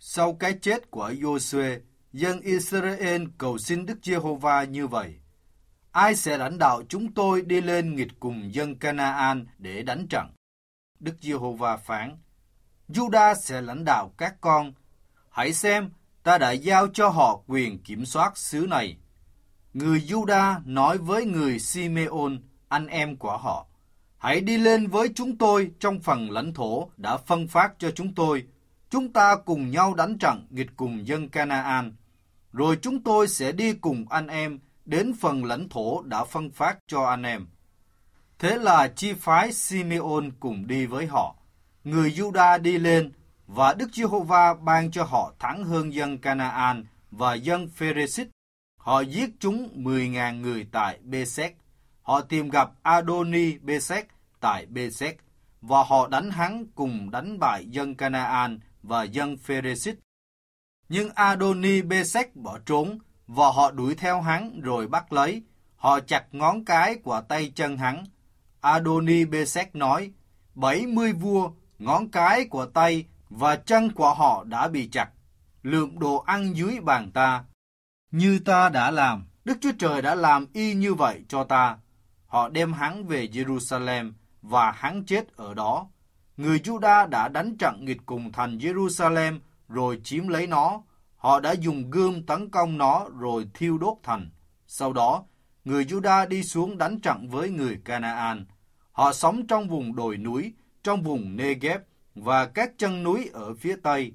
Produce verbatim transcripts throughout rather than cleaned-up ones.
Sau cái chết của Giô-suê, dân Israel cầu xin Đức Giê-hô-va như vậy: ai sẽ lãnh đạo chúng tôi đi lên nghịch cùng dân Ca-na-an để đánh trận? Đức Giê-hô-va phán: Giu-đa sẽ lãnh đạo các con. Hãy xem, ta đã giao cho họ quyền kiểm soát xứ này. Người Giu-đa nói với người Si-mê-ôn, anh em của họ: hãy đi lên với chúng tôi trong phần lãnh thổ đã phân phát cho chúng tôi. Chúng ta cùng nhau đánh trận nghịch cùng dân Ca-na-an. Rồi chúng tôi sẽ đi cùng anh em đến phần lãnh thổ đã phân phát cho anh em. Thế là chi phái Si-mê-ôn cùng đi với họ. Người Giu-đa đi lên, và Đức Giê-hô-va ban cho họ thắng hơn dân Ca-na-an và dân Phê-rê-xít. Họ giết chúng mười ngàn người tại Bê-sét. Họ tìm gặp Adoni-Bê-sét tại Bê-sét, và họ đánh hắn cùng đánh bại dân Ca-na-an và dân Phê-rê-xít. Nhưng Adoni-Bê-sét bỏ trốn, và họ đuổi theo hắn rồi bắt lấy. Họ chặt ngón cái của tay chân hắn. Adoni-Bê-sét nói: bảy mươi vua, ngón cái của tay và chân của họ đã bị chặt, lượm đồ ăn dưới bàn ta. Như ta đã làm, Đức Chúa Trời đã làm y như vậy cho ta. Họ đem hắn về Jerusalem, và hắn chết ở đó. Người Giu-đa đã đánh trận nghịch cùng thành Jerusalem, rồi chiếm lấy nó. Họ đã dùng gươm tấn công nó, rồi thiêu đốt thành. Sau đó, người Giu-đa đi xuống đánh trận với người Ca-na-an. Họ sống trong vùng đồi núi, trong vùng Nê-ghép và các chân núi ở phía Tây.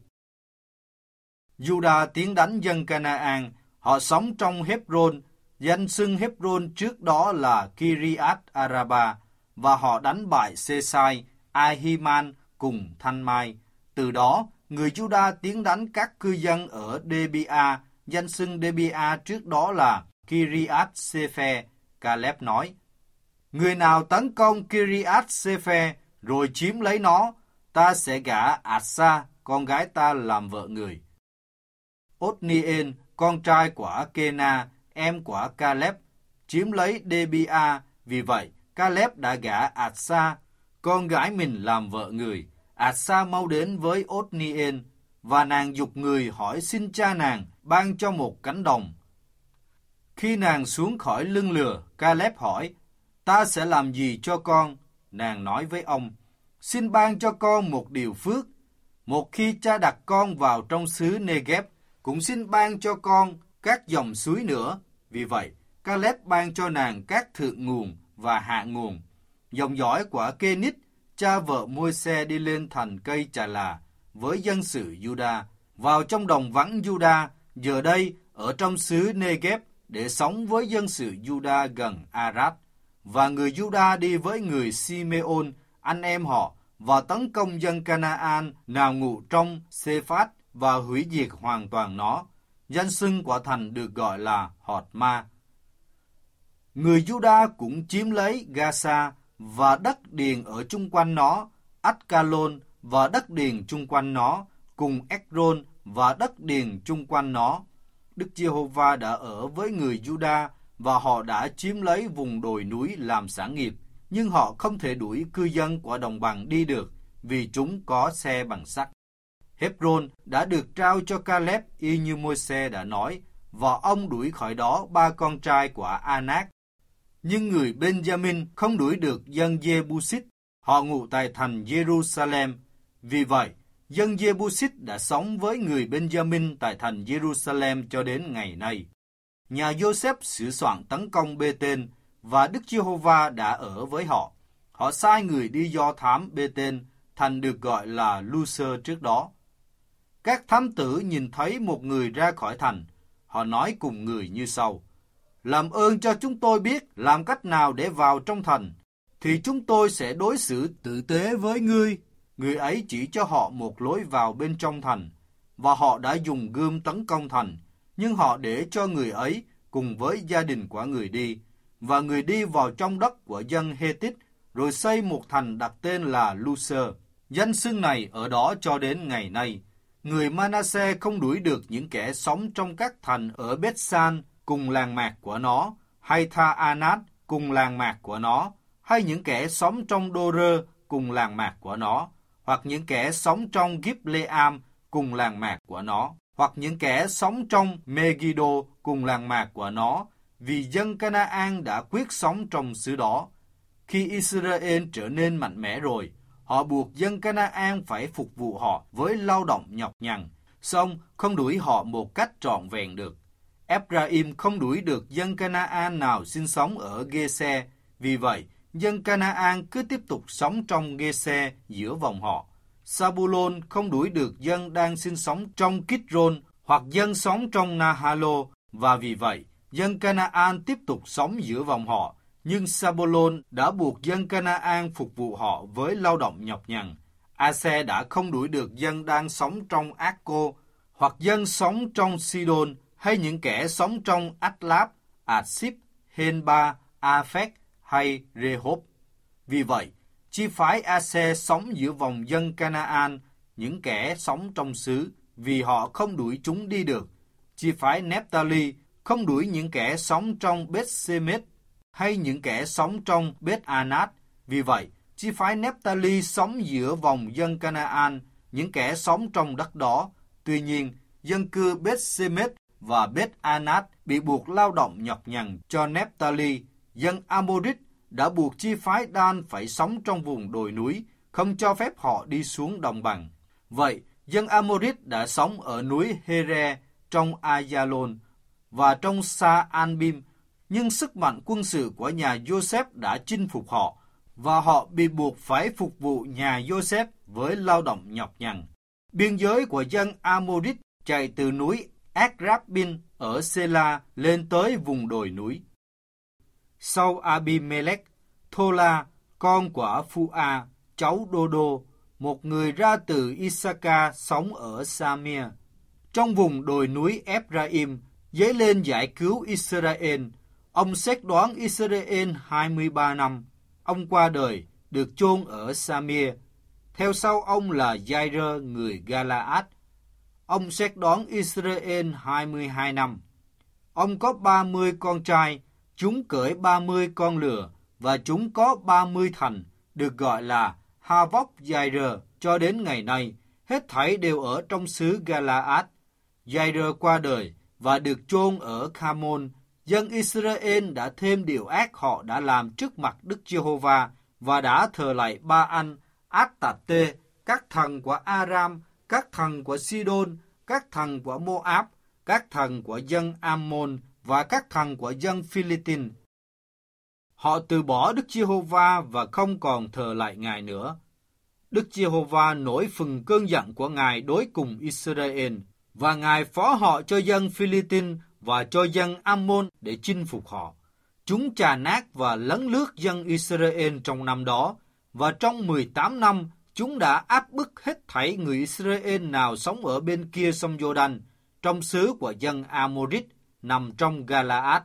Giu-đa tiến đánh dân Ca-na-an. Họ sống trong Hép-rôn. Danh xưng Hép-rôn trước đó là Ki-ri-át-a-ra-ba, và họ đánh bại Sê-sai, A-hi-man cùng Thanh Mai. Từ đó, người Giu-đa tiến đánh các cư dân ở Đê-bi-a. Danh xưng Đê-bi-a trước đó là Ki-ri-át-sê-phe. Ca-lép nói: người nào tấn công Ki-ri-át-sê-phe rồi chiếm lấy nó, ta sẽ gả Át-sa, con gái ta, làm vợ người. Ốt-ni-ên, con trai của Kê-na, em của Ca-lép, chiếm lấy Đê-bi-a. Vì vậy, Ca-lép đã gả Át-sa, con gái mình, làm vợ người. Át-sa mau đến với Ốt-ni-ên, và nàng giục người hỏi xin cha nàng ban cho một cánh đồng. Khi nàng xuống khỏi lưng lừa, Ca-lép hỏi: ta sẽ làm gì cho con? Nàng nói với ông: xin ban cho con một điều phước. Một khi cha đặt con vào trong xứ Nê-ghép, cũng xin ban cho con các dòng suối nữa. Vì vậy, Ca-lép ban cho nàng các thượng nguồn và hạ nguồn. Dòng dõi của Kê-nít, cha vợ Môi-se, đi lên thành cây Chà Là với dân sự Giu-đa, vào trong đồng vắng Giu-đa, giờ đây ở trong xứ Nê-ghép, để sống với dân sự Giu-đa gần A-rát. Và người Giu-đa đi với người Si-mê-ôn, anh em họ, và tấn công dân Ca-na-an nào ngụ trong Sê-phát, và hủy diệt hoàn toàn nó. Danh xưng của thành được gọi là Họt-ma. Người Giu-đa cũng chiếm lấy Ga-sa và đất điền ở chung quanh nó, Át-ca-lôn và đất điền chung quanh nó, cùng Ếch-rôn và đất điền chung quanh nó. Đức Giê-hô-va đã ở với người Giu-đa, và họ đã chiếm lấy vùng đồi núi làm sản nghiệp, nhưng họ không thể đuổi cư dân của đồng bằng đi được, vì chúng có xe bằng sắt. Hép-rôn đã được trao cho Ca-lép y như Môi-se đã nói, và ông đuổi khỏi đó ba con trai của A-nác. Nhưng người Ben-gia-min không đuổi được dân Giê-bu-xít, họ ngụ tại thành Jerusalem. Vì vậy, dân Giê-bu-xít đã sống với người Ben-gia-min tại thành Jerusalem cho đến ngày nay. Nhà Giô-xép sửa soạn tấn công Bê-tên, và Đức Giê-hô-va đã ở với họ. Họ sai người đi do thám Bê-tên, thành được gọi là Lu-sơ trước đó. Các thám tử nhìn thấy một người ra khỏi thành. Họ nói cùng người như sau: làm ơn cho chúng tôi biết làm cách nào để vào trong thành, thì chúng tôi sẽ đối xử tử tế với ngươi. Người ấy chỉ cho họ một lối vào bên trong thành, và họ đã dùng gươm tấn công thành, nhưng họ để cho người ấy cùng với gia đình của người đi, và người đi vào trong đất của dân Hê-tít, rồi xây một thành đặt tên là Lu-sơ. Danh xưng này ở đó cho đến ngày nay. Người Ma-na-se không đuổi được những kẻ sống trong các thành ở Bét-san cùng làng mạc của nó, hay Tha-a-nát cùng làng mạc của nó, hay những kẻ sống trong Đô-rơ cùng làng mạc của nó, hoặc những kẻ sống trong Gíp-lê-am cùng làng mạc của nó, hoặc những kẻ sống trong Megiddo cùng làng mạc của nó, vì dân Canaan đã quyết sống trong xứ đó. Khi Israel trở nên mạnh mẽ rồi, họ buộc dân Canaan phải phục vụ họ với lao động nhọc nhằn, song không đuổi họ một cách trọn vẹn được. Ephraim không đuổi được dân Canaan nào sinh sống ở Gê-se, vì vậy dân Canaan cứ tiếp tục sống trong Gê-se giữa vòng họ. Sa-bu-lôn không đuổi được dân đang sinh sống trong Kít-rôn hoặc dân sống trong Na-ha-lô, và vì vậy dân Canaan tiếp tục sống giữa vòng họ. Nhưng Sa-bu-lôn đã buộc dân Canaan phục vụ họ với lao động nhọc nhằn. A-se đã không đuổi được dân đang sống trong Ác-cô, hoặc dân sống trong Si-đôn, hay những kẻ sống trong Át-láp, Át-síp, Hên-ba, A-phét hay Rê-hốp. Vì vậy, chi phái A-se sống giữa vòng dân Canaan, những kẻ sống trong xứ, vì họ không đuổi chúng đi được. Chi phái Nép-ta-li không đuổi những kẻ sống trong Bết-sê-mết, hay những kẻ sống trong Bết-anát. Vì vậy, chi phái Nép-ta-li sống giữa vòng dân Canaan, những kẻ sống trong đất đó. Tuy nhiên, dân cư Bết-sê-mết và Bết-anát bị buộc lao động nhọc nhằn cho Nép-ta-li. Dân Amorit đã buộc chi phái Dan phải sống trong vùng đồi núi, không cho phép họ đi xuống đồng bằng. Vậy, dân Amorit đã sống ở núi Here trong Ayalon và trong Sa-anbim, nhưng sức mạnh quân sự của nhà Joseph đã chinh phục họ, và họ bị buộc phải phục vụ nhà Joseph với lao động nhọc nhằn. Biên giới của dân Amorit chạy từ núi Ác-ráp-bin ở Sela lên tới vùng đồi núi. Sau Abimelech, Thola, con của Phu-a, cháu Đô-đô, một người ra từ Isaka sống ở Samir. Trong vùng đồi núi Ephraim, dấy lên giải cứu Israel. Ông xét đoán Israel hai mươi ba năm. Ông qua đời, được chôn ở Samir. Theo sau ông là Jair người Galaad. Ông xét đoán Israel hai mươi hai năm. Ông có ba mươi con trai, chúng cưỡi ba mươi con lừa, và chúng có ba mươi thành, được gọi là Havok Jair cho đến ngày nay. Hết thảy đều ở trong xứ Galaad. Jair qua đời và được chôn ở Khamon. Dân Israel đã thêm điều ác họ đã làm trước mặt Đức Giê-hô-va và đã thờ lạy Ba-anh, Át-tạp-tê, các thần của Aram, các thần của Sidon, các thần của Moab, các thần của dân Ammon và các thần của dân Philippines. Họ từ bỏ Đức Giê-hô-va và không còn thờ lại Ngài nữa. Đức Giê-hô-va nổi phừng cơn giận của Ngài đối cùng Israel, và Ngài phó họ cho dân Philippines và cho dân Ammon để chinh phục họ. Chúng chà nát và lấn lướt dân Israel trong năm đó, và trong mười tám năm, chúng đã áp bức hết thảy người Israel nào sống ở bên kia sông Giô-đanh, trong xứ của dân Amorit, nằm trong Galaad.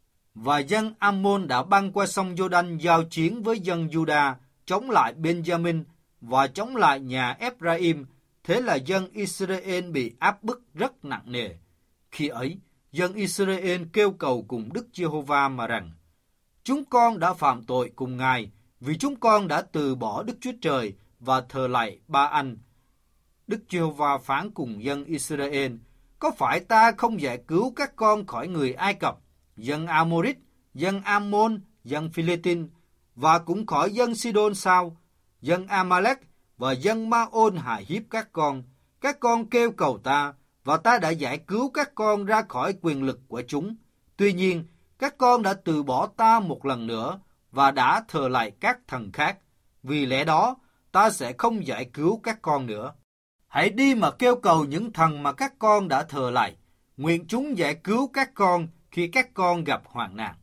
Và dân Ammon đã băng qua sông Giô-đanh giao chiến với dân Juda, chống lại Benjamin và chống lại nhà Ephraim. Thế là dân Israel bị áp bức rất nặng nề. Khi ấy, dân Israel kêu cầu cùng Đức Giê-hô-va mà rằng: Chúng con đã phạm tội cùng Ngài, vì chúng con đã từ bỏ Đức Chúa Trời và thờ lạy Ba-anh. Đức Giê-hô-va phán cùng dân Israel: Có phải ta không giải cứu các con khỏi người Ai Cập, dân Amorit, dân Ammon, dân Philippines, và cũng khỏi dân Sidon sao? Dân Amalek và dân Ma-ôn hại hiếp các con. Các con kêu cầu ta, và ta đã giải cứu các con ra khỏi quyền lực của chúng. Tuy nhiên, các con đã từ bỏ ta một lần nữa và đã thờ lại các thần khác. Vì lẽ đó, ta sẽ không giải cứu các con nữa. Hãy đi mà kêu cầu những thần mà các con đã thờ lại. Nguyện chúng giải cứu các con khi các con gặp hoạn nạn.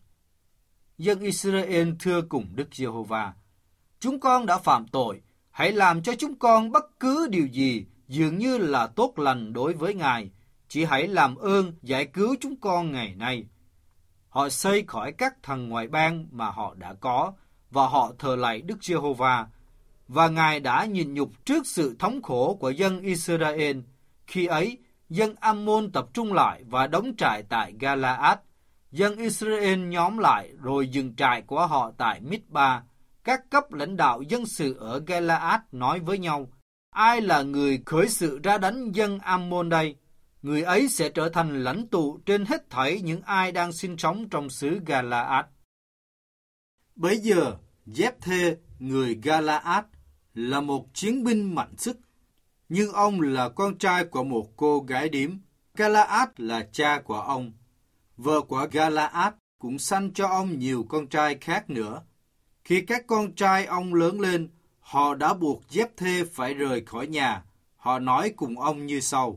Dân Israel thưa cùng Đức Giê-hô-va: Chúng con đã phạm tội. Hãy làm cho chúng con bất cứ điều gì dường như là tốt lành đối với Ngài. Chỉ hãy làm ơn giải cứu chúng con ngày nay. Họ xây khỏi các thần ngoại bang mà họ đã có, và họ thờ lạy Đức Giê-hô-va. Và Ngài đã nhịn nhục trước sự thống khổ của dân Israel. Khi ấy, dân Ammon tập trung lại và đóng trại tại Galaad. Dân Israel nhóm lại rồi dừng trại của họ tại Mít-ba. Các cấp lãnh đạo dân sự ở Galaad nói với nhau: ai là người khởi sự ra đánh dân Ammon đây? Người ấy sẽ trở thành lãnh tụ trên hết thảy những ai đang sinh sống trong xứ Galaad. Bấy giờ, Giếp-thê, người Galaad, là một chiến binh mạnh sức, nhưng ông là con trai của một cô gái điếm. Galaad là cha của ông. Vợ của Galaad cũng sanh cho ông nhiều con trai khác nữa. Khi các con trai ông lớn lên, họ đã buộc Giếp-thê phải rời khỏi nhà. Họ nói cùng ông như sau: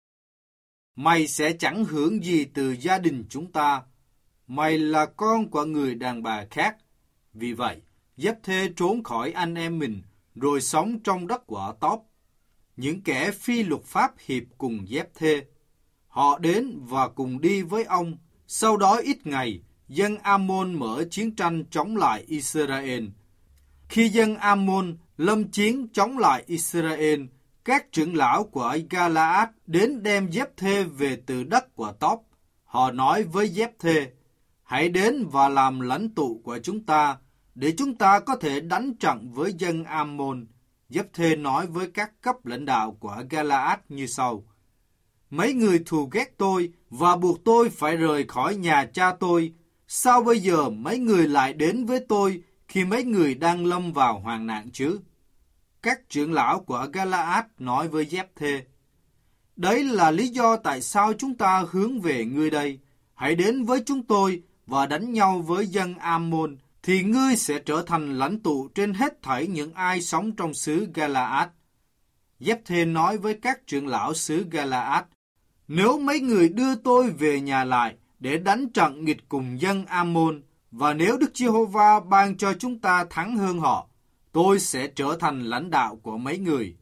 Mày sẽ chẳng hưởng gì từ gia đình chúng ta. Mày là con của người đàn bà khác. Vì vậy, Giếp-thê trốn khỏi anh em mình, rồi sống trong đất của Tóp. Những kẻ phi luật pháp hiệp cùng Giếp-thê. Họ đến và cùng đi với ông. Sau đó ít ngày, dân Ammon mở chiến tranh chống lại Israel. Khi dân Ammon lâm chiến chống lại Israel, các trưởng lão của Galaad đến đem Giếp-thê về từ đất của Tóp. Họ nói với Giếp-thê: Hãy đến và làm lãnh tụ của chúng ta, để chúng ta có thể đánh trận với dân Ammon. Giếp-thê nói với các cấp lãnh đạo của Galaad như sau: Mấy người thù ghét tôi và buộc tôi phải rời khỏi nhà cha tôi. Sao bây giờ mấy người lại đến với tôi khi mấy người đang lâm vào hoạn nạn chứ? Các trưởng lão của Galaad nói với Giếp-thê: Đấy là lý do tại sao chúng ta hướng về ngươi đây. Hãy đến với chúng tôi và đánh nhau với dân Ammon, thì ngươi sẽ trở thành lãnh tụ trên hết thảy những ai sống trong xứ Galaad. Giếp-thê nói với các trưởng lão xứ Galaad: Nếu mấy người đưa tôi về nhà lại để đánh trận nghịch cùng dân Ammon, và nếu Đức Giê-hô-va ban cho chúng ta thắng hơn họ, tôi sẽ trở thành lãnh đạo của mấy người.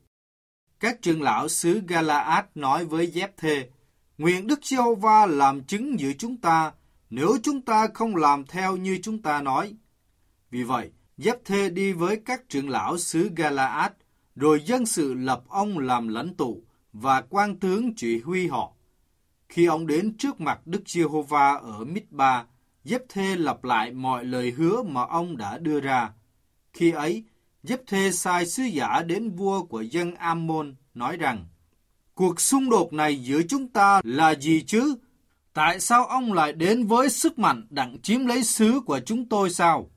Các trưởng lão xứ Galaad nói với Giếp-thê: Nguyện Đức Giê-hô-va làm chứng giữa chúng ta, nếu chúng ta không làm theo như chúng ta nói. Vì vậy, Giếp-thê đi với các trưởng lão xứ Galaad, rồi dân sự lập ông làm lãnh tụ và quan tướng chỉ huy họ. Khi ông đến trước mặt Đức Giê-hô-va ở Mít-ba, Giếp-thê lặp lại mọi lời hứa mà ông đã đưa ra. Khi ấy, Giếp-thê sai sứ giả đến vua của dân Ammon, nói rằng: Cuộc xung đột này giữa chúng ta là gì chứ? Tại sao ông lại đến với sức mạnh đặng chiếm lấy xứ của chúng tôi sao?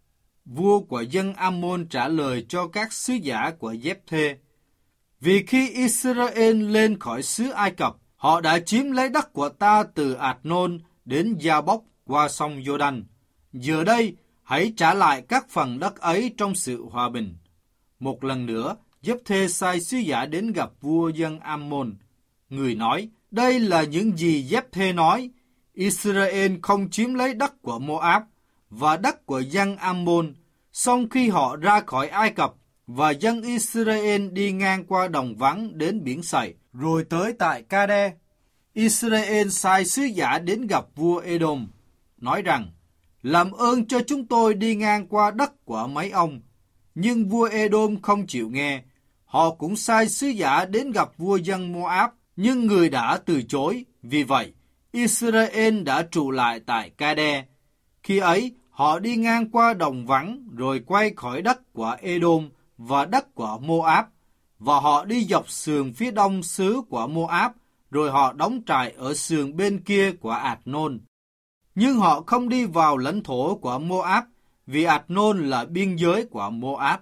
Vua của dân Ammon trả lời cho các sứ giả của Giếp-thê: Vì khi Israel lên khỏi xứ Ai Cập, họ đã chiếm lấy đất của ta từ Ạt-nôn đến Gia-bốc qua sông Giô-đanh. Giờ đây, hãy trả lại các phần đất ấy trong sự hòa bình. Một lần nữa, Giếp-thê sai sứ giả đến gặp vua dân Ammon. Người nói: Đây là những gì Giếp-thê nói: Israel không chiếm lấy đất của Moab và đất của dân Ammon. Song khi họ ra khỏi Ai Cập và dân Israel đi ngang qua đồng vắng đến biển Sậy, rồi tới tại Ca-đe, Israel sai sứ giả đến gặp vua Edom, nói rằng: Làm ơn cho chúng tôi đi ngang qua đất của mấy ông. Nhưng vua Edom không chịu nghe. Họ cũng sai sứ giả đến gặp vua dân Moab, nhưng người đã từ chối. Vì vậy, Israel đã trụ lại tại Ca-đe. Khi ấy, họ đi ngang qua đồng vắng, rồi quay khỏi đất của Edom và đất của Moab, và họ đi dọc sườn phía đông xứ của Moab, rồi họ đóng trại ở sườn bên kia của Ạt-nôn. Nhưng họ không đi vào lãnh thổ của Moab, vì Ạt-nôn là biên giới của Moab.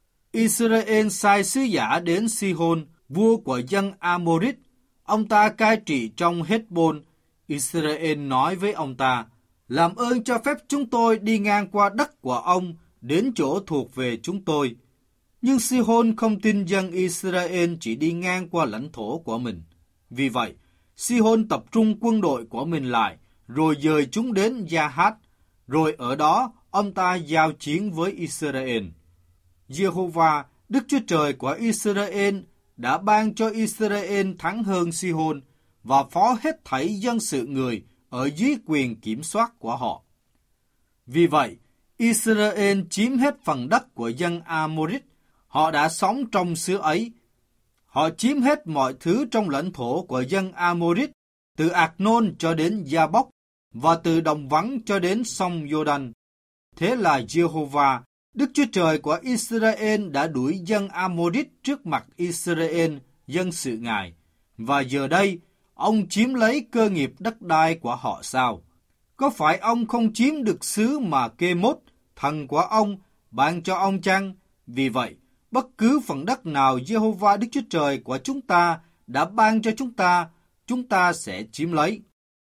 Israel sai sứ giả đến Si-hôn, vua của dân Amorit. Ông ta cai trị trong Hét-bôn. Israel nói với ông ta: Làm ơn cho phép chúng tôi đi ngang qua đất của ông đến chỗ thuộc về chúng tôi. Nhưng Si-hôn không tin dân Israel chỉ đi ngang qua lãnh thổ của mình. Vì vậy, Si-hôn tập trung quân đội của mình lại, rồi dời chúng đến Gia-hát, rồi ở đó ông ta giao chiến với Israel. Giê-hô-va, Đức Chúa Trời của Israel, đã ban cho Israel thắng hơn Si-hôn và phó hết thảy dân sự người ở dưới quyền kiểm soát của họ. Vì vậy, Israel chiếm hết phần đất của dân Amorit. Họ đã sống trong xứ ấy. Họ chiếm hết mọi thứ trong lãnh thổ của dân Amorit, từ Ạt-nôn cho đến Gia-bốc, và từ đồng vắng cho đến sông Giô-đanh. Thế là Giê-hô-va, Đức Chúa Trời của Israel đã đuổi dân Amorit trước mặt Israel, dân sự Ngài, và giờ đây, ông chiếm lấy cơ nghiệp đất đai của họ sao? Có phải ông không chiếm được xứ mà Kê-mốt, thần của ông, ban cho ông chăng? Vì vậy, bất cứ phần đất nào Giê-hô-va Đức Chúa Trời của chúng ta đã ban cho chúng ta, chúng ta sẽ chiếm lấy.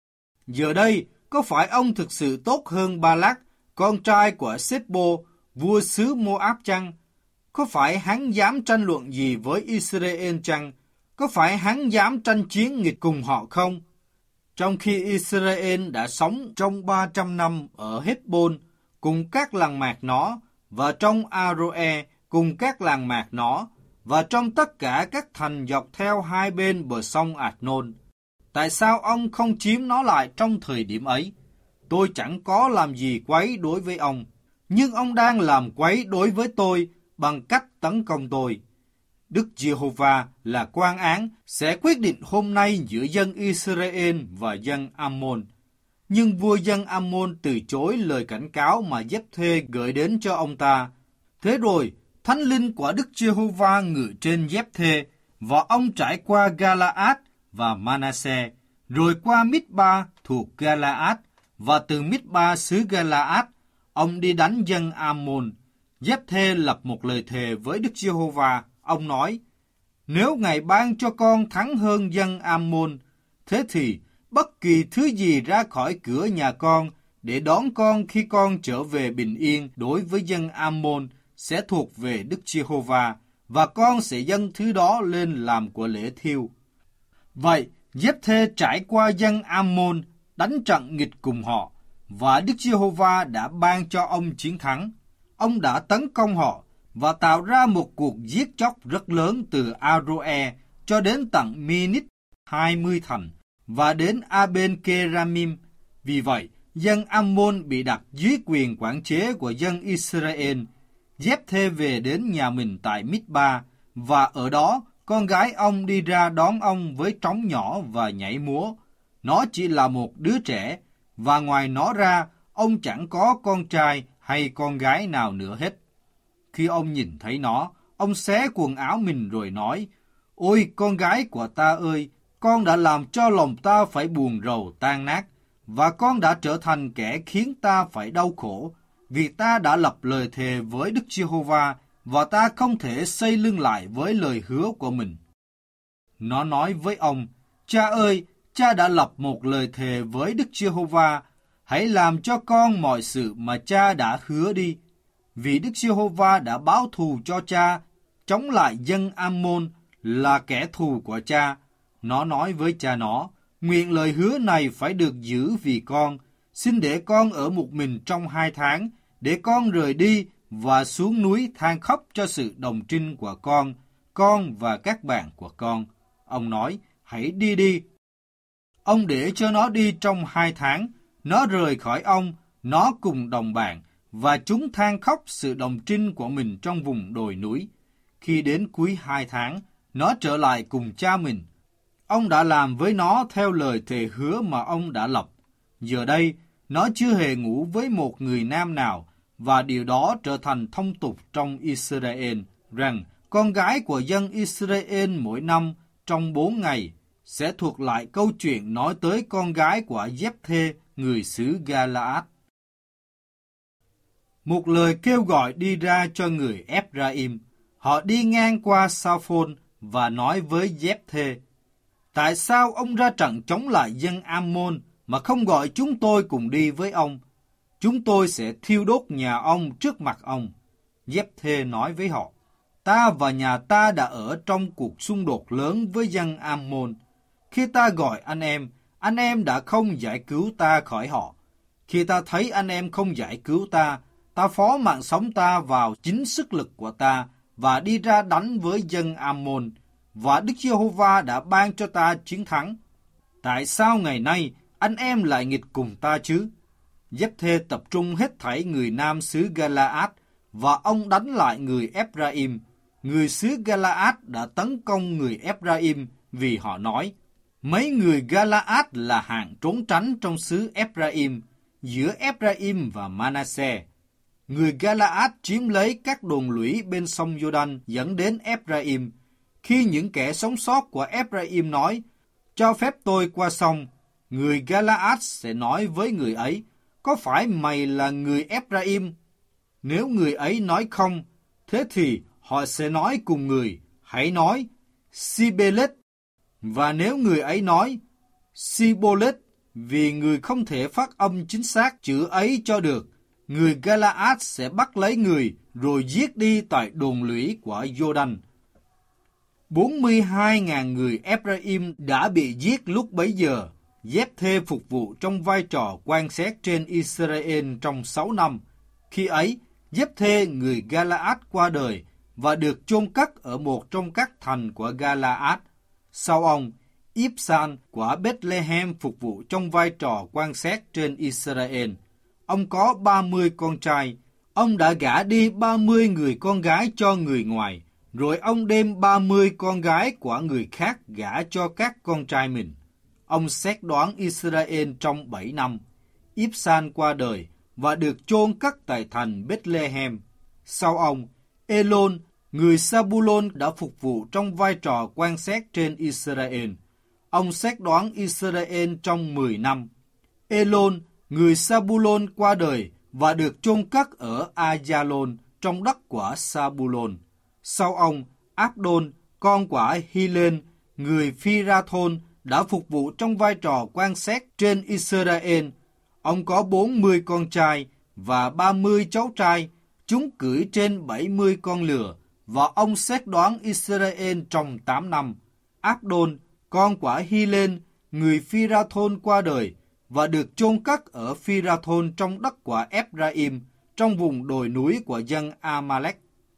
Giờ đây, có phải ông thực sự tốt hơn Ba-lác, con trai của Sếp-bô, vua xứ Mô-áp chăng? Có phải hắn dám tranh luận gì với Israel chăng? Có phải hắn dám tranh chiến nghịch cùng họ không? Trong khi Israel đã sống trong ba trăm năm ở Hét-bôn cùng các làng mạc nó, và trong A-rô-e cùng các làng mạc nó, và trong tất cả các thành dọc theo hai bên bờ sông Ạt-nôn, tại sao ông không chiếm nó lại trong thời điểm ấy? Tôi chẳng có làm gì quấy đối với ông, nhưng ông đang làm quấy đối với tôi bằng cách tấn công tôi. Đức Giê-hô-va là quan án sẽ quyết định hôm nay giữa dân Israel và dân Ammon. Nhưng vua dân Ammon từ chối lời cảnh cáo mà Giếp-thê gửi đến cho ông ta. Thế rồi, Thánh linh của Đức Giê-hô-va ngự trên Giếp-thê, và ông trải qua Ga-la-át và Ma-na-se, rồi qua Mít-ba thuộc Ga-la-át, và từ Mít-ba xứ Ga-la-át, ông đi đánh dân Ammon. Giếp-thê lập một lời thề với Đức Giê-hô-va. Ông nói, nếu Ngài ban cho con thắng hơn dân Ammon, thế thì bất kỳ thứ gì ra khỏi cửa nhà con để đón con khi con trở về bình yên đối với dân Ammon sẽ thuộc về Đức Giê-hô-va, và con sẽ dâng thứ đó lên làm của lễ thiêu. Vậy, Giếp-thê trải qua dân Ammon, đánh trận nghịch cùng họ, và Đức Giê-hô-va đã ban cho ông chiến thắng. Ông đã tấn công họ và tạo ra một cuộc giết chóc rất lớn từ A-rô-e cho đến tận Mi-nít, hai mươi thành, và đến A-bên-kê-ra-mim. Vì vậy, dân Ammon bị đặt dưới quyền quản chế của dân Israel. Giếp-thê về đến nhà mình tại Mít-ba, và ở đó con gái ông đi ra đón ông với trống nhỏ và nhảy múa. Nó chỉ là một đứa trẻ, và ngoài nó ra, ông chẳng có con trai hay con gái nào nữa hết. Khi ông nhìn thấy nó, ông xé quần áo mình rồi nói, ôi con gái của ta ơi, con đã làm cho lòng ta phải buồn rầu tan nát, và con đã trở thành kẻ khiến ta phải đau khổ, vì ta đã lập lời thề với Đức Giê-hô-va, và ta không thể xây lưng lại với lời hứa của mình. Nó nói với ông, cha ơi, cha đã lập một lời thề với Đức Giê-hô-va, hãy làm cho con mọi sự mà cha đã hứa đi, vì Đức Giê-hô-va đã báo thù cho cha, chống lại dân Ammon là kẻ thù của cha. Nó nói với cha nó, nguyện lời hứa này phải được giữ vì con, xin để con ở một mình trong hai tháng, để con rời đi và xuống núi than khóc cho sự đồng trinh của con, con và các bạn của con. Ông nói, hãy đi đi. Ông để cho nó đi trong hai tháng, nó rời khỏi ông, nó cùng đồng bạn, và chúng than khóc sự đồng trinh của mình trong vùng đồi núi. Khi đến cuối hai tháng, nó trở lại cùng cha mình. Ông đã làm với nó theo lời thề hứa mà ông đã lập. Giờ đây, nó chưa hề ngủ với một người nam nào, và điều đó trở thành thông tục trong Israel, rằng con gái của dân Israel mỗi năm trong bốn ngày sẽ thuộc lại câu chuyện nói tới con gái của Giếp-thê, người xứ Ga-la-át. Một lời kêu gọi đi ra cho người Ép-ra-im. Họ đi ngang qua Sa-phôn và nói với Giếp-thê, tại sao ông ra trận chống lại dân Ammon mà không gọi chúng tôi cùng đi với ông? Chúng tôi sẽ thiêu đốt nhà ông trước mặt ông. Giếp-thê nói với họ, ta và nhà ta đã ở trong cuộc xung đột lớn với dân Ammon. Khi ta gọi anh em, anh em đã không giải cứu ta khỏi họ. Khi ta thấy anh em không giải cứu ta, ta phó mạng sống ta vào chính sức lực của ta và đi ra đánh với dân Ammon, và Đức Giê-hô-va đã ban cho ta chiến thắng. Tại sao ngày nay anh em lại nghịch cùng ta chứ? Giếp-thê tập trung hết thảy người nam xứ Ga-la-át, và ông đánh lại người Ép-ra-im. Người xứ Ga-la-át đã tấn công người Ép-ra-im vì họ nói, mấy người Ga-la-át là hạng trốn tránh trong xứ Ép-ra-im, giữa Ép-ra-im và Ma-na-se. người Galaad chiếm lấy các đồn lũy bên sông Giô-đanh dẫn đến Epra-im. Khi những kẻ sống sót của Epra-im nói, cho phép tôi qua sông, người Galaad sẽ nói với người ấy, có phải mày là người Epra-im? Nếu người ấy nói không, thế thì họ sẽ nói cùng người, hãy nói Sibelet. Và nếu người ấy nói Sibolet, vì người không thể phát âm chính xác chữ ấy cho được, người Galaad sẽ bắt lấy người rồi giết đi tại đồn lũy của Giô-đanh. bốn mươi hai nghìn người Ephraim đã bị giết lúc bấy giờ. Giếp-thê phục vụ trong vai trò quan xét trên Israel trong sáu năm. Khi ấy, Giếp-thê người Galaad qua đời và được chôn cất ở một trong các thành của Galaad. Sau ông, Ibsan của Bethlehem phục vụ trong vai trò quan xét trên Israel. Ông có ba mươi con trai. Ông đã gả đi ba mươi người con gái cho người ngoài, rồi ông đem ba mươi con gái của người khác gả cho các con trai mình. Ông xét đoán Israel trong bảy năm. Ibsan qua đời và được chôn cất tại thành Bethlehem. Sau ông, Elon, người Sabulon đã phục vụ trong vai trò quan xét trên Israel. Ông xét đoán Israel trong mười năm. Elon, người Sabulon qua đời và được chôn cất ở Ajalon trong đất của Sabulon. Sau ông, Abdon, con của Hilen, người Phi-ra-thôn, đã phục vụ trong vai trò quan xét trên Israel. Ông có bốn mươi con trai và ba mươi cháu trai, chúng cưỡi trên bảy mươi con lừa, và ông xét đoán Israel trong tám năm. Abdon, con của Hilen, người Phi-ra-thôn qua đời và được chôn cất ở Phi-ra-thôn trong đất của Ephraim, trong vùng đồi núi của dân Amalek.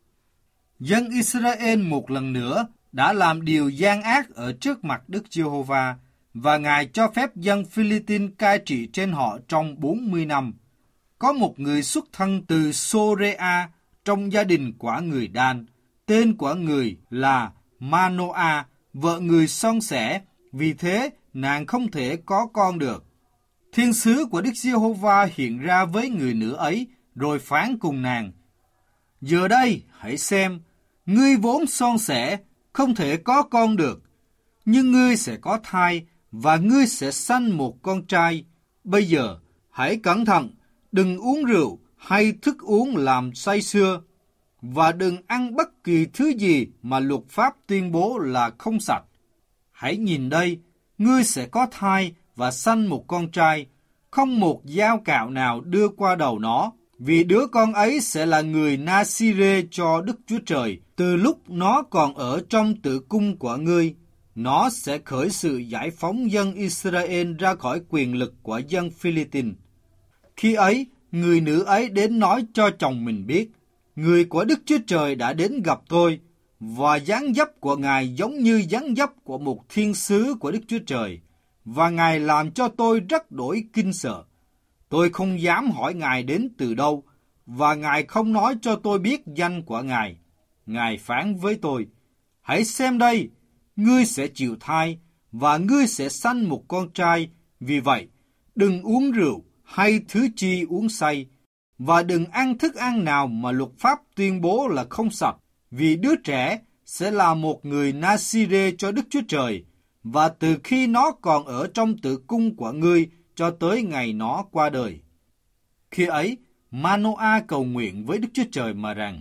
Dân Israel một lần nữa đã làm điều gian ác ở trước mặt Đức Giê-hô-va, và Ngài cho phép dân Phi-li-tin cai trị trên họ trong bốn mươi năm. Có một người xuất thân từ Sorea trong gia đình của người Đan, tên của người là Manoa, vợ người son sẻ, vì thế nàng không thể có con được. Thiên sứ của Đức Giê-hô-va hiện ra với người nữ ấy, rồi phán cùng nàng, giờ đây hãy xem, ngươi vốn son sẻ, không thể có con được, nhưng ngươi sẽ có thai, và ngươi sẽ sanh một con trai. Bây giờ, hãy cẩn thận, đừng uống rượu hay thức uống làm say sưa, và đừng ăn bất kỳ thứ gì mà luật pháp tuyên bố là không sạch. Hãy nhìn đây, ngươi sẽ có thai và sanh một con trai, không một dao cạo nào đưa qua đầu nó, vì đứa con ấy sẽ là người Na-si-rê cho Đức Chúa Trời, từ lúc nó còn ở trong tử cung của ngươi. Nó sẽ khởi sự giải phóng dân Israel ra khỏi quyền lực của dân Phi-li-tin. Khi ấy, người nữ ấy đến nói cho chồng mình biết, người của Đức Chúa Trời đã đến gặp tôi, và dáng dấp của Ngài giống như dáng dấp của một thiên sứ của Đức Chúa Trời, và Ngài làm cho tôi rất đổi kinh sợ. Tôi không dám hỏi Ngài đến từ đâu, và Ngài không nói cho tôi biết danh của Ngài. Ngài phán với tôi, hãy xem đây, ngươi sẽ chịu thai, và ngươi sẽ sanh một con trai. Vì vậy, đừng uống rượu hay thứ chi uống say, và đừng ăn thức ăn nào mà luật pháp tuyên bố là không sạch, vì đứa trẻ sẽ là một người Na-si-rê cho Đức Chúa Trời, và từ khi nó còn ở trong tử cung của ngươi cho tới ngày nó qua đời. Khi ấy, Manoa cầu nguyện với Đức Chúa Trời mà rằng,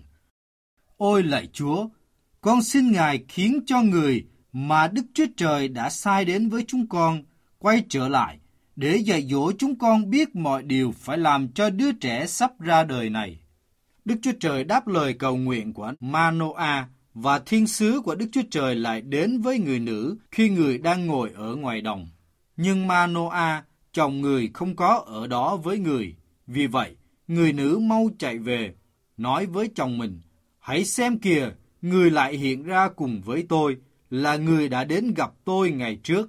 ôi lạy Chúa, con xin Ngài khiến cho người mà Đức Chúa Trời đã sai đến với chúng con quay trở lại, để dạy dỗ chúng con biết mọi điều phải làm cho đứa trẻ sắp ra đời này. Đức Chúa Trời đáp lời cầu nguyện của Manoa, và thiên sứ của Đức Chúa Trời lại đến với người nữ khi người đang ngồi ở ngoài đồng. Nhưng Manoa, chồng người không có ở đó với người. Vì vậy, người nữ mau chạy về, nói với chồng mình, hãy xem kìa, người lại hiện ra cùng với tôi, là người đã đến gặp tôi ngày trước.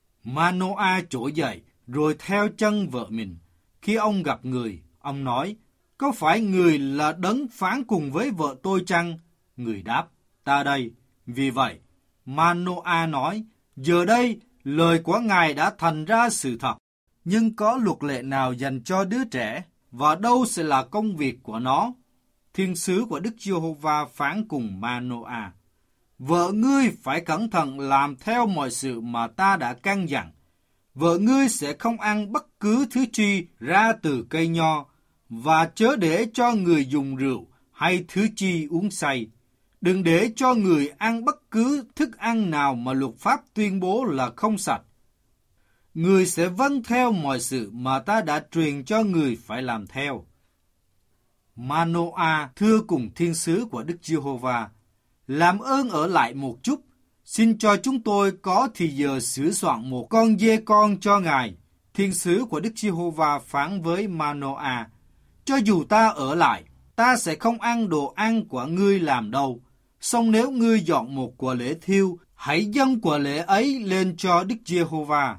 Manoa trỗi dậy, rồi theo chân vợ mình. Khi ông gặp người, ông nói, có phải người là đấng phán cùng với vợ tôi chăng? Người đáp, ta đây. Vì vậy, Manoa nói, giờ đây, lời của Ngài đã thành ra sự thật. Nhưng có luật lệ nào dành cho đứa trẻ? và đâu sẽ là công việc của nó? Thiên sứ của Đức Giê-hô-va phán cùng Ma-nô-a: Vợ ngươi phải cẩn thận làm theo mọi sự mà ta đã căn dặn. Vợ ngươi sẽ không ăn bất cứ thứ chi ra từ cây nho, và chớ để cho người dùng rượu hay thứ chi uống say. Đừng để cho người ăn bất cứ thức ăn nào mà luật pháp tuyên bố là không sạch. Người sẽ vâng theo mọi sự mà ta đã truyền cho người phải làm theo. Ma-nô-a thưa cùng thiên sứ của Đức Giê-hô-va: Làm ơn ở lại một chút, xin cho chúng tôi có thì giờ sửa soạn một con dê con cho ngài. Thiên sứ của Đức Giê-hô-va phán với Ma-nô-a: Cho dù ta ở lại, ta sẽ không ăn đồ ăn của ngươi làm đâu. Song nếu ngươi dọn một của lễ thiêu, hãy dâng của lễ ấy lên cho Đức Giê-hô-va.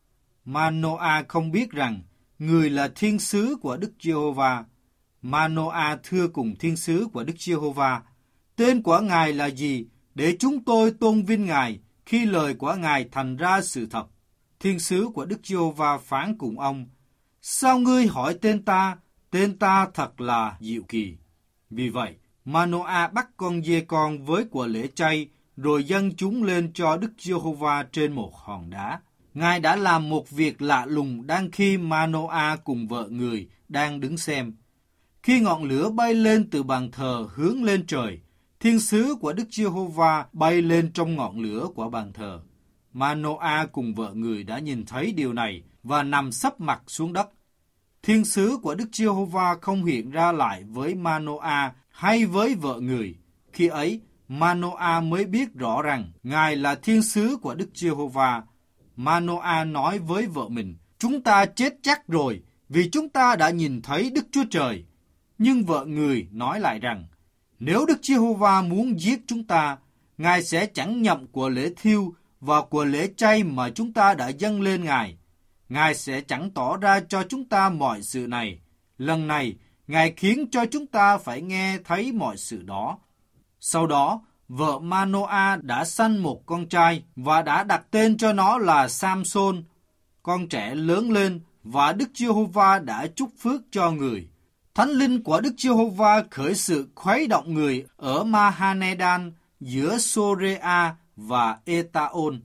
Ma-nô-a không biết rằng người là thiên sứ của Đức Giê-hô-va. Ma-nô-a thưa cùng thiên sứ của Đức Giê-hô-va: Tên của ngài là gì, để chúng tôi tôn vinh ngài khi lời của ngài thành ra sự thật? Thiên sứ của Đức Giê-hô-va phán cùng ông: Sao ngươi hỏi tên ta? Tên ta thật là diệu kỳ. Vì vậy, Ma-nô-a bắt con dê con với của lễ chay, rồi dâng chúng lên cho Đức Giê-hô-va trên một hòn đá. Ngài đã làm một việc lạ lùng đang khi Ma-nô-a cùng vợ người đang đứng xem. Khi ngọn lửa bay lên từ bàn thờ hướng lên trời, thiên sứ của Đức Giê-hô-va bay lên trong ngọn lửa của bàn thờ. Ma-nô-a cùng vợ người đã nhìn thấy điều này và nằm sấp mặt xuống đất. Thiên sứ của Đức Giê-hô-va không hiện ra lại với Ma-nô-a hay với vợ người. Khi ấy, Ma-nô-a mới biết rõ rằng Ngài là thiên sứ của Đức Giê-hô-va. Ma-nô-a nói với vợ mình: Chúng ta chết chắc rồi, vì chúng ta đã nhìn thấy Đức Chúa Trời. Nhưng vợ người nói lại rằng: Nếu Đức Giê-hô-va muốn giết chúng ta, Ngài sẽ chẳng nhậm của lễ thiêu và của lễ chay mà chúng ta đã dâng lên Ngài. Ngài sẽ chẳng tỏ ra cho chúng ta mọi sự này. Lần này, Ngài khiến cho chúng ta phải nghe thấy mọi sự đó. Sau đó, vợ Ma-nô-a đã sanh một con trai và đã đặt tên cho nó là Sam-sôn. Con trẻ lớn lên và Đức Giê-hô-va đã chúc phước cho người. Thánh linh của Đức Giê-hô-va khởi sự khuấy động người ở Ma-ha-nê-đan giữa Sô-rê-a và Ê-ta-ôn.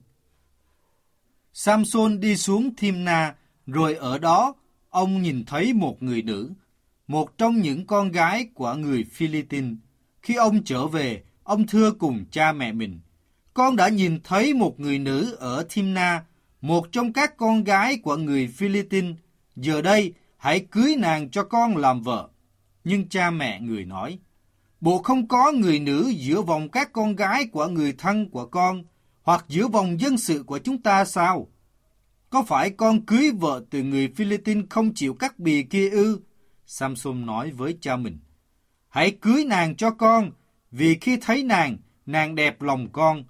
Sam-sôn đi xuống Thim-na, rồi ở đó ông nhìn thấy một người nữ, một trong những con gái của người Phi-li-tin. Khi ông trở về, ông thưa cùng cha mẹ mình: Con đã nhìn thấy một người nữ ở Thim-na, một trong các con gái của người Phi-li-tin. Giờ đây, hãy cưới nàng cho con làm vợ. Nhưng cha mẹ người nói: Bộ không có người nữ giữa vòng các con gái của người thân của con, hoặc giữa vòng dân sự của chúng ta sao? Có phải con cưới vợ từ người Phi-li-tin không chịu cắt bì kia ư? Sam-sôn nói với cha mình: Hãy cưới nàng cho con, vì khi thấy nàng, nàng đẹp lòng con.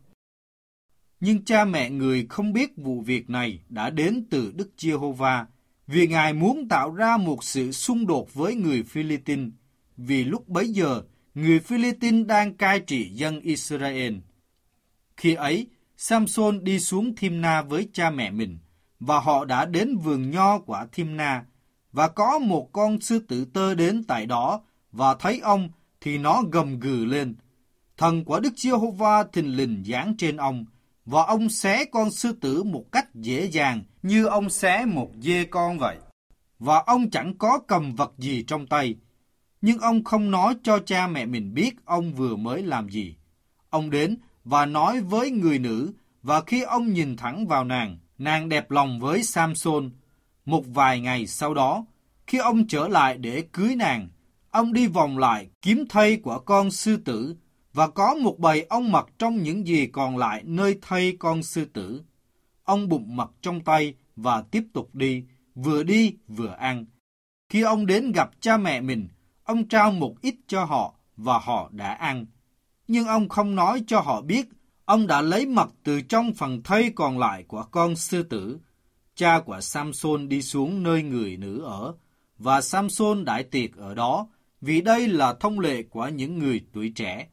Nhưng cha mẹ người không biết vụ việc này đã đến từ Đức Giê-hô-va, vì Ngài muốn tạo ra một sự xung đột với người Phi-li-tin, vì lúc bấy giờ, người Phi-li-tin đang cai trị dân Israel. Khi ấy, Sam-sôn đi xuống Thim-na với cha mẹ mình, và họ đã đến vườn nho của Thim-na, và có một con sư tử tơ đến tại đó, và thấy ông thì nó gầm gừ lên. Thần của Đức Giê-hô-va thình lình giáng trên ông, và ông xé con sư tử một cách dễ dàng như ông xé một dê con vậy. Và ông chẳng có cầm vật gì trong tay. Nhưng ông không nói cho cha mẹ mình biết ông vừa mới làm gì. Ông đến và nói với người nữ, và khi ông nhìn thẳng vào nàng, nàng đẹp lòng với Sam-sôn. Một vài ngày sau đó, khi ông trở lại để cưới nàng, ông đi vòng lại kiếm thây của con sư tử, và có một bầy ong mật trong những gì còn lại nơi thây con sư tử. Ông bụng mật trong tay và tiếp tục đi, vừa đi vừa ăn. Khi ông đến gặp cha mẹ mình, ông trao một ít cho họ và họ đã ăn. Nhưng ông không nói cho họ biết ông đã lấy mật từ trong phần thây còn lại của con sư tử. Cha của Sam-sôn đi xuống nơi người nữ ở, và Sam-sôn đãi tiệc ở đó, vì đây là thông lệ của những người tuổi trẻ.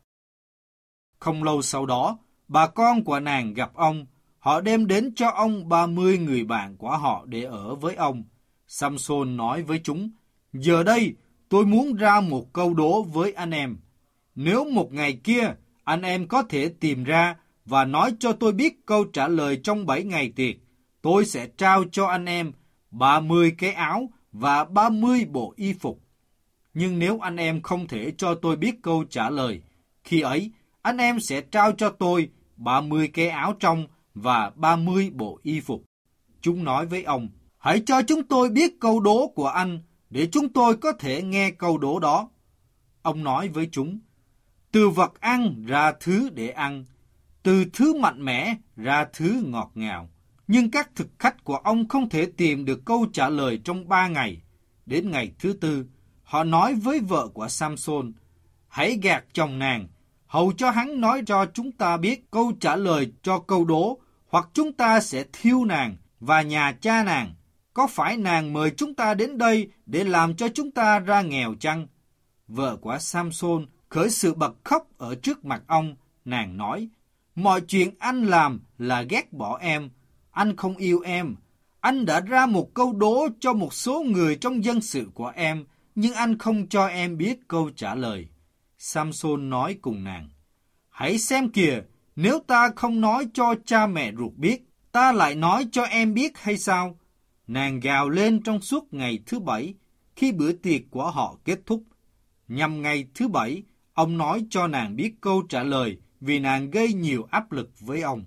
Không lâu sau đó, bà con của nàng gặp ông, họ đem đến cho ông ba mươi người bạn của họ để ở với ông. Sam-sôn nói với chúng: Giờ đây, tôi muốn ra một câu đố với anh em. Nếu một ngày kia, anh em có thể tìm ra và nói cho tôi biết câu trả lời trong bảy ngày tiệc, tôi sẽ trao cho anh em ba mươi cái áo và ba mươi bộ y phục. Nhưng nếu anh em không thể cho tôi biết câu trả lời, khi ấy, anh em sẽ trao cho tôi ba mươi cái áo trong và ba mươi bộ y phục. Chúng nói với ông, hãy cho chúng tôi biết câu đố của anh, để chúng tôi có thể nghe câu đố đó. Ông nói với chúng, từ vật ăn ra thứ để ăn, từ thứ mạnh mẽ ra thứ ngọt ngào. Nhưng các thực khách của ông không thể tìm được câu trả lời trong ba ngày. Đến ngày thứ tư, họ nói với vợ của Samson, hãy gạt chồng nàng, hầu cho hắn nói cho chúng ta biết câu trả lời cho câu đố, hoặc chúng ta sẽ thiêu nàng và nhà cha nàng. Có phải nàng mời chúng ta đến đây để làm cho chúng ta ra nghèo chăng? Vợ của Samson khởi sự bật khóc ở trước mặt ông. Nàng nói, mọi chuyện anh làm là ghét bỏ em. Anh không yêu em. Anh đã ra một câu đố cho một số người trong dân sự của em, nhưng anh không cho em biết câu trả lời. Samson nói cùng nàng, hãy xem kìa, nếu ta không nói cho cha mẹ ruột biết, ta lại nói cho em biết hay sao? Nàng gào lên trong suốt ngày thứ bảy, khi bữa tiệc của họ kết thúc. Nhằm ngày thứ bảy, ông nói cho nàng biết câu trả lời vì nàng gây nhiều áp lực với ông.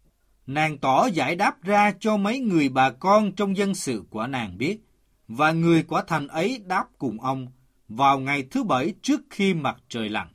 Nàng tỏ giải đáp ra cho mấy người bà con trong dân sự của nàng biết, và người của thành ấy đáp cùng ông vào ngày thứ bảy trước khi mặt trời lặn.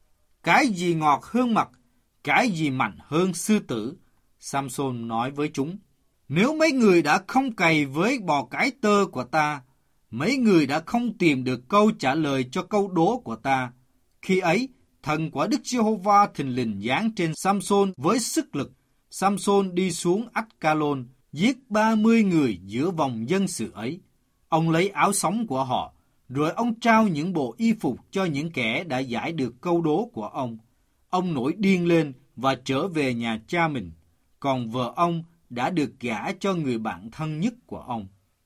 Cái gì ngọt hơn mật, cái gì mạnh hơn sư tử? Samson nói với chúng, nếu mấy người đã không cày với bò cái tơ của ta, mấy người đã không tìm được câu trả lời cho câu đố của ta. Khi ấy, thần của Đức Giê-hô-va thình lình giáng trên Samson với sức lực. Samson đi xuống Ách-ca-lôn, giết ba mươi người giữa vòng dân sự ấy. Ông lấy áo sống của họ, rồi ông trao những bộ y phục cho những kẻ đã giải được câu đố của ông. Ông nổi điên lên và trở về nhà cha mình, còn vợ ông đã được gả cho người bạn thân nhất của ông.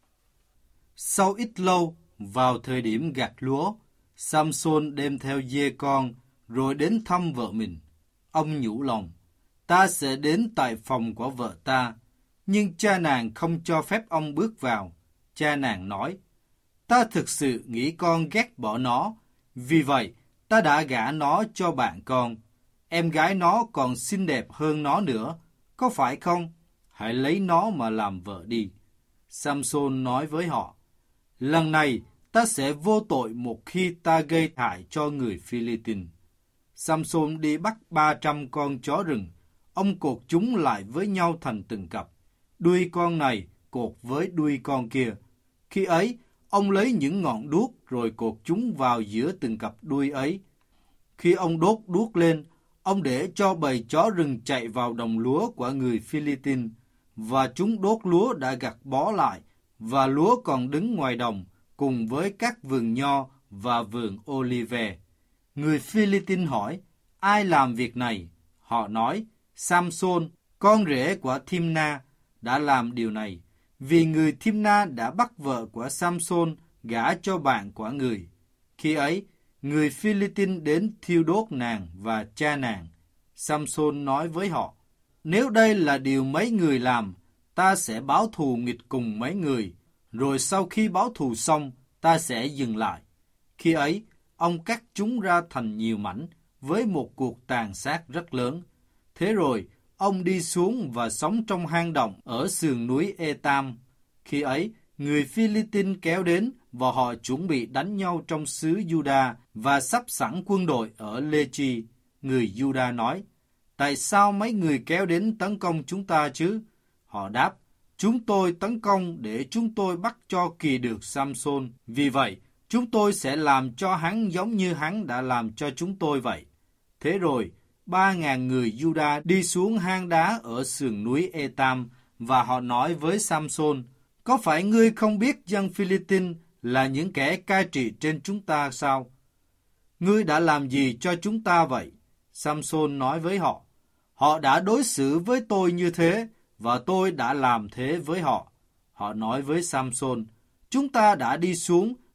Sau ít lâu, vào thời điểm gặt lúa, Samson đem theo dê con, rồi đến thăm vợ mình. Ông nhủ lòng, ta sẽ đến tại phòng của vợ ta, nhưng cha nàng không cho phép ông bước vào. Cha nàng nói, ta thực sự nghĩ con ghét bỏ nó, vì vậy ta đã gả nó cho bạn con. Em gái nó còn xinh đẹp hơn nó nữa, có phải không? Hãy lấy nó mà làm vợ đi. Samson nói với họ, lần này ta sẽ vô tội một khi ta gây hại cho người Philippines. Samson đi bắt ba trăm con chó rừng. Ông cột chúng lại với nhau thành từng cặp, đuôi con này cột với đuôi con kia. Khi ấy, ông lấy những ngọn đuốc rồi cột chúng vào giữa từng cặp đuôi ấy. Khi ông đốt đuốc lên, ông để cho bầy chó rừng chạy vào đồng lúa của người Philippines, và chúng đốt lúa đã gặt bó lại, và lúa còn đứng ngoài đồng, cùng với các vườn nho và vườn olive. Người Philippines hỏi, ai làm việc này? Họ nói, Samson, con rể của Thimna, đã làm điều này, vì người Thimna đã bắt vợ của Samson gả cho bạn của người. Khi ấy, người Philippines đến thiêu đốt nàng và cha nàng. Samson nói với họ, nếu đây là điều mấy người làm, ta sẽ báo thù nghịch cùng mấy người, rồi sau khi báo thù xong, ta sẽ dừng lại. Khi ấy, ông cắt chúng ra thành nhiều mảnh, với một cuộc tàn sát rất lớn. Thế rồi, ông đi xuống và sống trong hang động ở sườn núi Etam. Khi ấy, người Philippines kéo đến và họ chuẩn bị đánh nhau trong xứ Juda và sắp sẵn quân đội ở Lê-chi. Người Juda nói, tại sao mấy người kéo đến tấn công chúng ta chứ? Họ đáp, chúng tôi tấn công để chúng tôi bắt cho kỳ được Samson. Vì vậy, chúng tôi sẽ làm cho hắn giống như hắn đã làm cho chúng tôi vậy. Thế rồi, ba ngàn người Juda đi xuống hang đá ở sườn núi Etam, và họ nói với Samson, có phải ngươi không biết dân Philippines là những kẻ cai trị trên chúng ta sao? Ngươi đã làm gì cho chúng ta vậy? Samson nói với họ, họ đã đối xử với tôi như thế, và tôi đã làm thế với họ. Họ nói với Samson, chúng ta đã đi xuống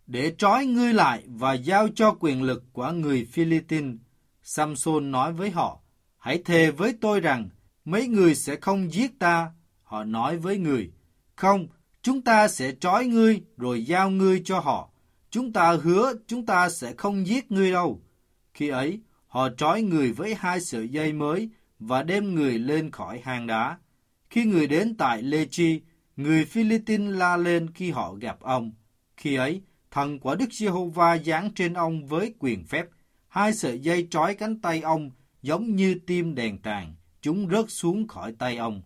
để trói ngươi lại và giao cho quyền lực của người Philippines. Samson nói với họ, hãy thề với tôi rằng mấy người sẽ không giết ta. Họ nói với người, không, chúng ta sẽ trói ngươi rồi giao ngươi cho họ. Chúng ta hứa chúng ta sẽ không giết ngươi đâu. Khi ấy, họ trói người với hai sợi dây mới và đem người lên khỏi hang đá. Khi người đến tại Lê-chi, người Philippines la lên khi họ gặp ông. Khi ấy, thần của Đức Giê-hô-va giáng trên ông với quyền phép. Hai sợi dây trói cánh tay ông giống như tim đèn tàn, chúng rớt xuống khỏi tay ông.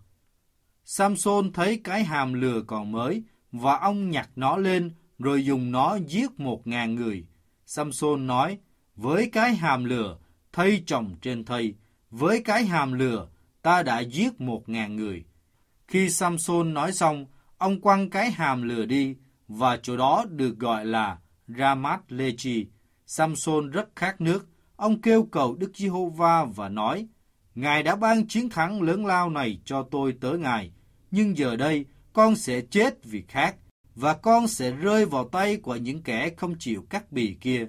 Samson thấy cái hàm lừa còn mới, và ông nhặt nó lên, rồi dùng nó giết một ngàn người. Samson nói, với cái hàm lừa, thây chồng trên thây, với cái hàm lừa, ta đã giết một ngàn người. Khi Samson nói xong, ông quăng cái hàm lừa đi, và chỗ đó được gọi là Ramath-Lehi. Samson rất khát nước, ông kêu cầu Đức Giê-hô-va và nói, Ngài đã ban chiến thắng lớn lao này cho tôi tới Ngài, nhưng giờ đây con sẽ chết vì khát, và con sẽ rơi vào tay của những kẻ không chịu cắt bì kia.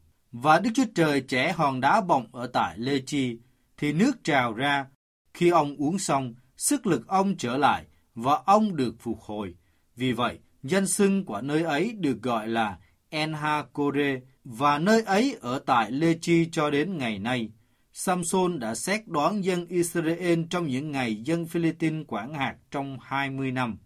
Và Đức Chúa Trời chẻ hòn đá bọng ở tại Lê-chi, thì nước trào ra. Khi ông uống xong, sức lực ông trở lại, và ông được phục hồi. Vì vậy, danh xưng của nơi ấy được gọi là En-ha-kore, và nơi ấy ở tại Lê-chi cho đến ngày nay. Samson đã xét đoán dân Israel trong những ngày dân Philippines quản hạt trong hai mươi năm.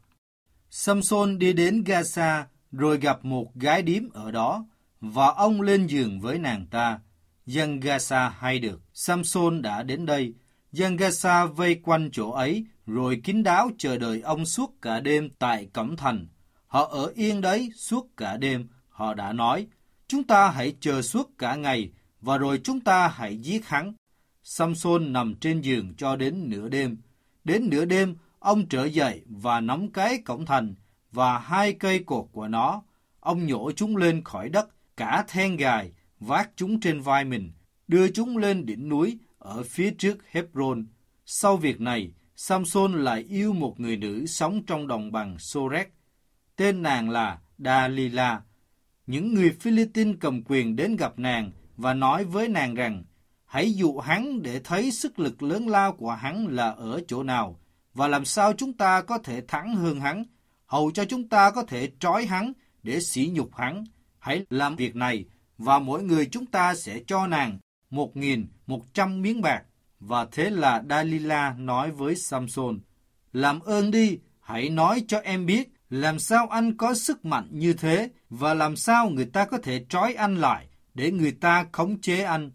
Samson đi đến Gaza, rồi gặp một gái điếm ở đó, và ông lên giường với nàng ta. Dân Gaza hay được Samson đã đến đây. Dân Gaza vây quanh chỗ ấy, rồi kín đáo chờ đợi ông suốt cả đêm tại cổng thành. Họ ở yên đấy suốt cả đêm. Họ đã nói, chúng ta hãy chờ suốt cả ngày, và rồi chúng ta hãy giết hắn. Samson nằm trên giường cho đến nửa đêm. Đến nửa đêm, ông trở dậy và nắm cái cổng thành và hai cây cột của nó. Ông nhổ chúng lên khỏi đất, cả then gài, vác chúng trên vai mình, đưa chúng lên đỉnh núi ở phía trước Hebron. Sau việc này, Samson lại yêu một người nữ sống trong đồng bằng Sorek. Tên nàng là Dalila. Những người Philippines cầm quyền đến gặp nàng và nói với nàng rằng, hãy dụ hắn để thấy sức lực lớn lao của hắn là ở chỗ nào, và làm sao chúng ta có thể thắng hơn hắn, hầu cho chúng ta có thể trói hắn để sỉ nhục hắn. Hãy làm việc này, và mỗi người chúng ta sẽ cho nàng một nghìn một trăm miếng bạc. Và thế là Dalila nói với Samson, làm ơn đi, hãy nói cho em biết, làm sao anh có sức mạnh như thế, và làm sao người ta có thể trói anh lại, để người ta khống chế anh.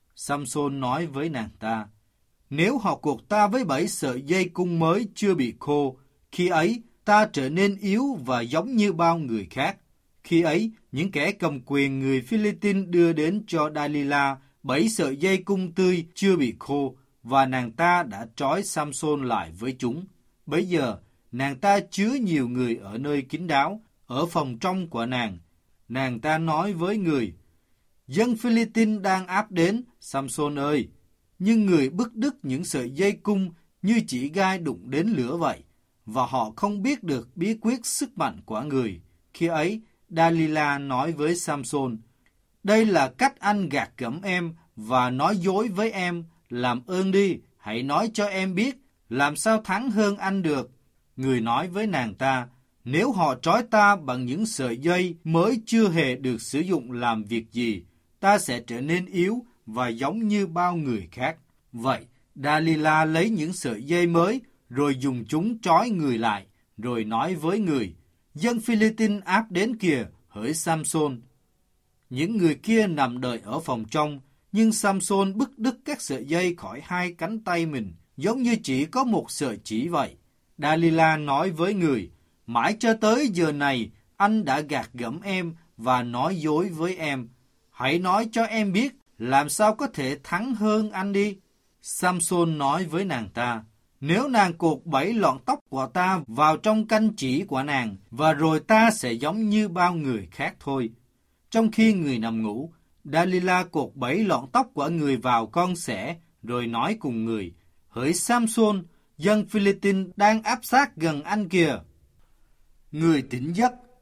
Samson nói với nàng ta, nếu họ cột ta với bảy sợi dây cung mới chưa bị khô, khi ấy ta trở nên yếu và giống như bao người khác. Khi ấy, những kẻ cầm quyền người Philippines đưa đến cho Dalila bảy sợi dây cung tươi chưa bị khô, và nàng ta đã trói Samson lại với chúng. Bấy giờ, nàng ta chứa nhiều người ở nơi kín đáo, ở phòng trong của nàng. Nàng ta nói với người, dân Philippines đang áp đến, Samson ơi! Nhưng người bứt đứt những sợi dây cung như chỉ gai đụng đến lửa vậy, và họ không biết được bí quyết sức mạnh của người. Khi ấy, Dalila nói với Samson, đây là cách anh gạt gẫm em và nói dối với em, làm ơn đi, hãy nói cho em biết, làm sao thắng hơn anh được. Người nói với nàng ta, nếu họ trói ta bằng những sợi dây mới chưa hề được sử dụng làm việc gì, ta sẽ trở nên yếu và giống như bao người khác. Vậy, Dalila lấy những sợi dây mới, rồi dùng chúng trói người lại, rồi nói với người, dân Philippines áp đến kìa, hỡi Samson. Những người kia nằm đợi ở phòng trong, nhưng Samson bứt đứt các sợi dây khỏi hai cánh tay mình, giống như chỉ có một sợi chỉ vậy. Dalila nói với người, mãi cho tới giờ này, anh đã gạt gẫm em và nói dối với em. Hãy nói cho em biết, làm sao có thể thắng hơn anh đi. Samson nói với nàng ta, nếu nàng cột bảy lọn tóc của ta vào trong canh chỉ của nàng, và rồi ta sẽ giống như bao người khác thôi. Trong khi người nằm ngủ, Dalila cột bảy lọn tóc của người vào con sẻ, rồi nói cùng người, hỡi Samson, dân Philippines đang áp sát gần anh kìa. Người tỉnh giấc,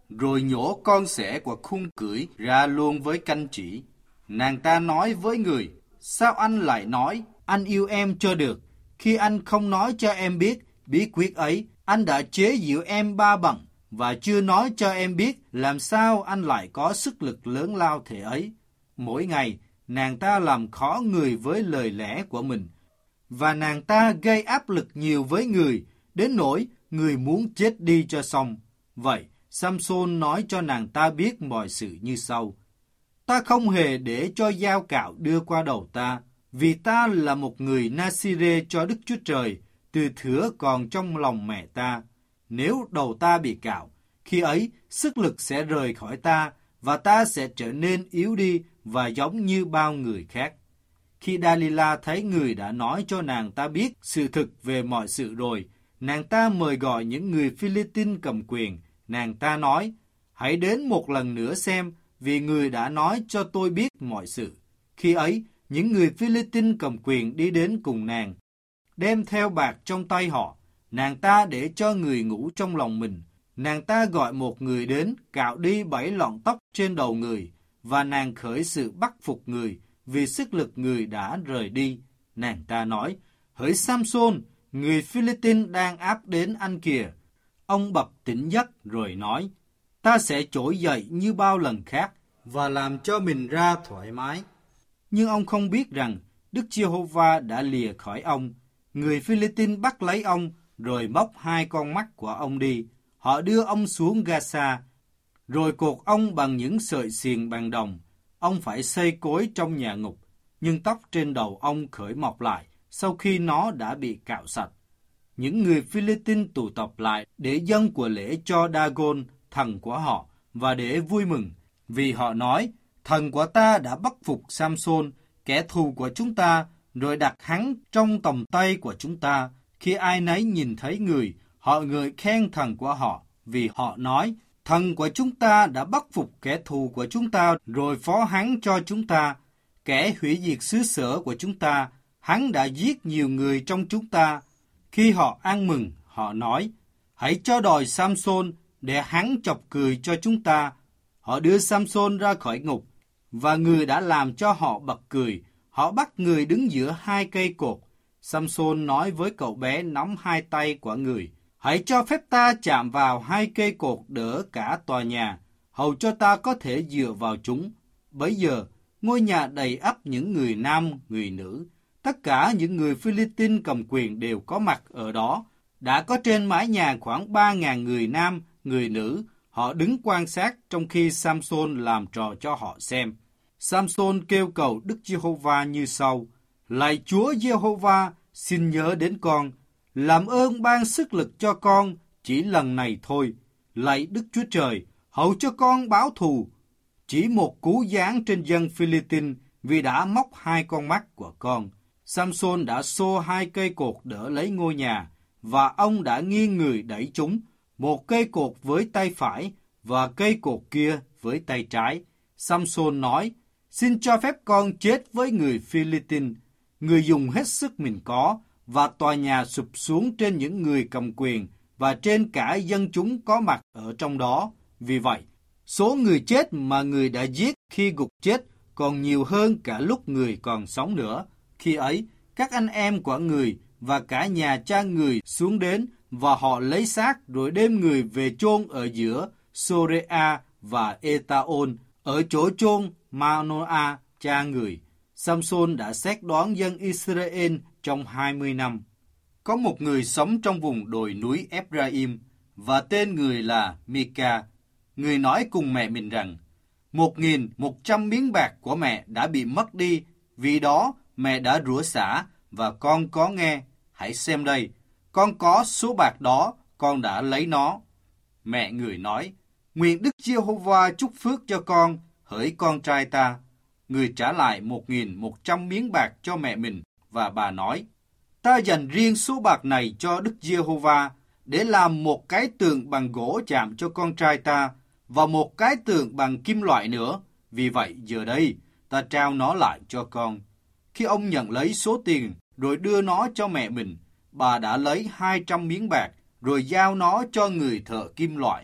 rồi nhổ con sẻ của khung cưỡi ra luôn với canh chỉ. Nàng ta nói với người, sao anh lại nói, anh yêu em cho được, khi anh không nói cho em biết bí quyết ấy, anh đã chế giễu em ba bận, và chưa nói cho em biết làm sao anh lại có sức lực lớn lao thể ấy. Mỗi ngày, nàng ta làm khó người với lời lẽ của mình, và nàng ta gây áp lực nhiều với người, đến nỗi người muốn chết đi cho xong. Vậy, Samson nói cho nàng ta biết mọi sự như sau. Ta không hề để cho dao cạo đưa qua đầu ta, vì ta là một người Nasire cho Đức Chúa Trời, từ thửa còn trong lòng mẹ ta. Nếu đầu ta bị cạo, khi ấy sức lực sẽ rời khỏi ta, và ta sẽ trở nên yếu đi và giống như bao người khác. Khi Dalila thấy người đã nói cho nàng ta biết sự thực về mọi sự rồi, nàng ta mời gọi những người Philippines cầm quyền. Nàng ta nói, hãy đến một lần nữa xem, vì người đã nói cho tôi biết mọi sự. Khi ấy, những người Philippines cầm quyền đi đến cùng nàng, đem theo bạc trong tay họ. Nàng ta để cho người ngủ trong lòng mình. Nàng ta gọi một người đến, cạo đi bảy lọn tóc trên đầu người, và nàng khởi sự bắt phục người, vì sức lực người đã rời đi. Nàng ta nói, hỡi Samson, người Philippines đang áp đến anh kìa. Ông bập tỉnh giấc rồi nói, ta sẽ trỗi dậy như bao lần khác, và làm cho mình ra thoải mái. Nhưng ông không biết rằng, Đức Giê-hô-va đã lìa khỏi ông. Người Philippines bắt lấy ông, rồi móc hai con mắt của ông đi. Họ đưa ông xuống Gaza, rồi cột ông bằng những sợi xiềng bằng đồng. Ông phải xây cối trong nhà ngục, nhưng tóc trên đầu ông khởi mọc lại sau khi nó đã bị cạo sạch. Những người Philippines tụ tập lại để dâng của lễ cho Dagon, thần của họ, và để vui mừng, vì họ nói, thần của ta đã bắt phục Samson, kẻ thù của chúng ta, rồi đặt hắn trong tầm tay của chúng ta. Khi ai nấy nhìn thấy người, họ ngợi khen thần của họ, vì họ nói, thần của chúng ta đã bắt phục kẻ thù của chúng ta, rồi phó hắn cho chúng ta. Kẻ hủy diệt xứ sở của chúng ta, hắn đã giết nhiều người trong chúng ta. Khi họ ăn mừng, họ nói, hãy cho đòi Samson để hắn chọc cười cho chúng ta. Họ đưa Samson ra khỏi ngục, và người đã làm cho họ bật cười. Họ bắt người đứng giữa hai cây cột. Samson nói với cậu bé nắm hai tay của người, hãy cho phép ta chạm vào hai cây cột đỡ cả tòa nhà, hầu cho ta có thể dựa vào chúng. Bấy giờ, ngôi nhà đầy ắp những người nam, người nữ. Tất cả những người Philippines cầm quyền đều có mặt ở đó. Đã có trên mái nhà khoảng ba ngàn người nam, người nữ. Họ đứng quan sát trong khi Samson làm trò cho họ xem. Samson kêu cầu Đức Giê-hô-va như sau, lạy Chúa Giê-hô-va, xin nhớ đến con, làm ơn ban sức lực cho con, chỉ lần này thôi. Lạy Đức Chúa Trời, hầu cho con báo thù. Chỉ một cú giáng trên dân Philippines vì đã móc hai con mắt của con. Samson đã xô hai cây cột đỡ lấy ngôi nhà, và ông đã nghiêng người đẩy chúng, một cây cột với tay phải và cây cột kia với tay trái. Samson nói, xin cho phép con chết với người Philippines. Người dùng hết sức mình có, và tòa nhà sụp xuống trên những người cầm quyền và trên cả dân chúng có mặt ở trong đó. Vì vậy, số người chết mà người đã giết khi gục chết còn nhiều hơn cả lúc người còn sống nữa. Khi ấy, các anh em của người và cả nhà cha người xuống đến, và họ lấy xác rồi đem người về chôn ở giữa Sorea và Etaon, ở chỗ chôn Manoa cha người. Samson đã xét đoán dân Israel trong hai mươi năm. Có một người sống trong vùng đồi núi Ephraim, và tên người là Mika. Người nói cùng mẹ mình rằng, một nghìn một trăm miếng bạc của mẹ đã bị mất đi, vì đó mẹ đã rủa xả, và con có nghe. Hãy xem đây, con có số bạc đó, con đã lấy nó. Mẹ người nói, nguyện Đức Giê-hô-va chúc phước cho con, hỡi con trai ta. Người trả lại một nghìn một trăm miếng bạc cho mẹ mình, và bà nói, ta dành riêng số bạc này cho Đức Giê-hô-va để làm một cái tượng bằng gỗ chạm cho con trai ta, và một cái tượng bằng kim loại nữa. Vì vậy giờ đây, ta trao nó lại cho con. Khi ông nhận lấy số tiền, rồi đưa nó cho mẹ mình, bà đã lấy hai trăm miếng bạc, rồi giao nó cho người thợ kim loại.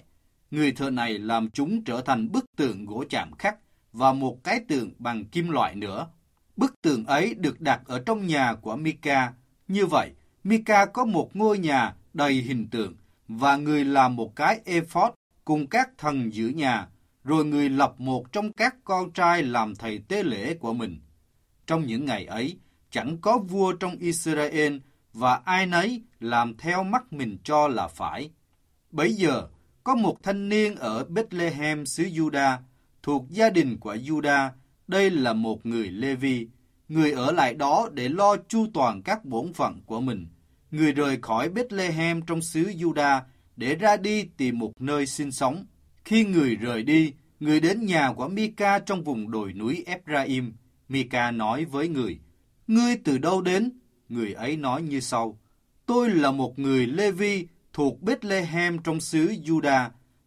Người thợ này làm chúng trở thành bức tượng gỗ chạm khắc và một cái tượng bằng kim loại nữa. Bức tượng ấy được đặt ở trong nhà của Mica. Như vậy, Mica có một ngôi nhà đầy hình tượng và người làm một cái ephod cùng các thần giữ nhà, rồi người lập một trong các con trai làm thầy tế lễ của mình. Trong những ngày ấy, chẳng có vua trong Israel và ai nấy làm theo mắt mình cho là phải. Bấy giờ, có một thanh niên ở Bethlehem xứ Juda, thuộc gia đình của Juda, đây là một người Lê-vi. Người ở lại đó để lo chu toàn các bổn phận của mình. Người rời khỏi Bethlehem trong xứ Juda để ra đi tìm một nơi sinh sống. Khi người rời đi, người đến nhà của Mica trong vùng đồi núi Ephraim. Mica nói với người, ngươi từ đâu đến? Người ấy nói như sau, tôi là một người Lê-vi thuộc Bethlehem trong xứ Juda,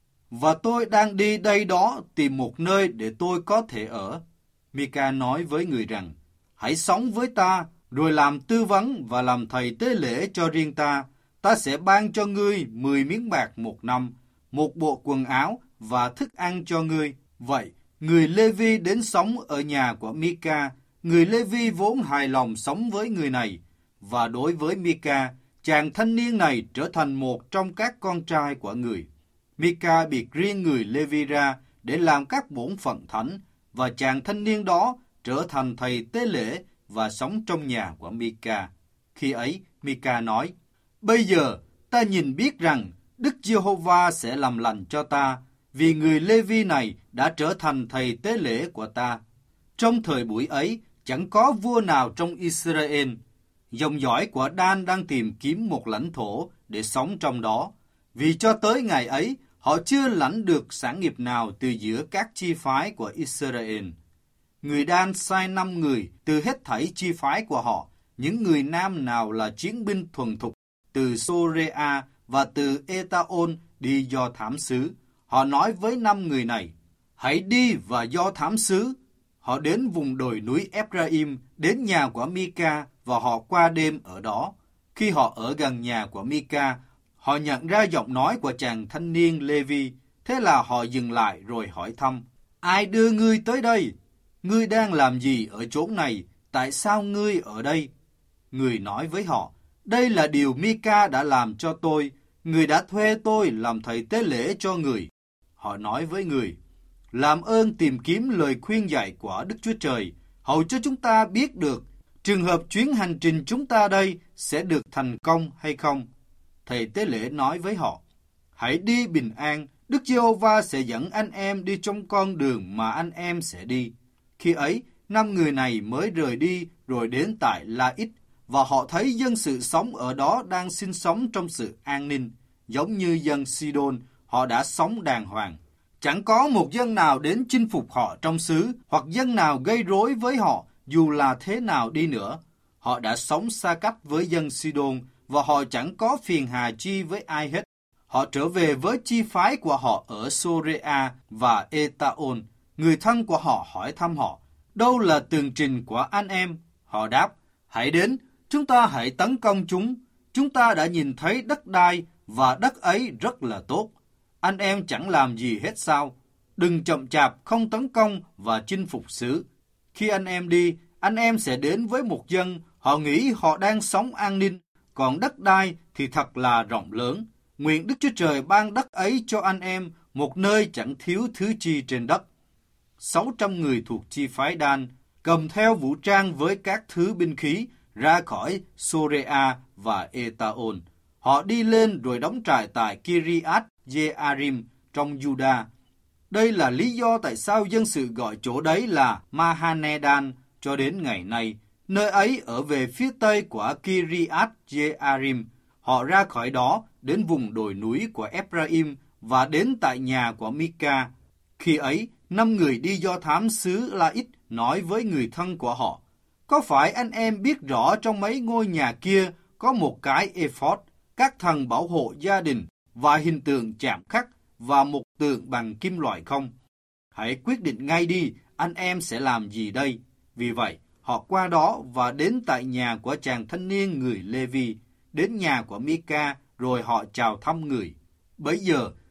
và tôi đang đi đây đó tìm một nơi để tôi có thể ở. Mica nói với người rằng, hãy sống với ta, rồi làm tư vấn và làm thầy tế lễ cho riêng ta. Ta sẽ ban cho ngươi mười miếng bạc một năm, một bộ quần áo và thức ăn cho ngươi. Vậy, người Lê-vi đến sống ở nhà của Mica. Người Lê-vi vốn hài lòng sống với người này, và đối với Mica, chàng thanh niên này trở thành một trong các con trai của người. Mica biệt riêng người Lê-vi ra để làm các bổn phận thánh, và chàng thanh niên đó trở thành thầy tế lễ và sống trong nhà của Mica. Khi ấy, Mica nói, bây giờ ta nhìn biết rằng Đức Giê-hô-va sẽ làm lành cho ta, vì người Lê-vi này đã trở thành thầy tế lễ của ta. Trong thời buổi ấy, chẳng có vua nào trong Israel. Dòng dõi của Dan đang tìm kiếm một lãnh thổ để sống trong đó, vì cho tới ngày ấy, họ chưa lãnh được sản nghiệp nào từ giữa các chi phái của Israel. Người Dan sai năm người từ hết thảy chi phái của họ, những người nam nào là chiến binh thuần thục, từ Sorea và từ Etaon đi do thám xứ. Họ nói với năm người này, hãy đi và do thám xứ. Họ đến vùng đồi núi Ephraim, đến nhà của Mica và họ qua đêm ở đó. Khi họ ở gần nhà của Mica, họ nhận ra giọng nói của chàng thanh niên Lê-vi. Thế là họ dừng lại rồi hỏi thăm, ai đưa ngươi tới đây? Ngươi đang làm gì ở chỗ này? Tại sao ngươi ở đây? Người nói với họ, đây là điều Mica đã làm cho tôi. Người đã thuê tôi làm thầy tế lễ cho người. Họ nói với người, làm ơn tìm kiếm lời khuyên dạy của Đức Chúa Trời, hầu cho chúng ta biết được trường hợp chuyến hành trình chúng ta đây sẽ được thành công hay không. Thầy tế lễ nói với họ, hãy đi bình an, Đức Giê-hô-va sẽ dẫn anh em đi trong con đường mà anh em sẽ đi. Khi ấy, năm người này mới rời đi rồi đến tại La-ít, và họ thấy dân sự sống ở đó đang sinh sống trong sự an ninh, giống như dân Sidon, họ đã sống đàng hoàng. Chẳng có một dân nào đến chinh phục họ trong xứ, hoặc dân nào gây rối với họ, dù là thế nào đi nữa. Họ đã sống xa cách với dân Sidon, và họ chẳng có phiền hà chi với ai hết. Họ trở về với chi phái của họ ở Sorea và Etaon. Người thân của họ hỏi thăm họ, đâu là tường trình của anh em? Họ đáp, hãy đến, chúng ta hãy tấn công chúng. Chúng ta đã nhìn thấy đất đai, và đất ấy rất là tốt. Anh em chẳng làm gì hết sao? Đừng chậm chạp, không tấn công và chinh phục xứ. Khi anh em đi, anh em sẽ đến với một dân, họ nghĩ họ đang sống an ninh, còn đất đai thì thật là rộng lớn. Nguyện Đức Chúa Trời ban đất ấy cho anh em, một nơi chẳng thiếu thứ chi trên đất. sáu trăm người thuộc chi phái Dan, cầm theo vũ trang với các thứ binh khí, ra khỏi Sorea và Etaon. Họ đi lên rồi đóng trại tại Kiriath Jearim trong Juda. Đây là lý do tại sao dân sự gọi chỗ đấy là Mahanedan cho đến ngày nay. Nơi ấy ở về phía tây của Kiriath Jearim. Họ ra khỏi đó đến vùng đồi núi của Ephraim và đến tại nhà của Mica. Khi ấy, năm người đi do thám xứ La-ít nói với người thân của họ, có phải anh em biết rõ trong mấy ngôi nhà kia có một cái ephod, các thần bảo hộ gia đình và hình tượng chạm khắc và một tượng bằng kim loại không? Hãy quyết định ngay đi, anh em sẽ làm gì đây? Vì vậy, họ qua đó và đến tại nhà của chàng thanh niên người Lê-vi, đến nhà của Mica, rồi họ chào thăm người. Bấy giờ,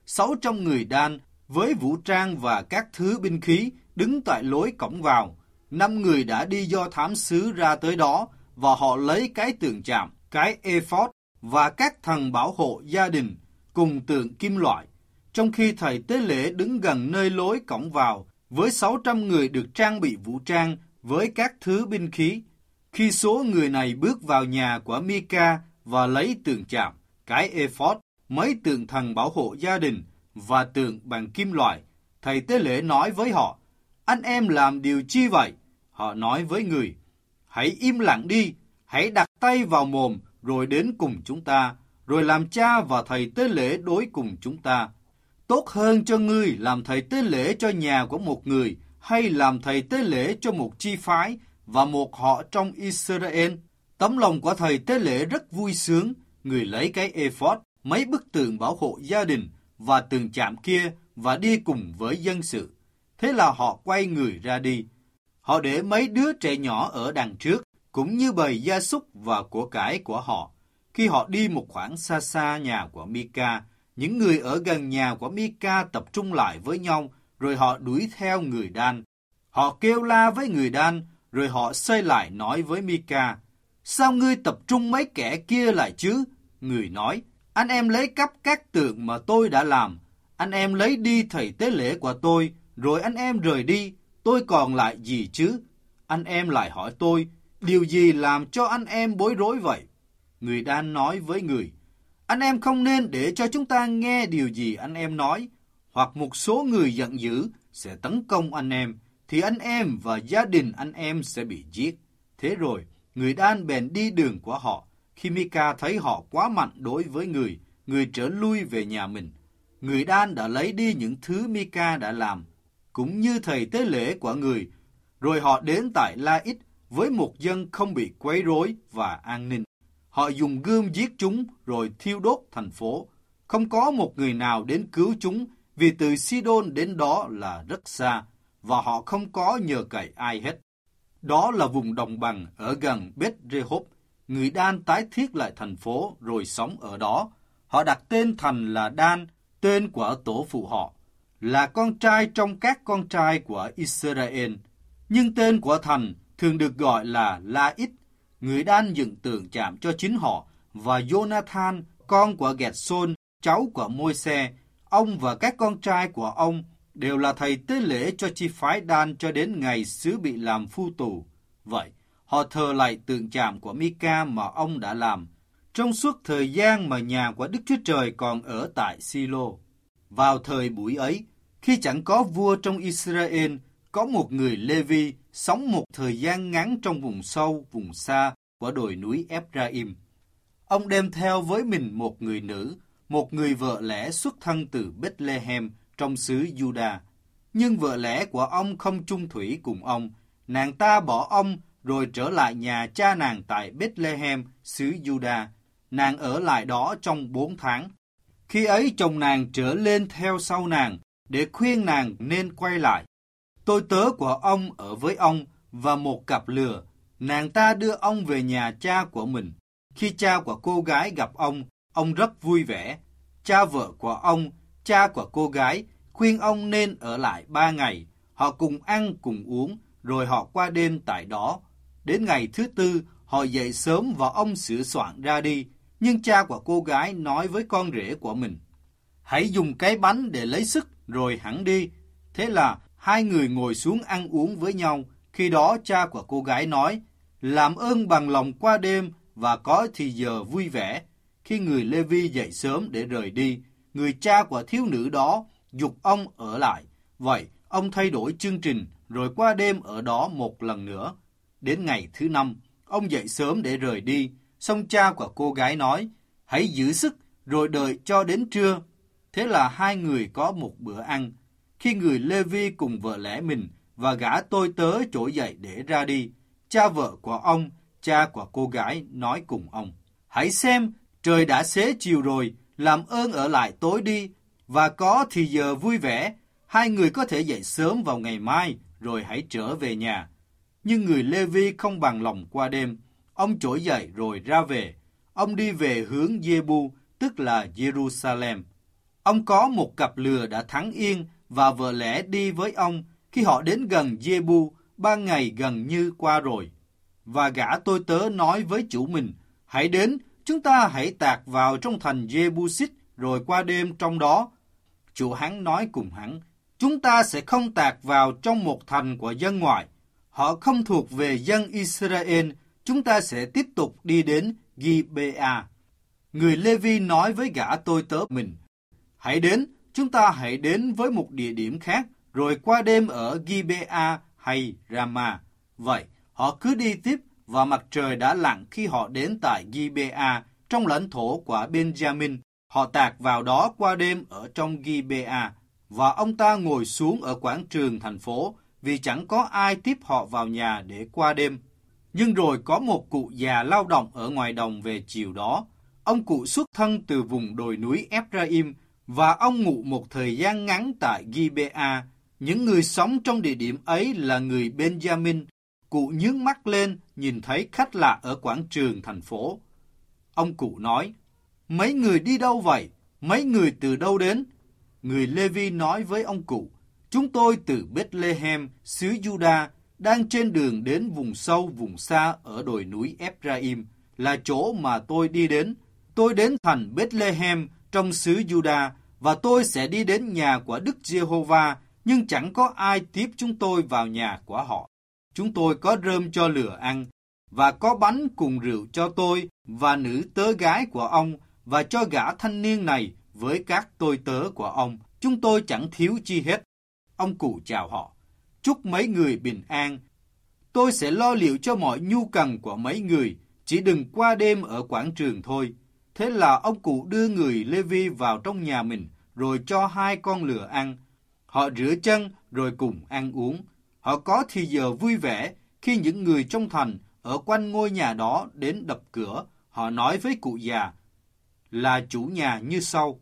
sáu trăm người Dan với vũ trang và các thứ binh khí đứng tại lối cổng vào. Năm người đã đi do thám sứ ra tới đó, và họ lấy cái tượng chạm, cái ephod và các thần bảo hộ gia đình cùng tượng kim loại. Trong khi thầy tế lễ đứng gần nơi lối cổng vào với sáu trăm người được trang bị vũ trang với các thứ binh khí. Khi số người này bước vào nhà của Mika và lấy tượng chạm, cái ephod, mấy tượng thần bảo hộ gia đình và tượng bằng kim loại, thầy tế lễ nói với họ: anh em làm điều chi vậy? Họ nói với người: hãy im lặng đi, hãy đặt tay vào mồm rồi đến cùng chúng ta, rồi làm cha và thầy tế lễ đối cùng chúng ta. Tốt hơn cho ngươi làm thầy tế lễ cho nhà của một người, hay làm thầy tế lễ cho một chi phái và một họ trong Israel. Tấm lòng của thầy tế lễ rất vui sướng. Người lấy cái ephod, mấy bức tượng bảo hộ gia đình và tượng chạm kia và đi cùng với dân sự. Thế là họ quay người ra đi. Họ để mấy đứa trẻ nhỏ ở đằng trước, cũng như bầy gia súc và của cải của họ. Khi họ đi một khoảng xa xa nhà của Mika, những người ở gần nhà của Mika tập trung lại với nhau, rồi họ đuổi theo người Dan. Họ kêu la với người Dan, rồi họ xoay lại nói với Mika: sao ngươi tập trung mấy kẻ kia lại chứ? Người nói: anh em lấy cắp các tượng mà tôi đã làm. Anh em lấy đi thầy tế lễ của tôi, rồi anh em rời đi. Tôi còn lại gì chứ? Anh em lại hỏi tôi: điều gì làm cho anh em bối rối vậy? Người Dan nói với người: anh em không nên để cho chúng ta nghe điều gì anh em nói, hoặc một số người giận dữ sẽ tấn công anh em, thì anh em và gia đình anh em sẽ bị giết. Thế rồi, người Dan bèn đi đường của họ. Khi Mika thấy họ quá mạnh đối với người, người trở lui về nhà mình. Người Dan đã lấy đi những thứ Mika đã làm, cũng như thầy tế lễ của người. Rồi họ đến tại La-ích với một dân không bị quấy rối và an ninh. Họ dùng gươm giết chúng rồi thiêu đốt thành phố. Không có một người nào đến cứu chúng, vì từ Sidon đến đó là rất xa, và họ không có nhờ cậy ai hết. Đó là vùng đồng bằng ở gần Beth-rehob. Người Dan tái thiết lại thành phố rồi sống ở đó. Họ đặt tên thành là Dan, tên của tổ phụ họ, là con trai trong các con trai của Israel. Nhưng tên của thành thường được gọi là La-ích. Người Dan dựng tượng chạm cho chính họ, và Jonathan, con của Gẹt-sôn, cháu của Môi-se, ông và các con trai của ông đều là thầy tế lễ cho chi phái Dan cho đến ngày xứ bị làm phu tù. Vậy, họ thờ lại tượng chạm của Mika mà ông đã làm, trong suốt thời gian mà nhà của Đức Chúa Trời còn ở tại Silo. Vào thời buổi ấy, khi chẳng có vua trong Israel, có một người Lê-vi sống một thời gian ngắn trong vùng sâu, vùng xa của đồi núi Ephraim. Ông đem theo với mình một người nữ, một người vợ lẽ xuất thân từ Bethlehem trong xứ Juda. Nhưng vợ lẽ của ông không chung thủy cùng ông. Nàng ta bỏ ông rồi trở lại nhà cha nàng tại Bethlehem, xứ Juda. Nàng ở lại đó trong bốn tháng. Khi ấy chồng nàng trở lên theo sau nàng để khuyên nàng nên quay lại. Tôi tớ của ông ở với ông và một cặp lừa. Nàng ta đưa ông về nhà cha của mình. Khi cha của cô gái gặp ông, ông rất vui vẻ. Cha vợ của ông, cha của cô gái, khuyên ông nên ở lại ba ngày. Họ cùng ăn cùng uống, rồi họ qua đêm tại đó. Đến ngày thứ tư, họ dậy sớm và ông sửa soạn ra đi. Nhưng cha của cô gái nói với con rể của mình: hãy dùng cái bánh để lấy sức rồi hẳn đi. Thế là hai người ngồi xuống ăn uống với nhau. Khi đó cha của cô gái nói: làm ơn bằng lòng qua đêm và có thì giờ vui vẻ. Khi người Lê-vi dậy sớm để rời đi, người cha của thiếu nữ đó giục ông ở lại. Vậy ông thay đổi chương trình rồi qua đêm ở đó một lần nữa. Đến ngày thứ năm, ông dậy sớm để rời đi. Xong cha của cô gái nói: hãy giữ sức rồi đợi cho đến trưa. Thế là hai người có một bữa ăn. Khi người Lê-vi cùng vợ lẽ mình và gã tôi tớ trỗi dậy để ra đi, cha vợ của ông, cha của cô gái nói cùng ông: hãy xem, trời đã xế chiều rồi, làm ơn ở lại tối đi, và có thì giờ vui vẻ, hai người có thể dậy sớm vào ngày mai, rồi hãy trở về nhà. Nhưng người Lê-vi không bằng lòng qua đêm. Ông trỗi dậy rồi ra về. Ông đi về hướng Giê-bu, tức là Giê-ru-sa-lem. Ông có một cặp lừa đã thắng yên và vợ lẽ đi với ông. Khi họ đến gần Giê-bu, ban ngày gần như qua rồi. Và gã tôi tớ nói với chủ mình, hãy đến, chúng ta hãy tạt vào trong thành Giê-bu-xít rồi qua đêm trong đó. Chủ hắn nói cùng hắn, chúng ta sẽ không tạt vào trong một thành của dân ngoại. Họ không thuộc về dân Israel, chúng ta sẽ tiếp tục đi đến Gibea. Người Lê-vi nói với gã tôi tớ mình, hãy đến, chúng ta hãy đến với một địa điểm khác, rồi qua đêm ở Gibea hay Rama. Vậy, họ cứ đi tiếp, và mặt trời đã lặn khi họ đến tại Gibea, trong lãnh thổ của Benjamin. Họ tạt vào đó qua đêm ở trong Gibea, và ông ta ngồi xuống ở quảng trường thành phố, vì chẳng có ai tiếp họ vào nhà để qua đêm. Nhưng rồi có một cụ già lao động ở ngoài đồng về chiều đó. Ông cụ xuất thân từ vùng đồi núi Ephraim, và ông ngụ một thời gian ngắn tại Gibea. Những người sống trong địa điểm ấy là người Benjamin. Cụ nhướng mắt lên, nhìn thấy khách lạ ở quảng trường thành phố. Ông cụ nói, mấy người đi đâu vậy? Mấy người từ đâu đến? Người Lê-vi nói với ông cụ, chúng tôi từ Bethlehem, xứ Juda, đang trên đường đến vùng sâu, vùng xa ở đồi núi Ephraim, là chỗ mà tôi đi đến. Tôi đến thành Bethlehem trong xứ Juda, và tôi sẽ đi đến nhà của Đức Giê-hô-va, nhưng chẳng có ai tiếp chúng tôi vào nhà của họ. Chúng tôi có rơm cho lừa ăn, và có bánh cùng rượu cho tôi và nữ tớ gái của ông, và cho gã thanh niên này với các tôi tớ của ông. Chúng tôi chẳng thiếu chi hết. Ông cụ chào họ. Chúc mấy người bình an. Tôi sẽ lo liệu cho mọi nhu cần của mấy người, chỉ đừng qua đêm ở quảng trường thôi. Thế là ông cụ đưa người Lê-vi vào trong nhà mình, rồi cho hai con lừa ăn. Họ rửa chân rồi cùng ăn uống. Họ có thì giờ vui vẻ khi những người trong thành ở quanh ngôi nhà đó đến đập cửa. Họ nói với cụ già là chủ nhà như sau: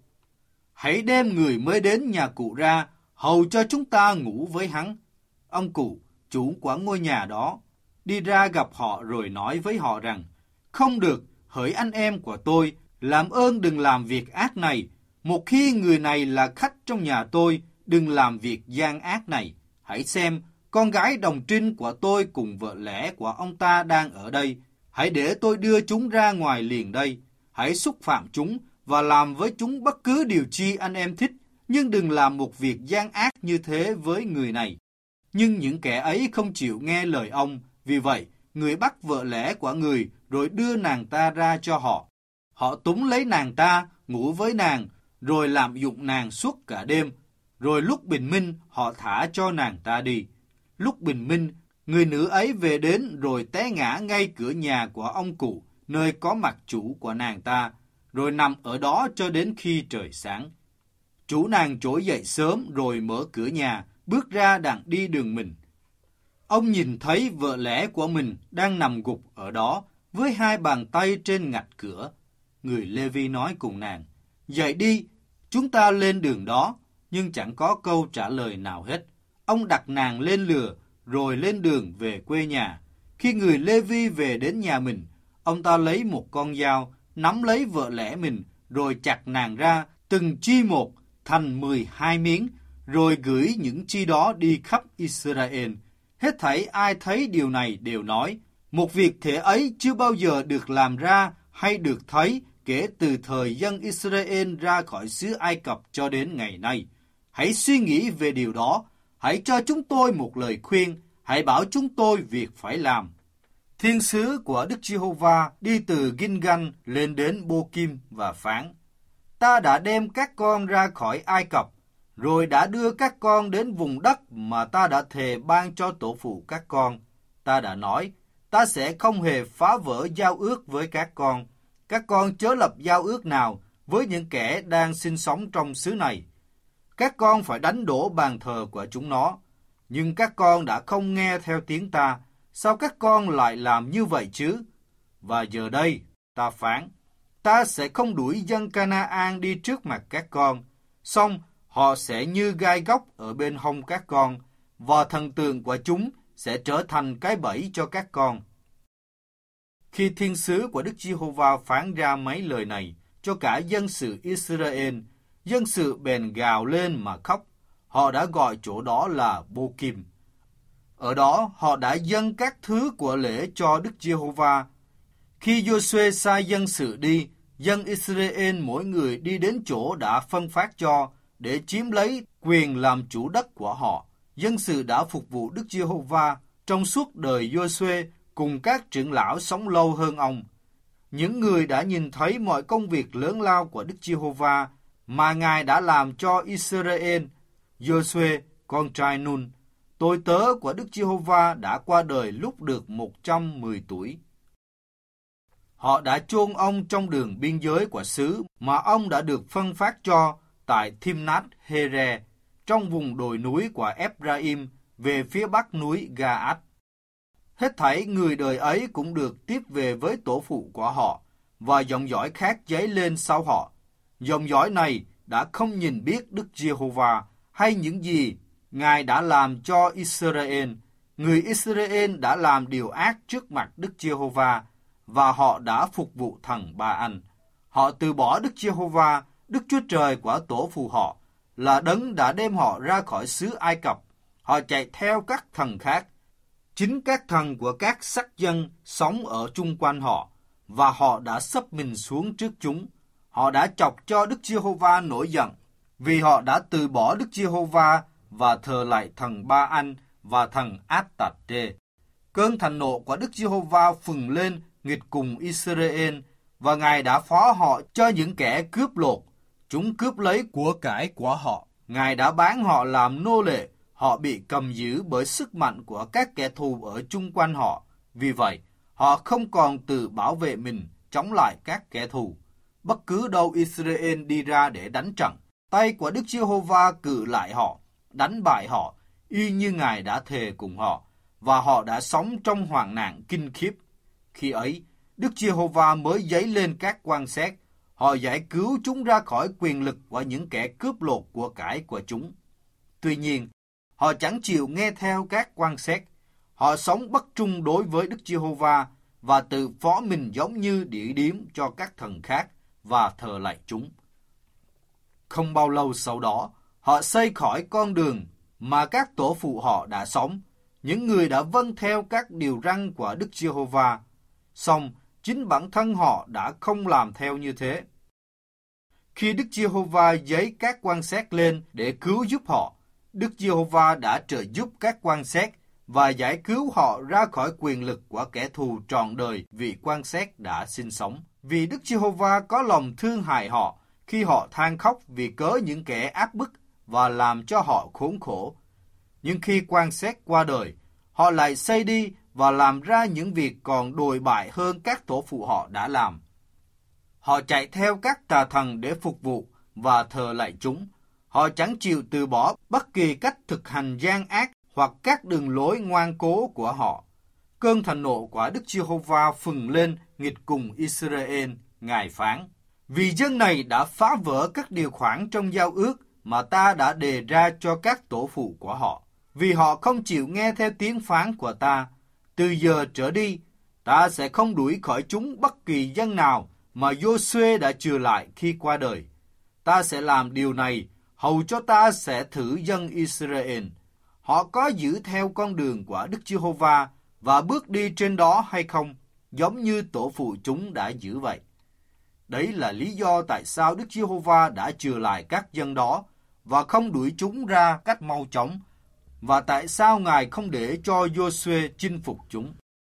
hãy đem người mới đến nhà cụ ra, hầu cho chúng ta ngủ với hắn. Ông cụ, chủ của ngôi nhà đó, đi ra gặp họ rồi nói với họ rằng, không được, hỡi anh em của tôi, làm ơn đừng làm việc ác này. Một khi người này là khách trong nhà tôi, đừng làm việc gian ác này. Hãy xem, con gái đồng trinh của tôi cùng vợ lẽ của ông ta đang ở đây. Hãy để tôi đưa chúng ra ngoài liền đây. Hãy xúc phạm chúng và làm với chúng bất cứ điều chi anh em thích, nhưng đừng làm một việc gian ác như thế với người này. Nhưng những kẻ ấy không chịu nghe lời ông, vì vậy, người bắt vợ lẽ của người rồi đưa nàng ta ra cho họ. Họ túng lấy nàng ta, ngủ với nàng, rồi lạm dụng nàng suốt cả đêm. Rồi lúc bình minh, họ thả cho nàng ta đi. Lúc bình minh, người nữ ấy về đến rồi té ngã ngay cửa nhà của ông cụ, nơi có mặt chủ của nàng ta, rồi nằm ở đó cho đến khi trời sáng. Chủ nàng trỗi dậy sớm rồi mở cửa nhà, bước ra đặng đi đường mình. Ông nhìn thấy vợ lẽ của mình đang nằm gục ở đó, với hai bàn tay trên ngạch cửa. Người Lê-vi nói cùng nàng, dậy đi, chúng ta lên đường đó, nhưng chẳng có câu trả lời nào hết. Ông đặt nàng lên lừa, rồi lên đường về quê nhà. Khi người Lê-vi về đến nhà mình, ông ta lấy một con dao, nắm lấy vợ lẽ mình, rồi chặt nàng ra từng chi một thành mười hai miếng, rồi gửi những chi đó đi khắp Israel. Hết thảy ai thấy điều này đều nói, một việc thế ấy chưa bao giờ được làm ra hay được thấy kể từ thời dân Israel ra khỏi xứ Ai Cập cho đến ngày nay. Hãy suy nghĩ về điều đó, hãy cho chúng tôi một lời khuyên, hãy bảo chúng tôi việc phải làm. Thiên sứ của Đức Giê-hô-va đi từ Gilgal lên đến Bô-kim và phán, ta đã đem các con ra khỏi Ai Cập, rồi đã đưa các con đến vùng đất mà ta đã thề ban cho tổ phụ các con. Ta đã nói, ta sẽ không hề phá vỡ giao ước với các con. Các con chớ lập giao ước nào với những kẻ đang sinh sống trong xứ này. Các con phải đánh đổ bàn thờ của chúng nó. Nhưng các con đã không nghe theo tiếng ta. Sao các con lại làm như vậy chứ? Và giờ đây, ta phán, ta sẽ không đuổi dân Ca-na-an đi trước mặt các con. Song họ sẽ như gai góc ở bên hông các con, và thần tượng của chúng sẽ trở thành cái bẫy cho các con. Khi thiên sứ của Đức Giê-hô-va phán ra mấy lời này cho cả dân sự Israel, Dân sự bèn gào lên mà khóc. Họ đã gọi chỗ đó là Bô Kim. Ở đó họ đã dâng các thứ của lễ cho Đức Giê-hô-va. Khi Giô-suê sai dân sự đi, dân Israel mỗi người đi đến chỗ đã phân phát cho để chiếm lấy quyền làm chủ đất của họ. Dân sự đã phục vụ Đức Giê-hô-va trong suốt đời Giô-suê cùng các trưởng lão sống lâu hơn ông. Những người đã nhìn thấy mọi công việc lớn lao của Đức Giê-hô-va mà Ngài đã làm cho Israel. Giô-suê, con trai Nun, tôi tớ của Đức Giê-hô-va, đã qua đời lúc được một trăm mười tuổi. Họ đã chôn ông trong đường biên giới của xứ mà ông đã được phân phát cho tại Thimnath-Hê-re, trong vùng đồi núi của Ephraim về phía bắc núi Ga-át. Hết thảy người đời ấy cũng được tiếp về với tổ phụ của họ, và dòng dõi khác dấy lên sau họ. Dòng dõi này đã không nhìn biết Đức Giê-hô-va hay những gì Ngài đã làm cho Israel. Người Israel đã làm điều ác trước mặt Đức Giê-hô-va, và họ đã phục vụ thần Ba-ân. Họ từ bỏ Đức Giê-hô-va, Đức Chúa Trời của tổ phụ họ, là đấng đã đem họ ra khỏi xứ Ai Cập. Họ chạy theo các thần khác, chính các thần của các sắc dân sống ở chung quanh họ, và họ đã xấp mình xuống trước chúng. Họ đã chọc cho Đức Giê-hô-va nổi giận, vì họ đã từ bỏ Đức Giê-hô-va và thờ lạy thần Ba-ân và thần Át-tạt-trê. Cơn thịnh nộ của Đức Giê-hô-va phừng lên nghịch cùng Israel, và Ngài đã phó họ cho những kẻ cướp lột. Chúng cướp lấy của cải của họ. Ngài đã bán họ làm nô lệ. Họ bị cầm giữ bởi sức mạnh của các kẻ thù ở chung quanh họ. Vì vậy, họ không còn tự bảo vệ mình chống lại các kẻ thù. Bất cứ đâu Israel đi ra để đánh trận, tay của Đức Giê-hô-va cự lại họ, đánh bại họ, y như Ngài đã thề cùng họ, và họ đã sống trong hoạn nạn kinh khiếp. Khi ấy, Đức Giê-hô-va mới dấy lên các quan xét. Họ giải cứu chúng ra khỏi quyền lực của những kẻ cướp lột của cải của chúng. Tuy nhiên, họ chẳng chịu nghe theo các quan xét. Họ sống bất trung đối với Đức Giê-hô-va và tự phó mình giống như địa điếm cho các thần khác và thờ lạy chúng. Không bao lâu sau đó, họ xây khỏi con đường mà các tổ phụ họ đã sống, những người đã vâng theo các điều răn của Đức Giê-hô-va. Song chính bản thân họ đã không làm theo như thế. Khi Đức Giê-hô-va giấy các quan xét lên để cứu giúp họ, Đức Giê-hô-va đã trợ giúp các quan xét và giải cứu họ ra khỏi quyền lực của kẻ thù trọn đời vì quan xét đã sinh sống. Vì Đức Giê-hô-va có lòng thương hại họ khi họ than khóc vì cớ những kẻ áp bức và làm cho họ khốn khổ. Nhưng khi quan xét qua đời, họ lại xây đi và làm ra những việc còn đồi bại hơn các tổ phụ họ đã làm. Họ chạy theo các tà thần để phục vụ và thờ lạy chúng. Họ chẳng chịu từ bỏ bất kỳ cách thực hành gian ác hoặc các đường lối ngoan cố của họ. Cơn thịnh nộ của Đức Giê-hô-va phừng lên nghịch cùng Israel. Ngài phán: vì dân này đã phá vỡ các điều khoản trong giao ước mà ta đã đề ra cho các tổ phụ của họ. Vì họ không chịu nghe theo tiếng phán của ta, từ giờ trở đi, ta sẽ không đuổi khỏi chúng bất kỳ dân nào mà Giô-suê đã chừa lại khi qua đời. Ta sẽ làm điều này, hầu cho ta sẽ thử dân Israel. Họ có giữ theo con đường của Đức Giê-hô-va và bước đi trên đó hay không, giống như tổ phụ chúng đã giữ vậy. Đấy là lý do tại sao Đức Giê-hô-va đã chừa lại các dân đó và không đuổi chúng ra cách mau chóng, và tại sao Ngài không để cho Giô-suê chinh phục chúng.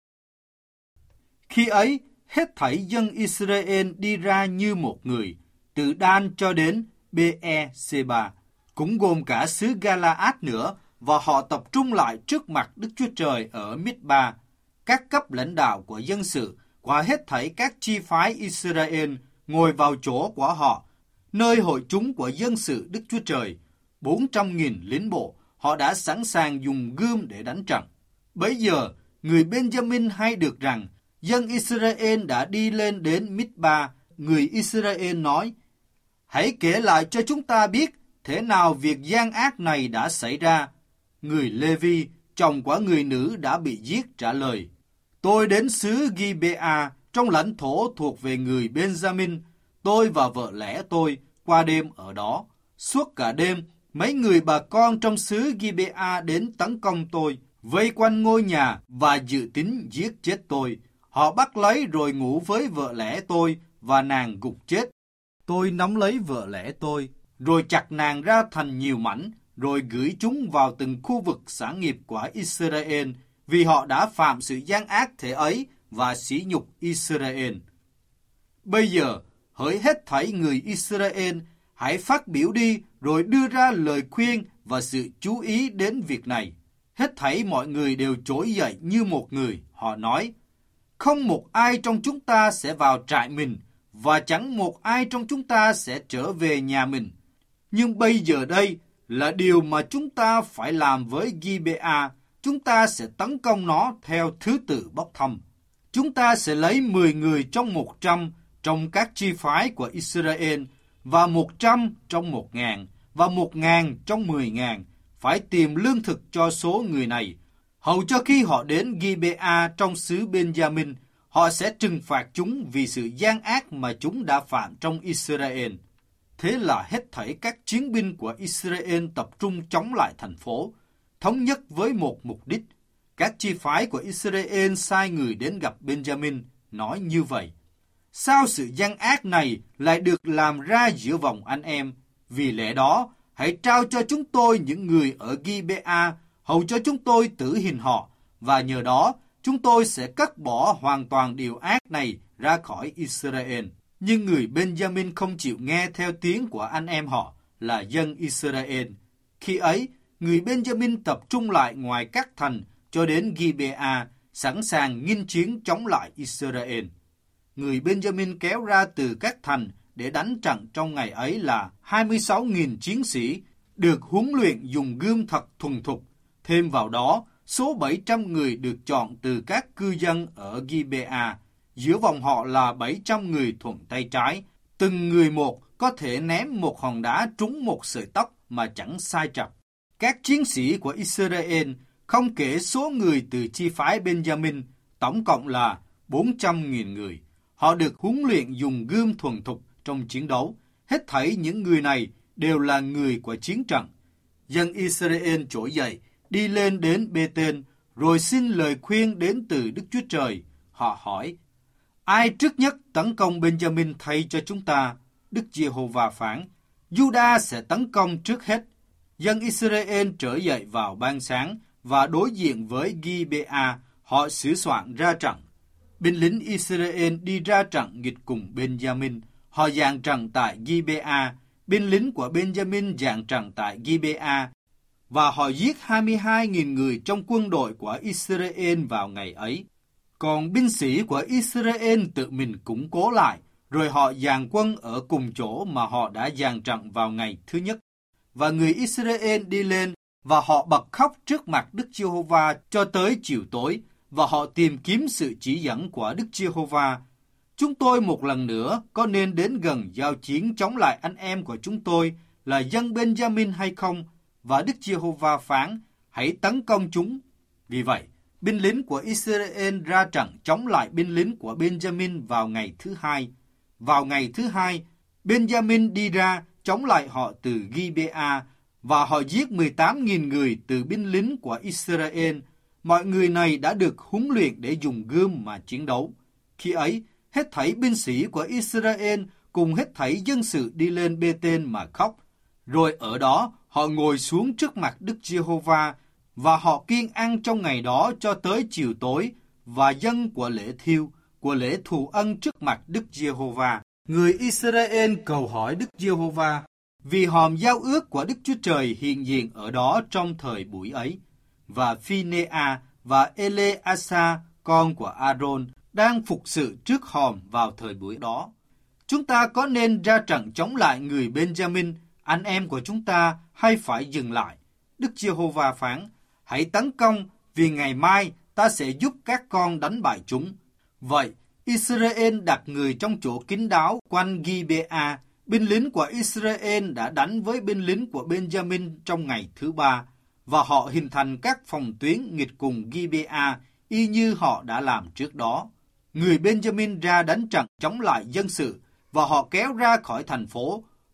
Khi ấy, hết thảy dân Israel đi ra như một người, từ Dan cho đến Bê-e-sê-ba, cũng gồm cả xứ Ga-la-át nữa, và họ tập trung lại trước mặt Đức Chúa Trời ở Mít-ba. Các cấp lãnh đạo của dân sự và hết thảy các chi phái Israel ngồi vào chỗ của họ, nơi hội chúng của dân sự Đức Chúa Trời, bốn trăm nghìn lính bộ. Họ đã sẵn sàng dùng gươm để đánh trận. Bấy giờ, người Benjamin hay được rằng dân Israel đã đi lên đến Mít-ba. Người Israel nói: hãy kể lại cho chúng ta biết thế nào việc gian ác này đã xảy ra. Người Lê-vi, chồng của người nữ đã bị giết, trả lời: tôi đến xứ Ghi-bê-a, trong lãnh thổ thuộc về người Benjamin. Tôi và vợ lẽ tôi, qua đêm ở đó. Suốt cả đêm, mấy người bà con trong xứ Gibea đến tấn công tôi, vây quanh ngôi nhà và dự tính giết chết tôi. Họ bắt lấy rồi ngủ với vợ lẽ tôi và nàng gục chết. Tôi nắm lấy vợ lẽ tôi, rồi chặt nàng ra thành nhiều mảnh, rồi gửi chúng vào từng khu vực sản nghiệp của Israel, vì họ đã phạm sự gian ác thể ấy và sỉ nhục Israel. Bây giờ, hỡi hết thảy người Israel, hãy phát biểu đi rồi đưa ra lời khuyên và sự chú ý đến việc này. Hết thảy mọi người đều trỗi dậy như một người. Họ nói, không một ai trong chúng ta sẽ vào trại mình, và chẳng một ai trong chúng ta sẽ trở về nhà mình. Nhưng bây giờ đây là điều mà chúng ta phải làm với Gibea. Chúng ta sẽ tấn công nó theo thứ tự bốc thăm. Chúng ta sẽ lấy mười người trong một trăm trong các chi phái của Israel, và một trăm trong một ngàn, và một ngàn trong mười ngàn. Phải tìm lương thực cho số người này. Hầu cho khi họ đến Gibea trong xứ Benjamin, họ sẽ trừng phạt chúng vì sự gian ác mà chúng đã phạm trong Israel. Thế là hết thảy các chiến binh của Israel tập trung chống lại thành phố, thống nhất với một mục đích. Các chi phái của Israel sai người đến gặp Benjamin, nói như vậy. Sao sự gian ác này lại được làm ra giữa vòng anh em? Vì lẽ đó, hãy trao cho chúng tôi những người ở Gibea, hầu cho chúng tôi tử hình họ, và nhờ đó chúng tôi sẽ cắt bỏ hoàn toàn điều ác này ra khỏi Israel. Nhưng người Benjamin không chịu nghe theo tiếng của anh em họ là dân Israel. Khi ấy, người Benjamin tập trung lại ngoài các thành cho đến Gibea, sẵn sàng nghinh chiến chống lại Israel. Người Benjamin kéo ra từ các thành để đánh trận trong ngày ấy là hai mươi sáu nghìn chiến sĩ, được huấn luyện dùng gươm thật thuần thục. Thêm vào đó, số bảy trăm người được chọn từ các cư dân ở Gibea. Giữa vòng họ là bảy trăm người thuận tay trái. Từng người một có thể ném một hòn đá trúng một sợi tóc mà chẳng sai trật. Các chiến sĩ của Israel, không kể số người từ chi phái Benjamin, tổng cộng là bốn trăm nghìn người. Họ được huấn luyện dùng gươm thuần thục trong chiến đấu. Hết thảy những người này đều là người của chiến trận. Dân Israel trỗi dậy, đi lên đến Bê-tên, rồi xin lời khuyên đến từ Đức Chúa Trời. Họ hỏi, ai trước nhất tấn công Benjamin thay cho chúng ta? Đức Giê-hô-va phán, Juda sẽ tấn công trước hết. Dân Israel trở dậy vào ban sáng và đối diện với Gibea, họ sửa soạn ra trận. Binh lính Israel đi ra trận nghịch cùng Benjamin. Họ dàn trận tại Gibea. Binh lính của Benjamin dàn trận tại Gibea. Và họ giết hai mươi hai nghìn người trong quân đội của Israel vào ngày ấy. Còn binh sĩ của Israel tự mình củng cố lại, rồi họ dàn quân ở cùng chỗ mà họ đã dàn trận vào ngày thứ nhất. Và người Israel đi lên, và họ bật khóc trước mặt Đức Giê-hô-va cho tới chiều tối, và họ tìm kiếm sự chỉ dẫn của Đức Giê-hô-va. Chúng tôi một lần nữa có nên đến gần giao chiến chống lại anh em của chúng tôi là dân Benjamin hay không? Và Đức Giê-hô-va phán, hãy tấn công chúng. Vì vậy, binh lính của Israel ra trận chống lại binh lính của Benjamin vào ngày thứ hai. Vào ngày thứ hai, Benjamin đi ra chống lại họ từ Gibea, và họ giết mười tám nghìn người từ binh lính của Israel. Mọi người này đã được huấn luyện để dùng gươm mà chiến đấu. Khi ấy, hết thảy binh sĩ của Israel cùng hết thảy dân sự đi lên Bê-tên mà khóc. Rồi ở đó, họ ngồi xuống trước mặt Đức Giê-hô-va, và họ kiêng ăn trong ngày đó cho tới chiều tối, và dâng của lễ thiêu, của lễ thù ân trước mặt Đức Giê-hô-va. Người Israel cầu hỏi Đức Giê-hô-va, vì hòm giao ước của Đức Chúa Trời hiện diện ở đó trong thời buổi ấy. Và Phi-nê-a và Ê-lê-a-sa, con của A-rôn, đang phục sự trước hòm vào thời buổi đó. Chúng ta có nên ra trận chống lại người Benjamin, anh em của chúng ta, hay phải dừng lại? Đức Giê-hô-va phán, hãy tấn công, vì ngày mai ta sẽ giúp các con đánh bại chúng. Vậy, Israel đặt người trong chỗ kín đáo quanh Gibea. Binh lính của Israel đã đánh với binh lính của Benjamin trong ngày thứ ba, và họ hình thành các phòng tuyến nghịch cùng Gibea, y như họ đã làm trước đó. Người Benjamin ra đánh trận chống lại dân sự, và họ kéo ra khỏi thành phố.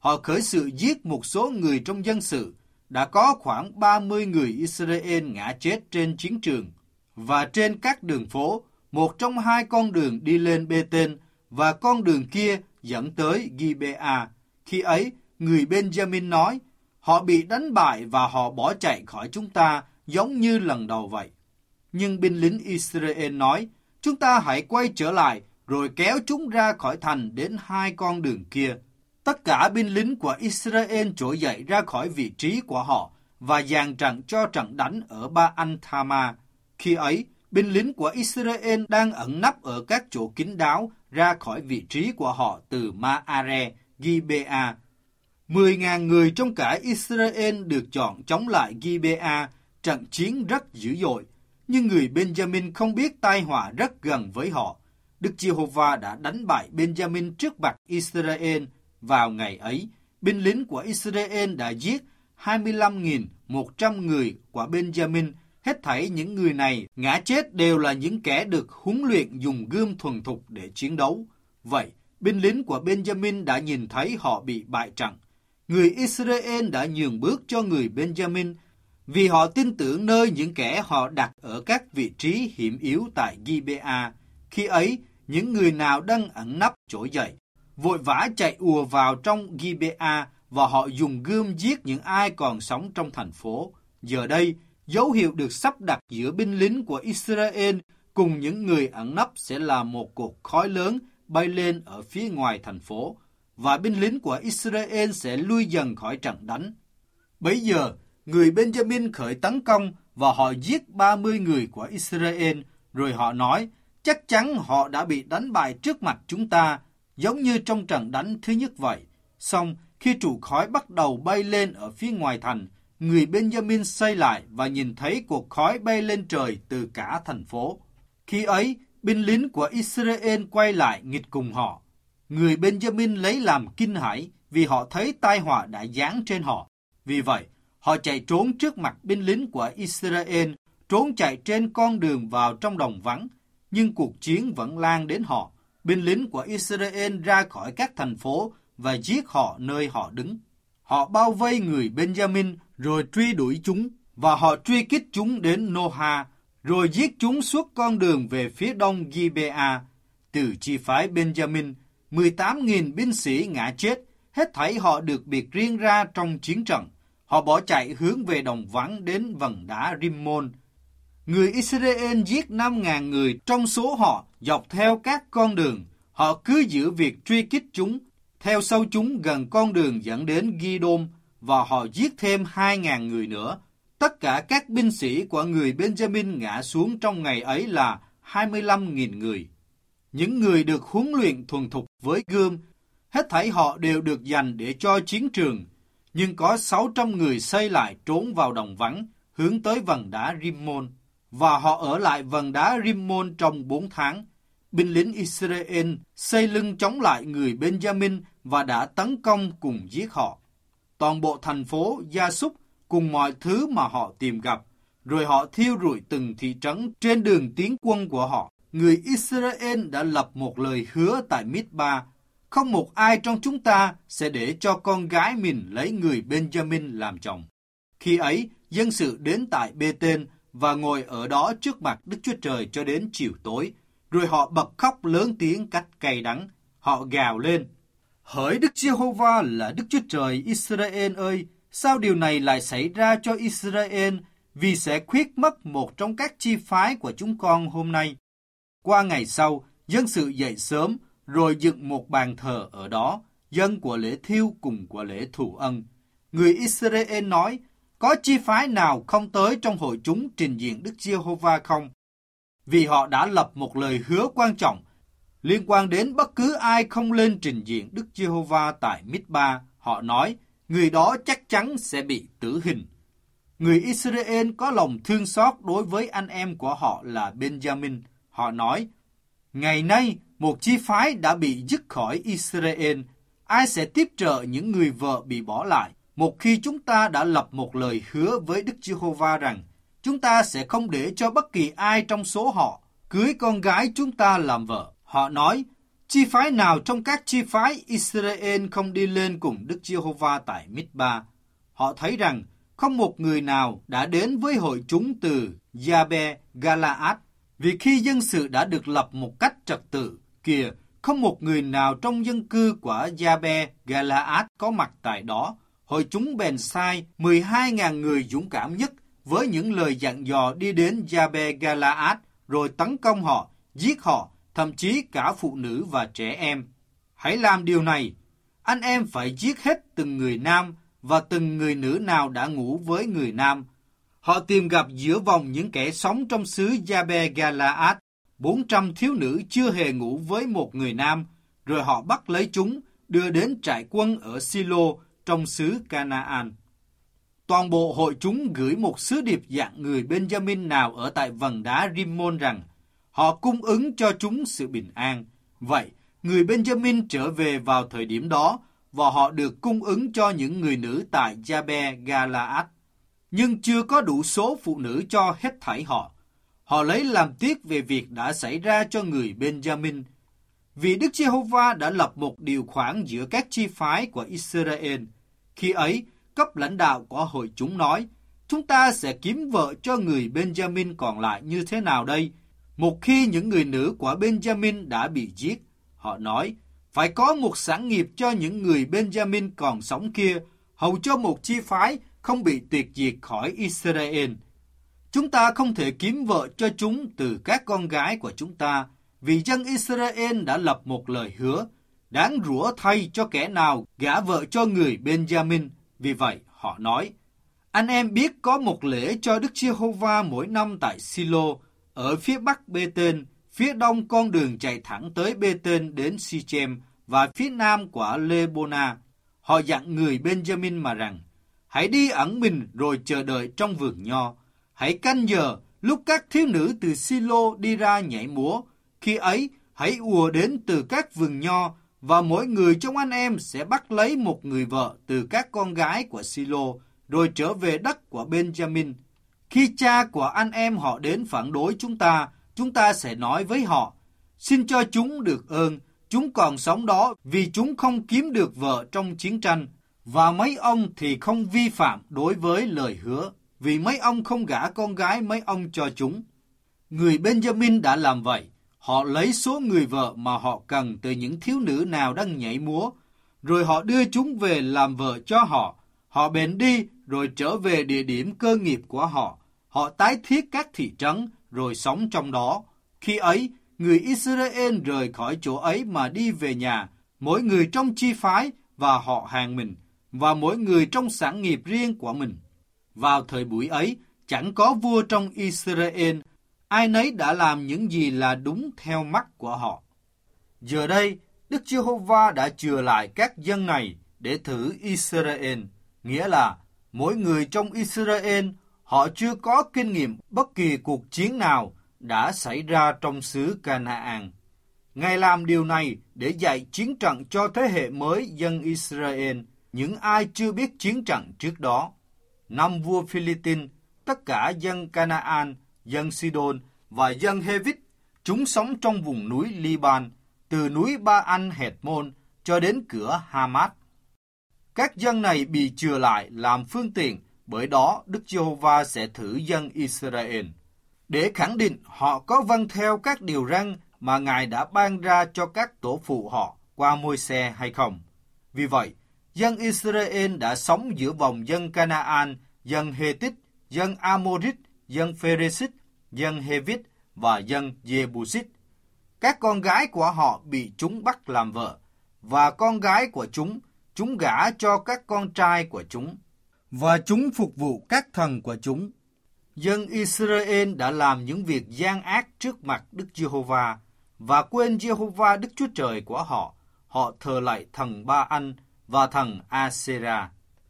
họ khởi sự giết một số người trong dân sự. Đã có khoảng ba mươi người Israel ngã chết trên chiến trường và trên các đường phố, một trong hai con đường đi lên Bê-tên và con đường kia dẫn tới Gibea. Khi ấy, người Benjamin nói, họ bị đánh bại và họ bỏ chạy khỏi chúng ta giống như lần đầu vậy. Nhưng binh lính Israel nói, chúng ta hãy quay trở lại rồi kéo chúng ra khỏi thành đến hai con đường kia. Tất cả binh lính của Israel trỗi dậy ra khỏi vị trí của họ và dàn trận cho trận đánh ở Ba-an-Thama. Khi ấy, binh lính của Israel đang ẩn nấp ở các chỗ kín đáo ra khỏi vị trí của họ từ Ma-are, Gibea. Mười ngàn người trong cả Israel được chọn chống lại Gibea. Trận chiến rất dữ dội, nhưng người Benjamin không biết tai họa rất gần với họ. Đức Giê-hô-va đã đánh bại Benjamin trước mặt Israel. Vào ngày ấy, binh lính của Israel đã giết hai mươi lăm nghìn một trăm người của Benjamin. Hết thảy những người này ngã chết đều là những kẻ được huấn luyện dùng gươm thuần thục để chiến đấu. Vậy, binh lính của Benjamin đã nhìn thấy họ bị bại trận. Người Israel đã nhường bước cho người Benjamin vì họ tin tưởng nơi những kẻ họ đặt ở các vị trí hiểm yếu tại Gibea. Khi ấy, những người nào đang ẩn nấp trỗi dậy, vội vã chạy ùa vào trong Gibea và họ dùng gươm giết những ai còn sống trong thành phố. Giờ đây, dấu hiệu được sắp đặt giữa binh lính của Israel cùng những người ẩn nấp sẽ là một cột khói lớn bay lên ở phía ngoài thành phố, và binh lính của Israel sẽ lui dần khỏi trận đánh. Bấy giờ, người Benjamin khởi tấn công và họ giết ba mươi người của Israel, rồi họ nói, chắc chắn họ đã bị đánh bại trước mặt chúng ta, giống như trong trận đánh thứ nhất vậy. Xong, khi trụ khói bắt đầu bay lên ở phía ngoài thành, người Benjamin xoay lại và nhìn thấy cột khói bay lên trời từ cả thành phố. Khi ấy, binh lính của Israel quay lại nghịch cùng họ. Người Benjamin lấy làm kinh hãi vì họ thấy tai họa đã giáng trên họ. Vì vậy, họ chạy trốn trước mặt binh lính của Israel, trốn chạy trên con đường vào trong đồng vắng. Nhưng cuộc chiến vẫn lan đến họ. Binh lính của Israel ra khỏi các thành phố và giết họ nơi họ đứng. Họ bao vây người Benjamin rồi truy đuổi chúng, và họ truy kích chúng đến Noha, rồi giết chúng suốt con đường về phía đông Gibea. Từ chi phái Benjamin, mười tám nghìn binh sĩ ngã chết, hết thảy họ được biệt riêng ra trong chiến trận. Họ bỏ chạy hướng về đồng vắng đến vầng đá Rimmon. Người Israel giết năm ngàn người trong số họ dọc theo các con đường. Họ cứ giữ việc truy kích chúng, theo sau chúng gần con đường dẫn đến Gidom, và họ giết thêm hai ngàn người nữa. Tất cả các binh sĩ của người Benjamin ngã xuống trong ngày ấy là hai mươi lăm nghìn người. Những người được huấn luyện thuần thục với gươm, hết thảy họ đều được dành để cho chiến trường. Nhưng có sáu trăm người xây lại trốn vào đồng vắng, hướng tới vầng đá Rimmon, và họ ở lại vầng đá Rimmon trong bốn tháng. Binh lính Israel xây lưng chống lại người Benjamin và đã tấn công cùng giết họ. Toàn bộ thành phố, gia súc cùng mọi thứ mà họ tìm gặp, rồi họ thiêu rụi từng thị trấn trên đường tiến quân của họ. Người Israel đã lập một lời hứa tại Mizpa: không một ai trong chúng ta sẽ để cho con gái mình lấy người Benjamin làm chồng. Khi ấy, dân sự đến tại Bê-tên và ngồi ở đó trước mặt Đức Chúa Trời cho đến chiều tối, rồi họ bật khóc lớn tiếng cách cay đắng. Họ gào lên: hỡi Đức Giê-hô-va là Đức Chúa Trời Israel ơi, sao điều này lại xảy ra cho Israel, vì sẽ khuyết mất một trong các chi phái của chúng con hôm nay. Qua ngày sau, dân sự dậy sớm, rồi dựng một bàn thờ ở đó, dân của lễ thiêu cùng của lễ thù ân. Người Israel nói: có chi phái nào không tới trong hội chúng trình diện Đức Giê-hô-va không? Vì họ đã lập một lời hứa quan trọng liên quan đến bất cứ ai không lên trình diện Đức Giê-hô-va tại Mizpa. Họ nói, người đó chắc chắn sẽ bị tử hình. Người Israel có lòng thương xót đối với anh em của họ là Benjamin. Họ nói, ngày nay một chi phái đã bị dứt khỏi Israel. Ai sẽ tiếp trợ những người vợ bị bỏ lại, một khi chúng ta đã lập một lời hứa với Đức Giê-hô-va rằng chúng ta sẽ không để cho bất kỳ ai trong số họ cưới con gái chúng ta làm vợ? Họ nói, Chi phái nào trong các chi phái Israel không đi lên cùng Đức Giê-hô-va tại Mít-ba? Họ thấy rằng không một người nào đã đến với hội chúng từ Gia-be Gala-át, vì khi dân sự đã được lập một cách trật tự, kìa, không một người nào trong dân cư của Gia-be Gala-át có mặt tại đó. Hội chúng bèn sai mười hai nghìn người dũng cảm nhất với những lời dặn dò đi đến Gia-be Gala-át, rồi tấn công họ, giết họ, thậm chí cả phụ nữ và trẻ em. Hãy làm điều này. Anh em phải giết hết từng người nam và từng người nữ nào đã ngủ với người nam. Họ tìm gặp giữa vòng những kẻ sống trong xứ Gia-be Gala-át, bốn trăm thiếu nữ chưa hề ngủ với một người nam, rồi họ bắt lấy chúng, đưa đến trại quân ở Silo trong xứ Canaan. Toàn bộ hội chúng gửi một sứ điệp dặn người Benjamin nào ở tại vầng đá Rimmon rằng họ cung ứng cho chúng sự bình an. Vậy, người Benjamin trở về vào thời điểm đó và họ được cung ứng cho những người nữ tại Gia-be Gala-át. Nhưng chưa có đủ số phụ nữ cho hết thảy họ. Họ lấy làm tiếc về việc đã xảy ra cho người Benjamin. Vì Đức Giê-hô-va đã lập một điều khoản giữa các chi phái của Israel. Khi ấy, cấp lãnh đạo của hội chúng nói, chúng ta sẽ kiếm vợ cho người Benjamin còn lại như thế nào đây? Một khi những người nữ của Benjamin đã bị giết, họ nói, phải có một sản nghiệp cho những người Benjamin còn sống kia, hầu cho một chi phái không bị tuyệt diệt khỏi Israel. Chúng ta không thể kiếm vợ cho chúng từ các con gái của chúng ta, vì dân Israel đã lập một lời hứa, đáng rủa thay cho kẻ nào gả vợ cho người Benjamin. Vì vậy, họ nói, anh em biết có một lễ cho Đức Giê-hô-va mỗi năm tại Silo, ở phía bắc Bê-tên, phía đông con đường chạy thẳng tới Bê-tên đến Si-chem và phía nam của Lê-bô-na. Họ dặn người Benjamin mà rằng, hãy đi ẩn mình rồi chờ đợi trong vườn nho. Hãy canh giờ lúc các thiếu nữ từ Silo đi ra nhảy múa. Khi ấy, hãy ùa đến từ các vườn nho, và mỗi người trong anh em sẽ bắt lấy một người vợ từ các con gái của Silo, rồi trở về đất của Benjamin. Khi cha của anh em họ đến phản đối chúng ta, chúng ta sẽ nói với họ, xin cho chúng được ơn, chúng còn sống đó vì chúng không kiếm được vợ trong chiến tranh, và mấy ông thì không vi phạm đối với lời hứa, vì mấy ông không gả con gái mấy ông cho chúng. Người Benjamin đã làm vậy. Họ lấy số người vợ mà họ cần từ những thiếu nữ nào đang nhảy múa, rồi họ đưa chúng về làm vợ cho họ. Họ bèn đi rồi trở về địa điểm cơ nghiệp của họ. Họ tái thiết các thị trấn rồi sống trong đó. Khi ấy, người Israel rời khỏi chỗ ấy mà đi về nhà, mỗi người trong chi phái và họ hàng mình, và mỗi người trong sản nghiệp riêng của mình. Vào thời buổi ấy, chẳng có vua trong Israel, ai nấy đã làm những gì là đúng theo mắt của họ. Giờ đây, Đức Giê-hô-va đã chừa lại các dân này để thử Israel, nghĩa là mỗi người trong Israel, họ chưa có kinh nghiệm bất kỳ cuộc chiến nào đã xảy ra trong xứ Canaan. Ngài làm điều này để dạy chiến trận cho thế hệ mới dân Israel, những ai chưa biết chiến trận trước đó. Năm vua Philippines, tất cả dân Canaan, dân Sidon và dân Hevit, chúng sống trong vùng núi Liban, từ núi Ba-an Hệt-môn cho đến cửa Hamat. Các dân này bị chừa lại làm phương tiện, bởi đó Đức Giê-hô-va sẽ thử dân Israel, để khẳng định họ có vâng theo các điều răn mà Ngài đã ban ra cho các tổ phụ họ qua Môi-se hay không. Vì vậy, dân Israel đã sống giữa vòng dân Canaan, dân Hethit, dân Amorit, dân Pheresit, dân Hevit và dân Jebusit. Các con gái của họ bị chúng bắt làm vợ, và con gái của chúng, chúng gả cho các con trai của chúng, và chúng phục vụ các thần của chúng. Dân Israel đã làm những việc gian ác trước mặt Đức Giê-hô-va, và quên Giê-hô-va Đức Chúa Trời của họ. Họ thờ lạy thần Ba-an và thần A-sê-ra.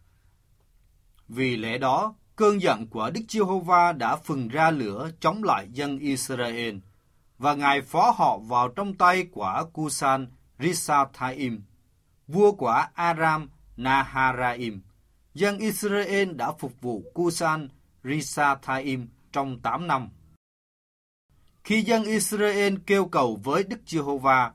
Vì lẽ đó, cơn giận của Đức Giê-hô-va đã phừng ra lửa chống lại dân Israel, và Ngài phó họ vào trong tay của Cusan Rishathaim, vua của Aram Naharaim. Dân Israel đã phục vụ Cusan Rishathaim trong tám năm. Khi dân Israel kêu cầu với Đức Giê-hô-va,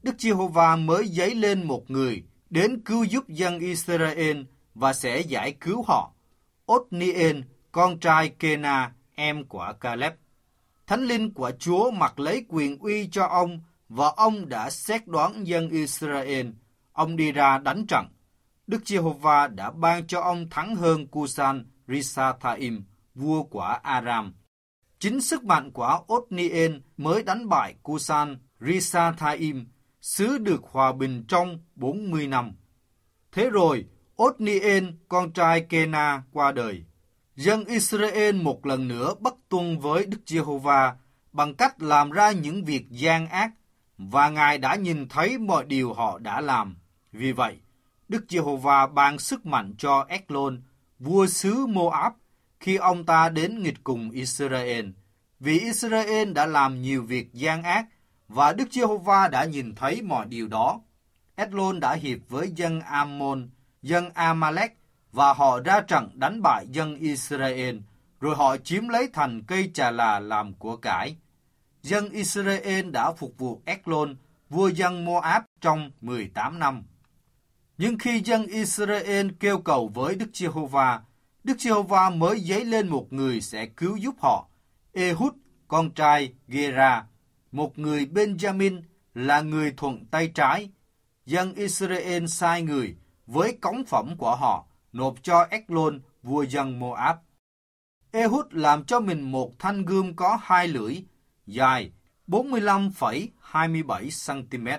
Đức Giê-hô-va mới giấy lên một người đến cứu giúp dân Israel và sẽ giải cứu họ. Othniel, con trai Kena, em của Caleb. Thánh linh của Chúa mặc lấy quyền uy cho ông và ông đã xét đoán dân Israel. Ông đi ra đánh trận. Đức Giê-hô-va đã ban cho ông thắng hơn Cusan-Rishathaim, vua của Aram. Chính sức mạnh của Othniel mới đánh bại Cusan-Rishathaim, xứ được hòa bình trong bốn mươi năm. Thế rồi, Othniel, con trai Kena, qua đời. Dân Israel một lần nữa bất tuân với Đức Giê-hô-va bằng cách làm ra những việc gian ác, và Ngài đã nhìn thấy mọi điều họ đã làm. Vì vậy, Đức Giê-hô-va ban sức mạnh cho Eglon, vua xứ Moab, khi ông ta đến nghịch cùng Israel, vì Israel đã làm nhiều việc gian ác, và Đức Giê-hô-va đã nhìn thấy mọi điều đó. Eglon đã hiệp với dân Ammon, dân Amalek, và họ ra trận đánh bại dân Israel, rồi họ chiếm lấy thành cây trà là làm của cải. Dân Israel đã phục vụ Eglon, vua dân Moab, trong mười tám năm. Nhưng khi dân Israel kêu cầu với Đức Giê-hô-va, Đức Giê-hô-va mới giấy lên một người sẽ cứu giúp họ, Ehud, con trai Gera, một người Benjamin, là người thuận tay trái. Dân Israel sai người với cống phẩm của họ nộp cho Eglon, vua dân Moab. Ehud làm cho mình một thanh gươm có hai lưỡi, dài bốn mươi lăm phẩy hai mươi bảy xăng-ti-mét.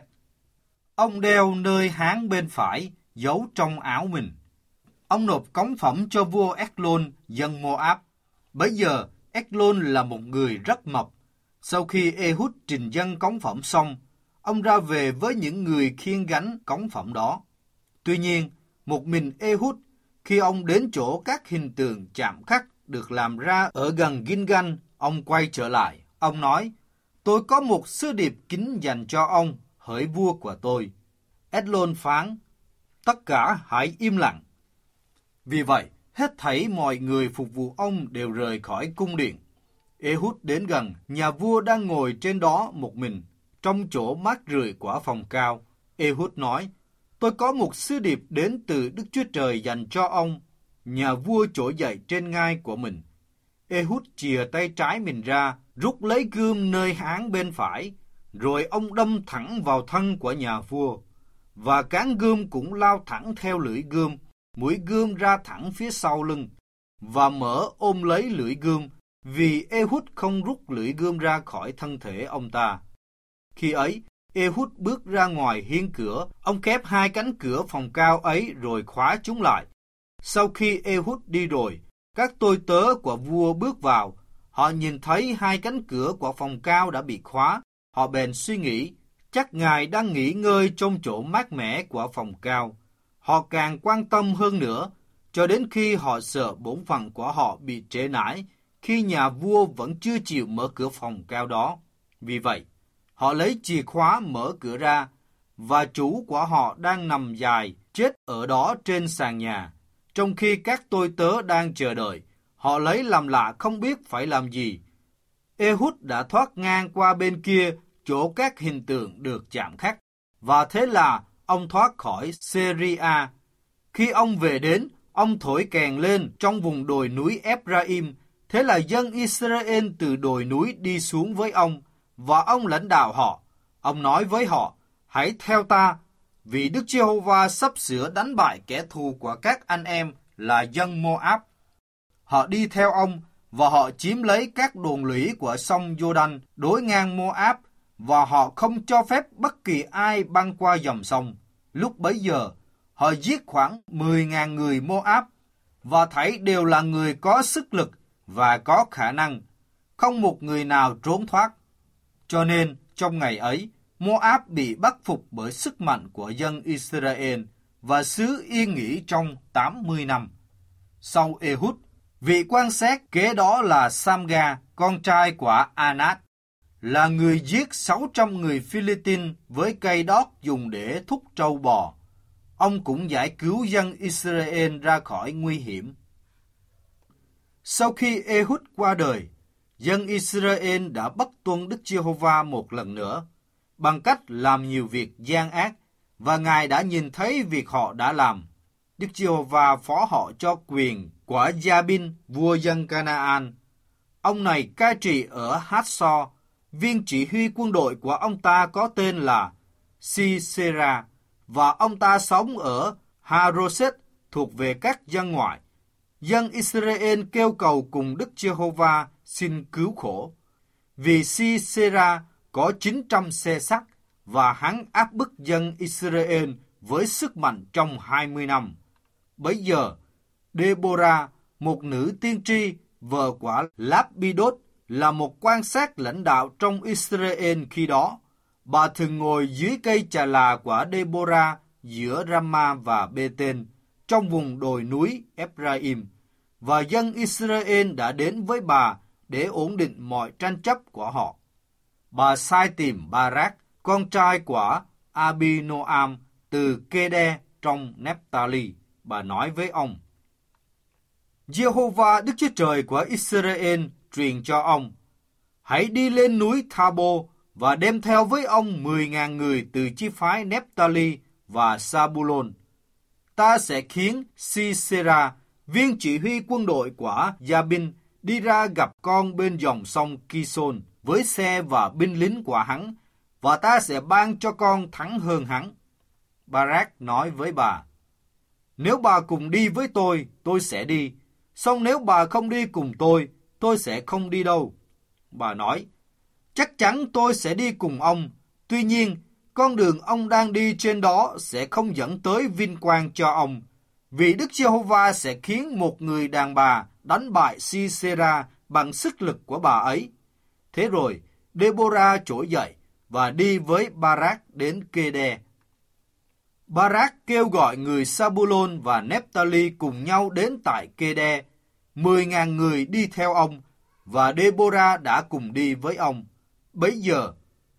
Ông đeo nơi háng bên phải, giấu trong áo mình. Ông nộp cống phẩm cho vua Eglon, dân Moab. Bấy giờ, Eglon là một người rất mập. Sau khi Ehud trình dâng cống phẩm xong, ông ra về với những người khiêng gánh cống phẩm đó. Tuy nhiên, một mình Ehud, khi ông đến chỗ các hình tượng chạm khắc được làm ra ở gần Gilgal, ông quay trở lại. Ông nói, tôi có một sứ điệp kính dành cho ông, hỡi vua của tôi. Eglon phán, tất cả hãy im lặng. Vì vậy, hết thảy mọi người phục vụ ông đều rời khỏi cung điện. Ehud đến gần, nhà vua đang ngồi trên đó một mình, trong chỗ mát rượi của phòng cao. Ehud nói, tôi có một sứ điệp đến từ Đức Chúa Trời dành cho ông. Nhà vua trỗi dậy trên ngai của mình. Ehud chìa tay trái mình ra, rút lấy gươm nơi háng bên phải, rồi ông đâm thẳng vào thân của nhà vua. Và cán gươm cũng lao thẳng theo lưỡi gươm, mũi gươm ra thẳng phía sau lưng, và mở ôm lấy lưỡi gươm, vì Ehud không rút lưỡi gươm ra khỏi thân thể ông ta. Khi ấy, Ehud bước ra ngoài hiên cửa, ông khép hai cánh cửa phòng cao ấy rồi khóa chúng lại. Sau khi Ehud đi rồi, các tôi tớ của vua bước vào. Họ nhìn thấy hai cánh cửa của phòng cao đã bị khóa. Họ bèn suy nghĩ, chắc ngài đang nghỉ ngơi trong chỗ mát mẻ của phòng cao. Họ càng quan tâm hơn nữa, cho đến khi họ sợ bổn phận của họ bị trễ nải, khi nhà vua vẫn chưa chịu mở cửa phòng cao đó. Vì vậy, họ lấy chìa khóa mở cửa ra, và chủ của họ đang nằm dài, chết ở đó trên sàn nhà. Trong khi các tôi tớ đang chờ đợi, họ lấy làm lạ không biết phải làm gì. Ehud đã thoát ngang qua bên kia, chỗ các hình tượng được chạm khắc, và thế là ông thoát khỏi Syria. Khi ông về đến, ông thổi kèn lên trong vùng đồi núi Ephraim. Thế là dân Israel từ đồi núi đi xuống với ông, và ông lãnh đạo họ. Ông nói với họ, hãy theo ta, vì Đức Giê-hô-va sắp sửa đánh bại kẻ thù của các anh em là dân Moab. Họ đi theo ông, và họ chiếm lấy các đồn lũy của sông Giô-đanh đối ngang Moab, và họ không cho phép bất kỳ ai băng qua dòng sông. Lúc bấy giờ, họ giết khoảng mười nghìn người Moab, và thảy đều là người có sức lực và có khả năng, không một người nào trốn thoát. Cho nên, trong ngày ấy, Moab bị bắt phục bởi sức mạnh của dân Israel, và xứ yên nghỉ trong tám mươi năm. Sau Ehud, vị quan sát kế đó là Samga, con trai của Anat, là người giết sáu trăm người Philippines với cây đót dùng để thúc trâu bò. Ông cũng giải cứu dân Israel ra khỏi nguy hiểm. Sau khi Ehud qua đời, dân Israel đã bất tuân Đức Giê-hô-va một lần nữa. bằng cách làm nhiều việc gian ác, và Ngài đã nhìn thấy việc họ đã làm. Đức Giê-hô-va phó họ cho quyền của Gia-bin, vua dân Canaan. Ông này cai trị ở Hát-so. Viên chỉ huy quân đội của ông ta có tên là Si-sera, và ông ta sống ở Ha-rô-sét thuộc về các dân ngoại. Dân Israel kêu cầu cùng Đức Giê-hô-va xin cứu khổ. Vì Si-sera có chín trăm xe sắt, và hắn áp bức dân Israel với sức mạnh trong hai mươi năm. Bấy giờ, Đê-bô-ra, một nữ tiên tri, vợ của Láp-bi-đốt, là một quan sát lãnh đạo trong Israel khi đó. Bà thường ngồi dưới cây trà là của Đê-bô-ra giữa Rama và Bê-tên, trong vùng đồi núi Ephraim, và dân Israel đã đến với bà để ổn định mọi tranh chấp của họ. Bà sai tìm Ba-rác, con trai của Abi-noam từ Kê-đe trong Nép-ta-li. Bà nói với ông: Giê-hô-va Đức Chúa Trời của Israel truyền cho ông: hãy đi lên núi Tha-bô và đem theo với ông mười ngàn người từ chi phái Nép-ta-li và Sa-bu-lôn. Ta sẽ khiến Si-sera, viên chỉ huy quân đội của Gia-bin, đi ra gặp con bên dòng sông Ki-sôn với xe và binh lính của hắn, và ta sẽ ban cho con thắng hơn hắn. Ba-rác nói với bà: nếu bà cùng đi với tôi, tôi sẽ đi. Song nếu bà không đi cùng tôi, tôi sẽ không đi đâu. Bà nói: chắc chắn tôi sẽ đi cùng ông. Tuy nhiên, con đường ông đang đi trên đó sẽ không dẫn tới vinh quang cho ông, vì Đức Giê-hô-va sẽ khiến một người đàn bà đánh bại Si-sera bằng sức lực của bà ấy. Thế rồi, Đê-bô-ra trỗi dậy và đi với Ba-rác đến Kê-đe. Ba-rác kêu gọi người Sa-bu-lôn và Nép-ta-li cùng nhau đến tại Kê-đe. Mười ngàn người đi theo ông, và Đê-bô-ra đã cùng đi với ông. Bấy giờ,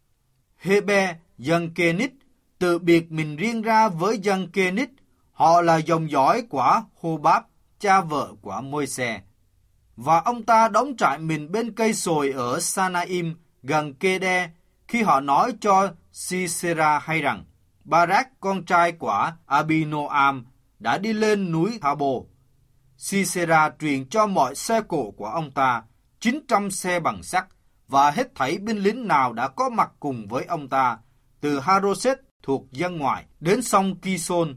Hê-be, dân Kê-nít, tự biệt mình riêng ra với dân Kê-nít. Họ là dòng dõi của Hô-báp, cha vợ của Môi-se. Và ông ta đóng trại mình bên cây sồi ở Sa-na-im, gần Kê-đe, khi họ nói cho Si-sera hay rằng Ba-rác, con trai của Abi-noam, đã đi lên núi Tha-bô. Si-sera truyền cho mọi xe cộ của ông ta chín trăm xe bằng sắt, và hết thảy binh lính nào đã có mặt cùng với ông ta, từ Ha-rô-sét thuộc dân ngoại đến sông Ki-sôn.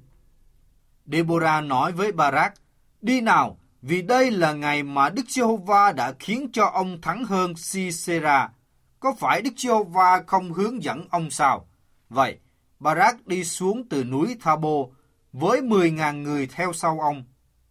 Đê-bô-ra nói với Ba-rác: đi nào, vì đây là ngày mà Đức Giê-hô-va đã khiến cho ông thắng hơn Si-sera. Có phải Đức Giê-hô-va không hướng dẫn ông sao? Vậy, Ba-rác đi xuống từ núi Tha-bô với mười ngàn người theo sau ông.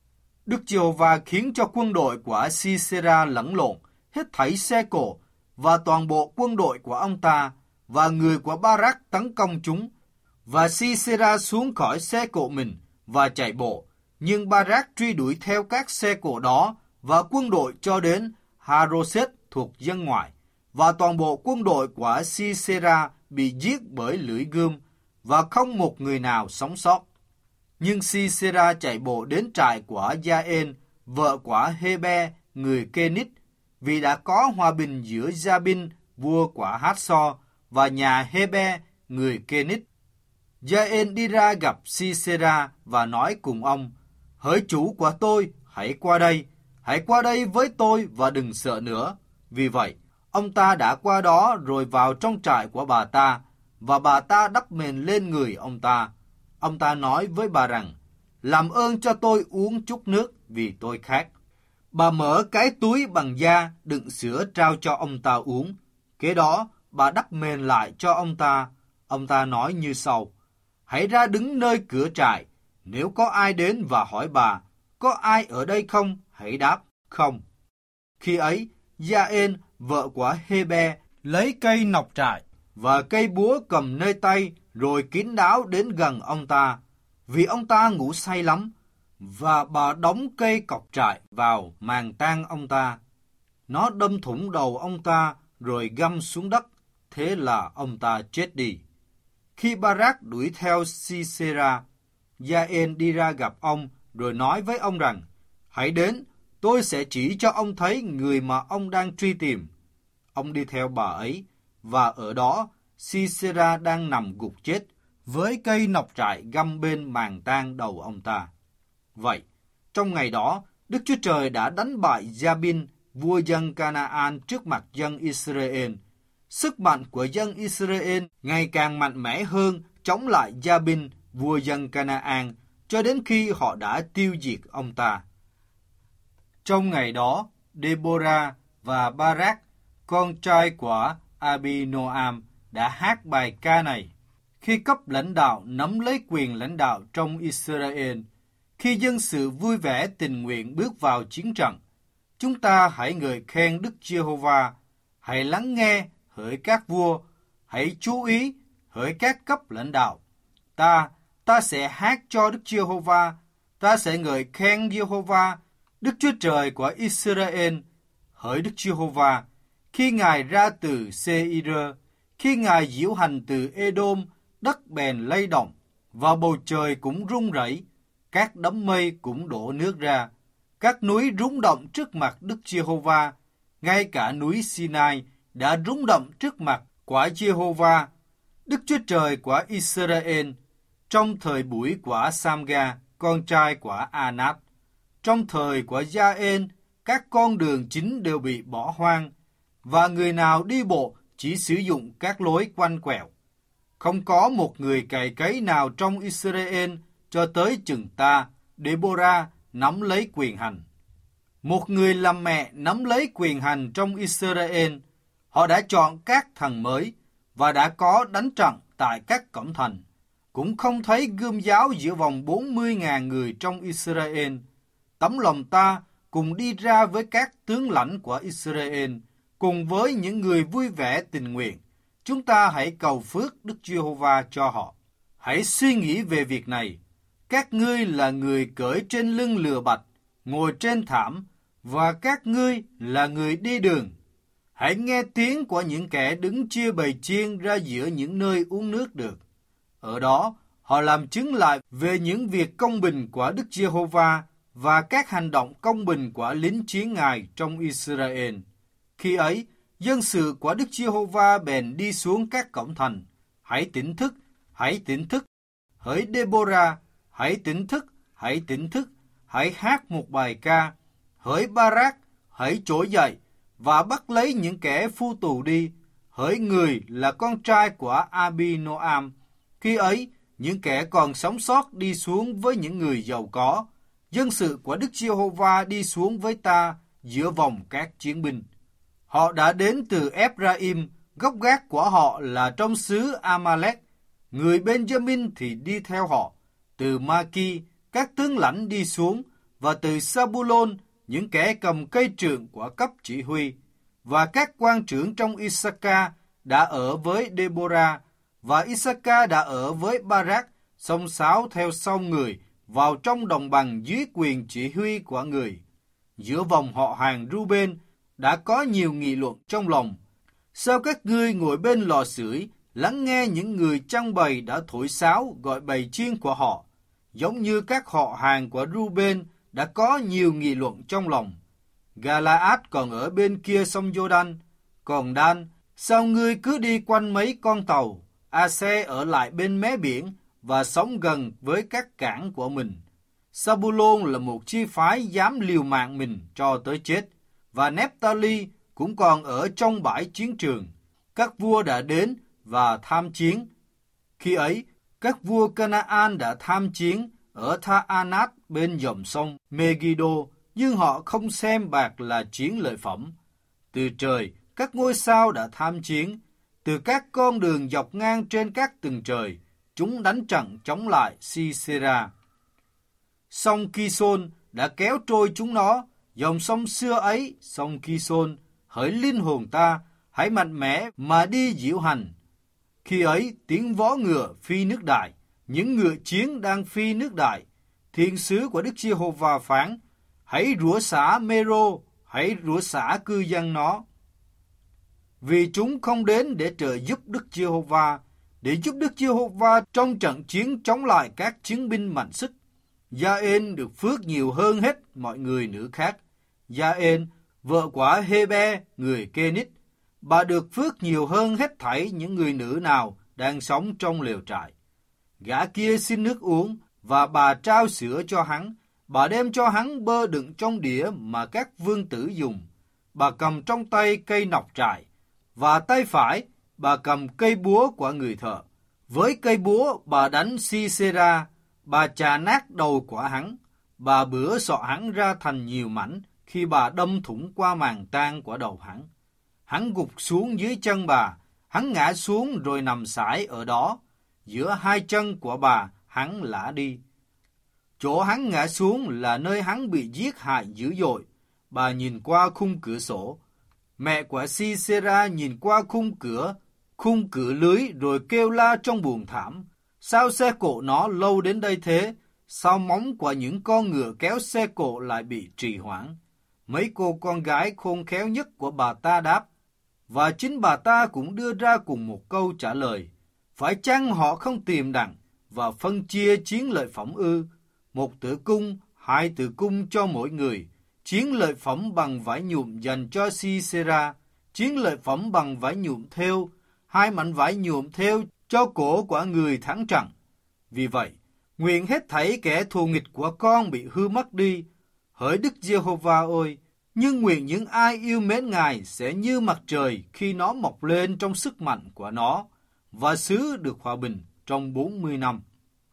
Đức Giê-hô-va khiến cho quân đội của Si-sera lẫn lộn, hết thảy xe cộ và toàn bộ quân đội của ông ta, và người của Ba-rác tấn công chúng. Và Si-sera xuống khỏi xe cộ mình và chạy bộ, nhưng Ba-rác truy đuổi theo các xe cộ đó và quân đội cho đến Ha-rô-sét thuộc dân ngoại, và toàn bộ quân đội của Si-sera bị giết bởi lưỡi gươm, và không một người nào sống sót. Nhưng Si-sera chạy bộ đến trại của Gia-en, vợ của Hê-be, người Kê-nít, vì đã có hòa bình giữa Gia-bin, vua của Hát-so, và nhà Hê-be, người Kê-nít. Gia-en đi ra gặp Si-sera và nói cùng ông: hỡi chủ của tôi, hãy qua đây, hãy qua đây với tôi và đừng sợ nữa. Vì vậy, ông ta đã qua đó rồi vào trong trại của bà ta, và bà ta đắp mền lên người ông ta. Ông ta nói với bà rằng: làm ơn cho tôi uống chút nước vì tôi khát. Bà mở cái túi bằng da đựng sữa trao cho ông ta uống. Kế đó, bà đắp mền lại cho ông ta. Ông ta nói như sau: hãy ra đứng nơi cửa trại. Nếu có ai đến và hỏi bà: có ai ở đây không? Hãy đáp: không. Khi ấy, Gia-en, vợ của Hê-be, lấy cây nọc trại và cây búa cầm nơi tay, rồi kín đáo đến gần ông ta, vì ông ta ngủ say lắm, và bà đóng cây cọc trại vào màng tang ông ta. Nó đâm thủng đầu ông ta, rồi găm xuống đất, thế là ông ta chết đi. Khi Ba-rác đuổi theo Si-sera, Gia-en đi ra gặp ông, rồi nói với ông rằng: hãy đến, tôi sẽ chỉ cho ông thấy người mà ông đang truy tìm. Ông đi theo bà ấy, và ở đó Sisera đang nằm gục chết, với cây nọc trại găm bên màng tang đầu ông ta. Vậy, trong ngày đó, Đức Chúa Trời đã đánh bại Gia-bin, vua dân Canaan trước mặt dân Israel. Sức mạnh của dân Israel ngày càng mạnh mẽ hơn chống lại Gia-bin, vua dân Canaan, cho đến khi họ đã tiêu diệt ông ta. Trong ngày đó, Deborah và Barak, con trai của Abinoam, đã hát bài ca này. Khi cấp lãnh đạo nắm lấy quyền lãnh đạo trong Israel, khi dân sự vui vẻ tình nguyện bước vào chiến trận, chúng ta hãy ngợi khen Đức Giê-hô-va, hãy lắng nghe hỡi các vua, hãy chú ý hỡi các cấp lãnh đạo. Ta, ta sẽ hát cho Đức Giê-hô-va, ta sẽ ngợi khen Giê-hô-va, Đức Chúa Trời của Israel. Hỡi Đức Giê-hô-va, khi Ngài ra từ Sê-ir, khi Ngài diễu hành từ Edom, đất bèn lay động, và bầu trời cũng rung rẩy, các đám mây cũng đổ nước ra, các núi rung động trước mặt Đức Giê-hô-va, ngay cả núi Sinai đã rung động trước mặt của Giê-hô-va, Đức Chúa Trời của Israel, trong thời buổi của Sam-ga, con trai của Anat. Trong thời của Gia-ên, các con đường chính đều bị bỏ hoang, và người nào đi bộ chỉ sử dụng các lối quanh quẹo. Không có một người cày cấy nào trong Israel cho tới chừng ta, Deborah, nắm lấy quyền hành. Một người làm mẹ nắm lấy quyền hành trong Israel. Họ đã chọn các thần mới và đã có đánh trận tại các cổng thành. Cũng không thấy gươm giáo giữa vòng bốn mươi nghìn người trong Israel. Tấm lòng ta cùng đi ra với các tướng lãnh của Israel, cùng với những người vui vẻ tình nguyện. Chúng ta hãy cầu phước Đức Giê-hô-va cho họ. Hãy suy nghĩ về việc này. Các ngươi là người cưỡi trên lưng lừa bạch, ngồi trên thảm, và các ngươi là người đi đường. Hãy nghe tiếng của những kẻ đứng chia bầy chiên ra giữa những nơi uống nước được. Ở đó, họ làm chứng lại về những việc công bình của Đức Giê-hô-va và các hành động công bình của lính chiến Ngài trong Israel. Khi ấy, dân sự của Đức Giê-hô-va bèn đi xuống các cổng thành. Hãy tỉnh thức, hãy tỉnh thức. Hỡi Deborah, hãy tỉnh thức, hãy tỉnh thức, hãy hát một bài ca. Hỡi Barak, hãy trỗi dậy và bắt lấy những kẻ phu tù đi. Hỡi người là con trai của Abinoam. Khi ấy, những kẻ còn sống sót đi xuống với những người giàu có. Dân sự của Đức Giê-hô-va đi xuống với ta giữa vòng các chiến binh. Họ đã đến từ Ephraim, gốc gác của họ là trong xứ Amalek. Người Benjamin thì đi theo họ. Từ Ma-ki, các tướng lãnh đi xuống, và từ Sa-bu-lôn, những kẻ cầm cây trượng của cấp chỉ huy. Và các quan trưởng trong Issachar đã ở với Deborah, và Issachar đã ở với Barak, xông xáo theo sau người, vào trong đồng bằng dưới quyền chỉ huy của người. Giữa vòng họ hàng Ruben đã có nhiều nghị luận trong lòng. Sao các ngươi ngồi bên lò sưởi, lắng nghe những người chăn bầy đã thổi sáo gọi bầy chiên của họ, giống như các họ hàng của Ruben đã có nhiều nghị luận trong lòng. Galaad còn ở bên kia sông Giô-đanh, còn Dan, sao ngươi cứ đi quanh mấy con tàu? A-se ở lại bên mé biển và sống gần với các cảng của mình. Sa-bu-lôn là một chi phái dám liều mạng mình cho tới chết, và Nép-ta-li cũng còn ở trong bãi chiến trường. Các vua đã đến và tham chiến. Khi ấy, các vua Canaan đã tham chiến ở Tha-anát bên dòng sông Megiddo, nhưng họ không xem bạc là chiến lợi phẩm. Từ trời, các ngôi sao đã tham chiến. Từ các con đường dọc ngang trên các tầng trời, chúng đánh trận chống lại Sisera. Sông Kishon đã kéo trôi chúng nó, dòng sông xưa ấy, sông Kishon, hỡi linh hồn ta, hãy mạnh mẽ mà đi diễu hành. Khi ấy, tiếng vó ngựa phi nước đại, những ngựa chiến đang phi nước đại. Thiên sứ của Đức Giê-hô-va phán, hãy rủa xả Mê-rô, hãy rủa xả cư dân nó. Vì chúng không đến để trợ giúp Đức Giê-hô-va, để giúp Đức Giê-hô-va trong trận chiến chống lại các chiến binh mạnh sức. Gia-ên được phước nhiều hơn hết mọi người nữ khác. Gia-ên, vợ của Hê-be, người Kê-nít, Bà được phước nhiều hơn hết thảy những người nữ nào đang sống trong lều trại. Gã kia xin nước uống, và bà trao sữa cho hắn. Bà đem cho hắn bơ đựng trong đĩa mà các vương tử dùng. Bà cầm trong tay cây nọc trại, và tay phải bà cầm cây búa của người thợ. Với cây búa bà đánh Sisera, bà chà nát đầu của hắn. Bà bữa sọ hắn ra thành nhiều mảnh khi bà đâm thủng qua màng tang của đầu hắn. Hắn gục xuống dưới chân bà, hắn ngã xuống rồi nằm sải ở đó. Giữa hai chân của bà hắn lả đi. Chỗ hắn ngã xuống là nơi hắn bị giết hại dữ dội. Bà nhìn qua khung cửa sổ. Mẹ của Sisera nhìn qua khung cửa, khung cửa lưới rồi kêu la trong buồn thảm. Sao xe cộ nó lâu đến đây thế? Sao móng của những con ngựa kéo xe cộ lại bị trì hoãn? Mấy cô con gái khôn khéo nhất của bà ta đáp, và chính bà ta cũng đưa ra cùng một câu trả lời. Phải chăng họ không tìm đặng và phân chia chiến lợi phẩm ư? Một tử cung, hai tử cung cho mỗi người. Chiến lợi phẩm bằng vải nhuộm dành cho Sisera. Chiến lợi phẩm bằng vải nhuộm thêu. Hai mảnh vải nhuộm thêu cho cổ của người thắng trận. Vì vậy, nguyện hết thảy kẻ thù nghịch của con bị hư mất đi. Hỡi Đức Giê-hô-va ơi! Nhưng nguyện những ai yêu mến Ngài sẽ như mặt trời khi nó mọc lên trong sức mạnh của nó, và xứ được hòa bình trong bốn mươi năm.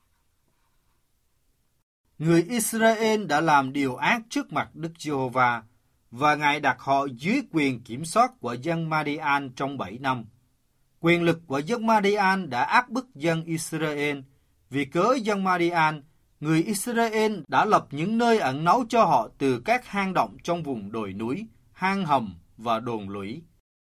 Người Israel đã làm điều ác trước mặt Đức Giê-hô-va, và Ngài đặt họ dưới quyền kiểm soát của dân Ma-đi-an trong bảy năm. Quyền lực của dân Ma-đi-an đã áp bức dân Israel. Vì cớ dân Ma-đi-an, người Israel đã lập những nơi ẩn náu cho họ từ các hang động trong vùng đồi núi, hang hầm và đồn lũy.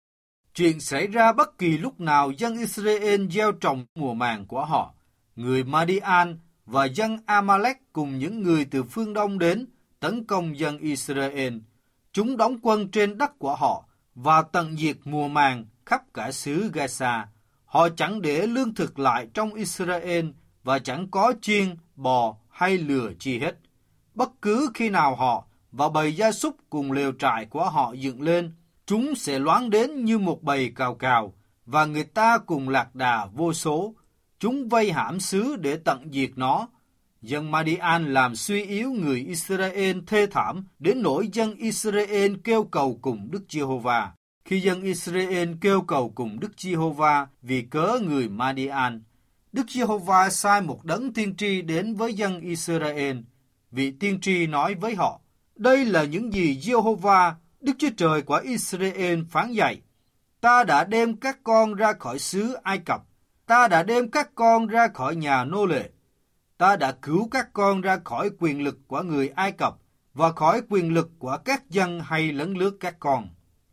Chuyện xảy ra bất kỳ lúc nào dân Israel gieo trồng mùa màng của họ, người Ma-đi-an và dân A-ma-lek cùng những người từ phương Đông đến tấn công dân Israel. Chúng đóng quân trên đất của họ và tận diệt mùa màng khắp cả xứ Gaza. Họ chẳng để lương thực lại trong Israel và chẳng có chiên, bò hay lừa chi hết. Bất cứ khi nào họ và bầy gia súc cùng lều trại của họ dựng lên, chúng sẽ loáng đến như một bầy cào cào, và người ta cùng lạc đà vô số. Chúng vây hãm xứ để tận diệt nó. Dân Ma-đi-an làm suy yếu người Israel thê thảm đến nỗi dân Israel kêu cầu cùng Đức Giê-hô-va. Khi dân Israel kêu cầu cùng Đức Giê-hô-va vì cớ người Ma-đi-an, Đức Giê-hô-va sai một đấng tiên tri đến với dân Israel. Vị tiên tri nói với họ, đây là những gì Giê-hô-va, Đức Chúa Trời của Israel phán dạy. Ta đã đem các con ra khỏi xứ Ai Cập. Ta đã đem các con ra khỏi nhà nô lệ. Ta đã cứu các con ra khỏi quyền lực của người Ai Cập và khỏi quyền lực của các dân hay lấn lướt các con.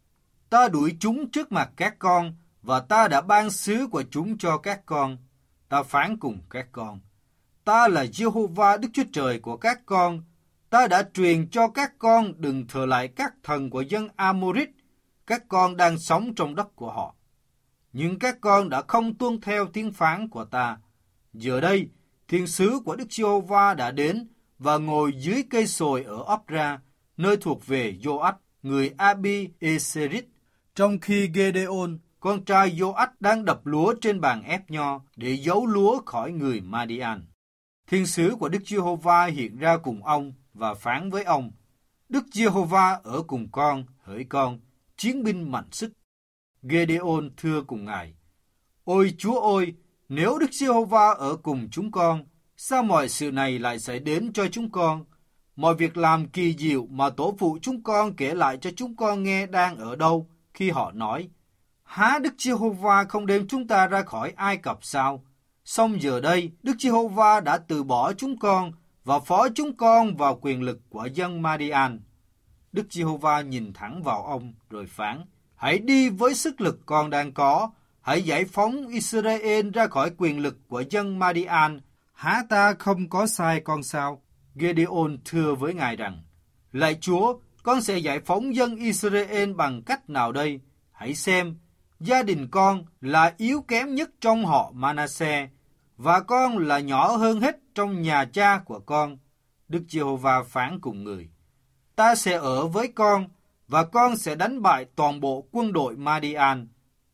Ta đuổi chúng trước mặt các con, và ta đã ban xứ của chúng cho các con. Ta phán cùng các con, ta là Giê-hô-va Đức Chúa Trời của các con. Ta đã truyền cho các con đừng thờ lại các thần của dân Amorit, các con đang sống trong đất của họ. Nhưng các con đã không tuân theo tiếng phán của ta. Giờ đây, thiên sứ của Đức Giê-hô-va đã đến và ngồi dưới cây sồi ở Opra, nơi thuộc về Joach, người Abi-Eserit, trong khi Gê-đê-ôn, con trai Joach đang đập lúa trên bàn ép nho để giấu lúa khỏi người Ma-đi-an. Thiên sứ của Đức Giê-hô-va hiện ra cùng ông và phán với ông, Đức Giê-hô-va ở cùng con, hỡi con, chiến binh mạnh sức. Gê-đê-ôn thưa cùng Ngài, ôi Chúa ơi, nếu Đức Giê-hô-va ở cùng chúng con, sao mọi sự này lại xảy đến cho chúng con? Mọi việc làm kỳ diệu mà tổ phụ chúng con kể lại cho chúng con nghe đang ở đâu khi họ nói, há Đức Giê-hô-va không đem chúng ta ra khỏi Ai Cập sao? Song giờ đây, Đức Giê-hô-va đã từ bỏ chúng con và phó chúng con vào quyền lực của dân Ma-đi-an. Đức Giê-hô-va nhìn thẳng vào ông rồi phán, hãy đi với sức lực con đang có, hãy giải phóng Israel ra khỏi quyền lực của dân Ma-đi-an. Há ta không có sai con sao? Gê-đê-ôn thưa với Ngài rằng, lạy Chúa, con sẽ giải phóng dân Israel bằng cách nào đây? Hãy xem, gia đình con là yếu kém nhất trong họ Ma-na-se, và con là nhỏ hơn hết trong nhà cha của con. Đức Giê-hô-va phán cùng người, ta sẽ ở với con, và con sẽ đánh bại toàn bộ quân đội Madian.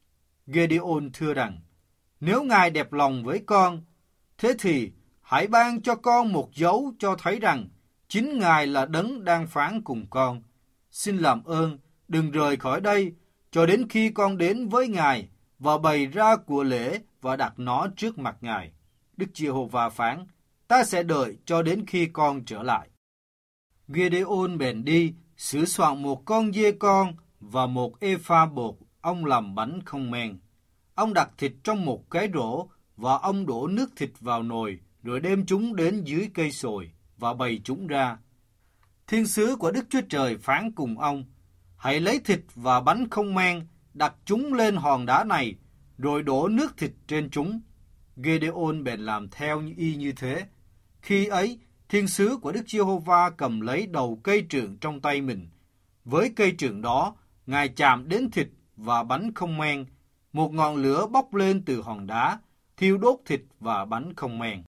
Gideon thưa rằng, nếu Ngài đẹp lòng với con, thế thì hãy ban cho con một dấu cho thấy rằng chính Ngài là đấng đang phán cùng con. Xin làm ơn, đừng rời khỏi đây, cho đến khi con đến với Ngài và bày ra của lễ và đặt nó trước mặt Ngài. Đức Giê-hô-va phán, ta sẽ đợi cho đến khi con trở lại. Gideon bèn đi, sửa soạn một con dê con và một ê-pha bột, ông làm bánh không men. Ông đặt thịt trong một cái rổ và ông đổ nước thịt vào nồi, rồi đem chúng đến dưới cây sồi và bày chúng ra. Thiên sứ của Đức Chúa Trời phán cùng ông, hãy lấy thịt và bánh không men, đặt chúng lên hòn đá này, rồi đổ nước thịt trên chúng. Gideon bèn làm theo y như thế. Khi ấy, thiên sứ của Đức Giê-hô-va cầm lấy đầu cây trượng trong tay mình. Với cây trượng đó, Ngài chạm đến thịt và bánh không men. Một ngọn lửa bốc lên từ hòn đá, thiêu đốt thịt và bánh không men.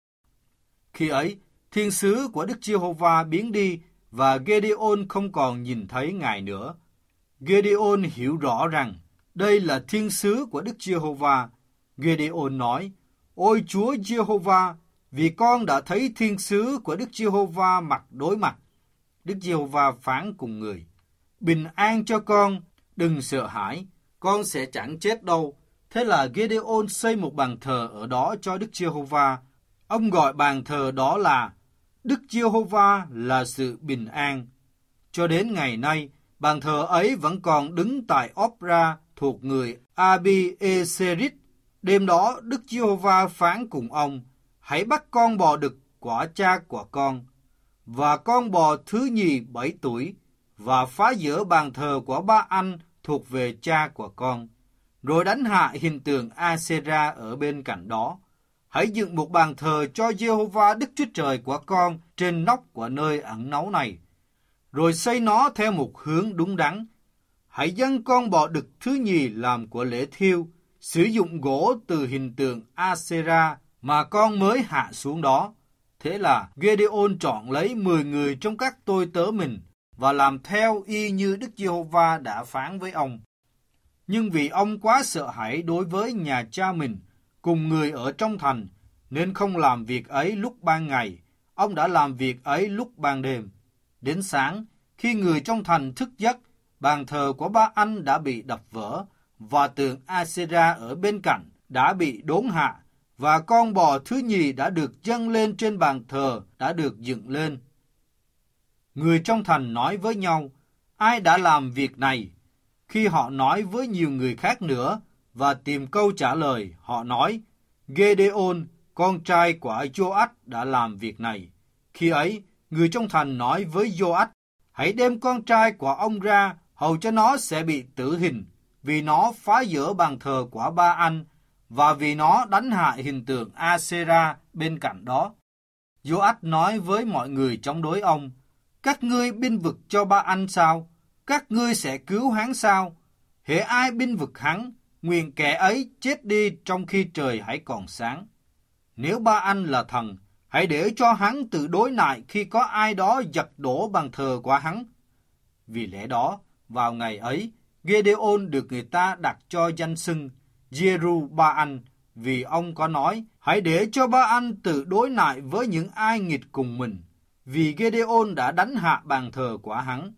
Khi ấy, thiên sứ của Đức Giê-hô-va biến đi và Gideon không còn nhìn thấy Ngài nữa. Gideon hiểu rõ rằng đây là thiên sứ của Đức Giê-hô-va. Gideon nói, ôi Chúa Giê-hô-va, vì con đã thấy thiên sứ của Đức Giê-hô-va mặt đối mặt. Đức Giê-hô-va phán cùng người, bình an cho con, đừng sợ hãi, con sẽ chẳng chết đâu. Thế là Gideon xây một bàn thờ ở đó cho Đức Giê-hô-va. Ông gọi bàn thờ đó là Đức Giê-hô-va là sự bình an. Cho đến ngày nay, bàn thờ ấy vẫn còn đứng tại Opra thuộc người Abi-ê-sê-rít. Đêm đó, Đức Giê-hô-va phán cùng ông, hãy bắt con bò đực của cha của con, và con bò thứ nhì bảy tuổi, và phá vỡ bàn thờ của ba anh thuộc về cha của con, rồi đánh hạ hình tượng A-sê-ra ở bên cạnh đó. Hãy dựng một bàn thờ cho Giê-hô-va Đức Chúa Trời của con trên nóc của nơi ẩn náu này, rồi xây nó theo một hướng đúng đắn. Hãy dâng con bò đực thứ nhì làm của lễ thiêu, sử dụng gỗ từ hình tượng A-sê-ra mà con mới hạ xuống đó. Thế là Gideon chọn lấy mười người trong các tôi tớ mình và làm theo y như Đức Giê-hô-va đã phán với ông. Nhưng vì ông quá sợ hãi đối với nhà cha mình cùng người ở trong thành, nên không làm việc ấy lúc ban ngày, ông đã làm việc ấy lúc ban đêm. Đến sáng, khi người trong thành thức giấc, bàn thờ của ba anh đã bị đập vỡ, và tượng A-sê-ra ở bên cạnh đã bị đốn hạ, và con bò thứ nhì đã được dâng lên trên bàn thờ đã được dựng lên. Người trong thành nói với nhau, ai đã làm việc này? Khi họ nói với nhiều người khác nữa và tìm câu trả lời, họ nói, Gideon, con trai của Joach đã làm việc này. Khi ấy, người trong thành nói với Joach, hãy đem con trai của ông ra, hầu cho nó sẽ bị tử hình, vì nó phá vỡ bàn thờ của ba anh, và vì nó đánh hạ hình tượng A-sê-ra bên cạnh đó. Joach nói với mọi người chống đối ông, các ngươi binh vực cho ba anh sao? Các ngươi sẽ cứu hắn sao? Hễ ai binh vực hắn, nguyện kẻ ấy chết đi trong khi trời hãy còn sáng. Nếu ba anh là thần, hãy để cho hắn tự đối lại khi có ai đó giật đổ bàn thờ của hắn. Vì lẽ đó, vào ngày ấy, Gideon được người ta đặt cho danh xưng Giê-ru-ba-anh, vì ông có nói, hãy để cho ba anh tự đối lại với những ai nghịch cùng mình, vì Gideon đã đánh hạ bàn thờ của hắn.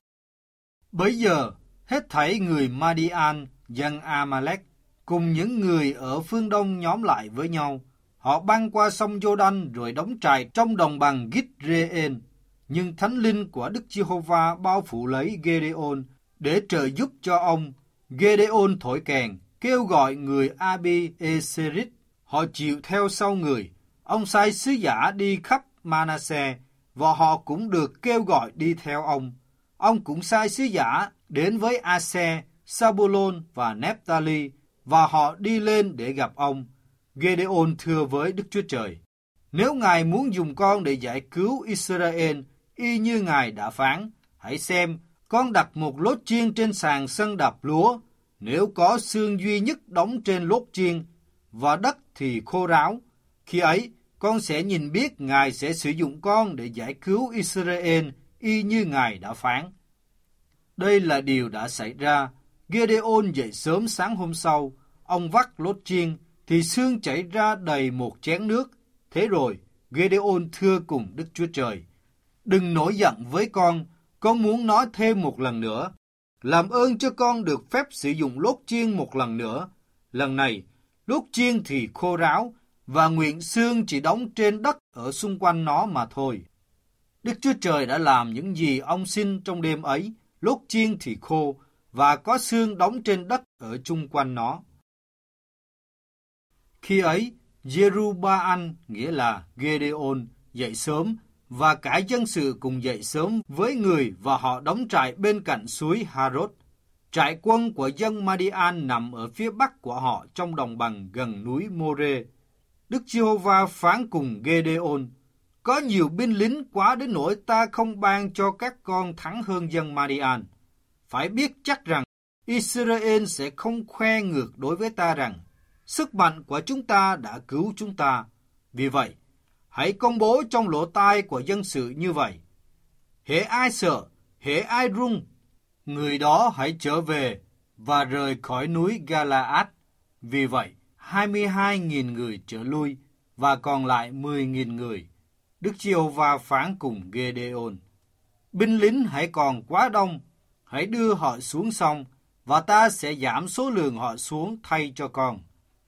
Bấy giờ, hết thảy người Madian, dân Amalek, cùng những người ở phương đông nhóm lại với nhau. Họ băng qua sông Giô-đanh rồi đóng trại trong đồng bằng Gít-rê-ên. Nhưng thánh linh của Đức Giê-hô-va bao phủ lấy Gideon để trợ giúp cho ông. Gideon thổi kèn, kêu gọi người Abi-ê-sê-rít. Họ chịu theo sau người. Ông sai sứ giả đi khắp Manasseh, và họ cũng được kêu gọi đi theo ông. Ông cũng sai sứ giả đến với A-se, Sa-bu-lôn và Nép-ta-li, và họ đi lên để gặp ông. Gideon thưa với Đức Chúa Trời, nếu Ngài muốn dùng con để giải cứu Israel, y như Ngài đã phán, hãy xem, con đặt một lốt chiên trên sàn sân đạp lúa, nếu có xương duy nhất đóng trên lốt chiên, và đất thì khô ráo, khi ấy con sẽ nhìn biết Ngài sẽ sử dụng con để giải cứu Israel, y như Ngài đã phán. Đây là điều đã xảy ra. Gideon dậy sớm sáng hôm sau, ông vắt lốt chiên, thì xương chảy ra đầy một chén nước. Thế rồi, Gideon thưa cùng Đức Chúa Trời: đừng nổi giận với con, con muốn nói thêm một lần nữa. Làm ơn cho con được phép sử dụng lốt chiên một lần nữa. Lần này, lốt chiên thì khô ráo, và nguyện xương chỉ đóng trên đất ở xung quanh nó mà thôi. Đức Chúa Trời đã làm những gì ông xin trong đêm ấy, lốt chiên thì khô, và có xương đóng trên đất ở chung quanh nó. Khi ấy, Jeru-ba-an, nghĩa là Gideon, dậy sớm, và cả dân sự cùng dậy sớm với người, và họ đóng trại bên cạnh suối Harod. Trại quân của dân Madian nằm ở phía bắc của họ trong đồng bằng gần núi More. Đức Giê-hô-va phán cùng Gideon: có nhiều binh lính quá đến nỗi ta không ban cho các con thắng hơn dân Madian. Phải biết chắc rằng Israel sẽ không khoe ngược đối với ta rằng sức mạnh của chúng ta đã cứu chúng ta. Vì vậy, hãy công bố trong lỗ tai của dân sự như vậy: hễ ai sợ, hễ ai run, người đó hãy trở về và rời khỏi núi Gala-ad. Vì vậy, hai mươi hai nghìn người trở lui, và còn lại mười nghìn người. Đức Giê-hô-va phán cùng Gideon: binh lính hãy còn quá đông, hãy đưa họ xuống sông, và ta sẽ giảm số lượng họ xuống thay cho con.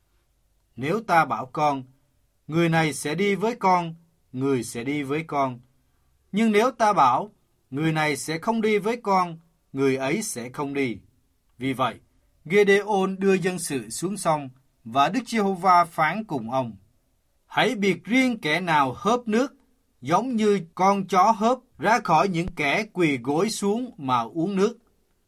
Nếu ta bảo con, người này sẽ đi với con, người sẽ đi với con. Nhưng nếu ta bảo, người này sẽ không đi với con, người ấy sẽ không đi. Vì vậy, Gideon đưa dân sự xuống sông, và Đức Giê-hô-va phán cùng ông: hãy biệt riêng kẻ nào hớp nước, giống như con chó hớp, ra khỏi những kẻ quỳ gối xuống mà uống nước.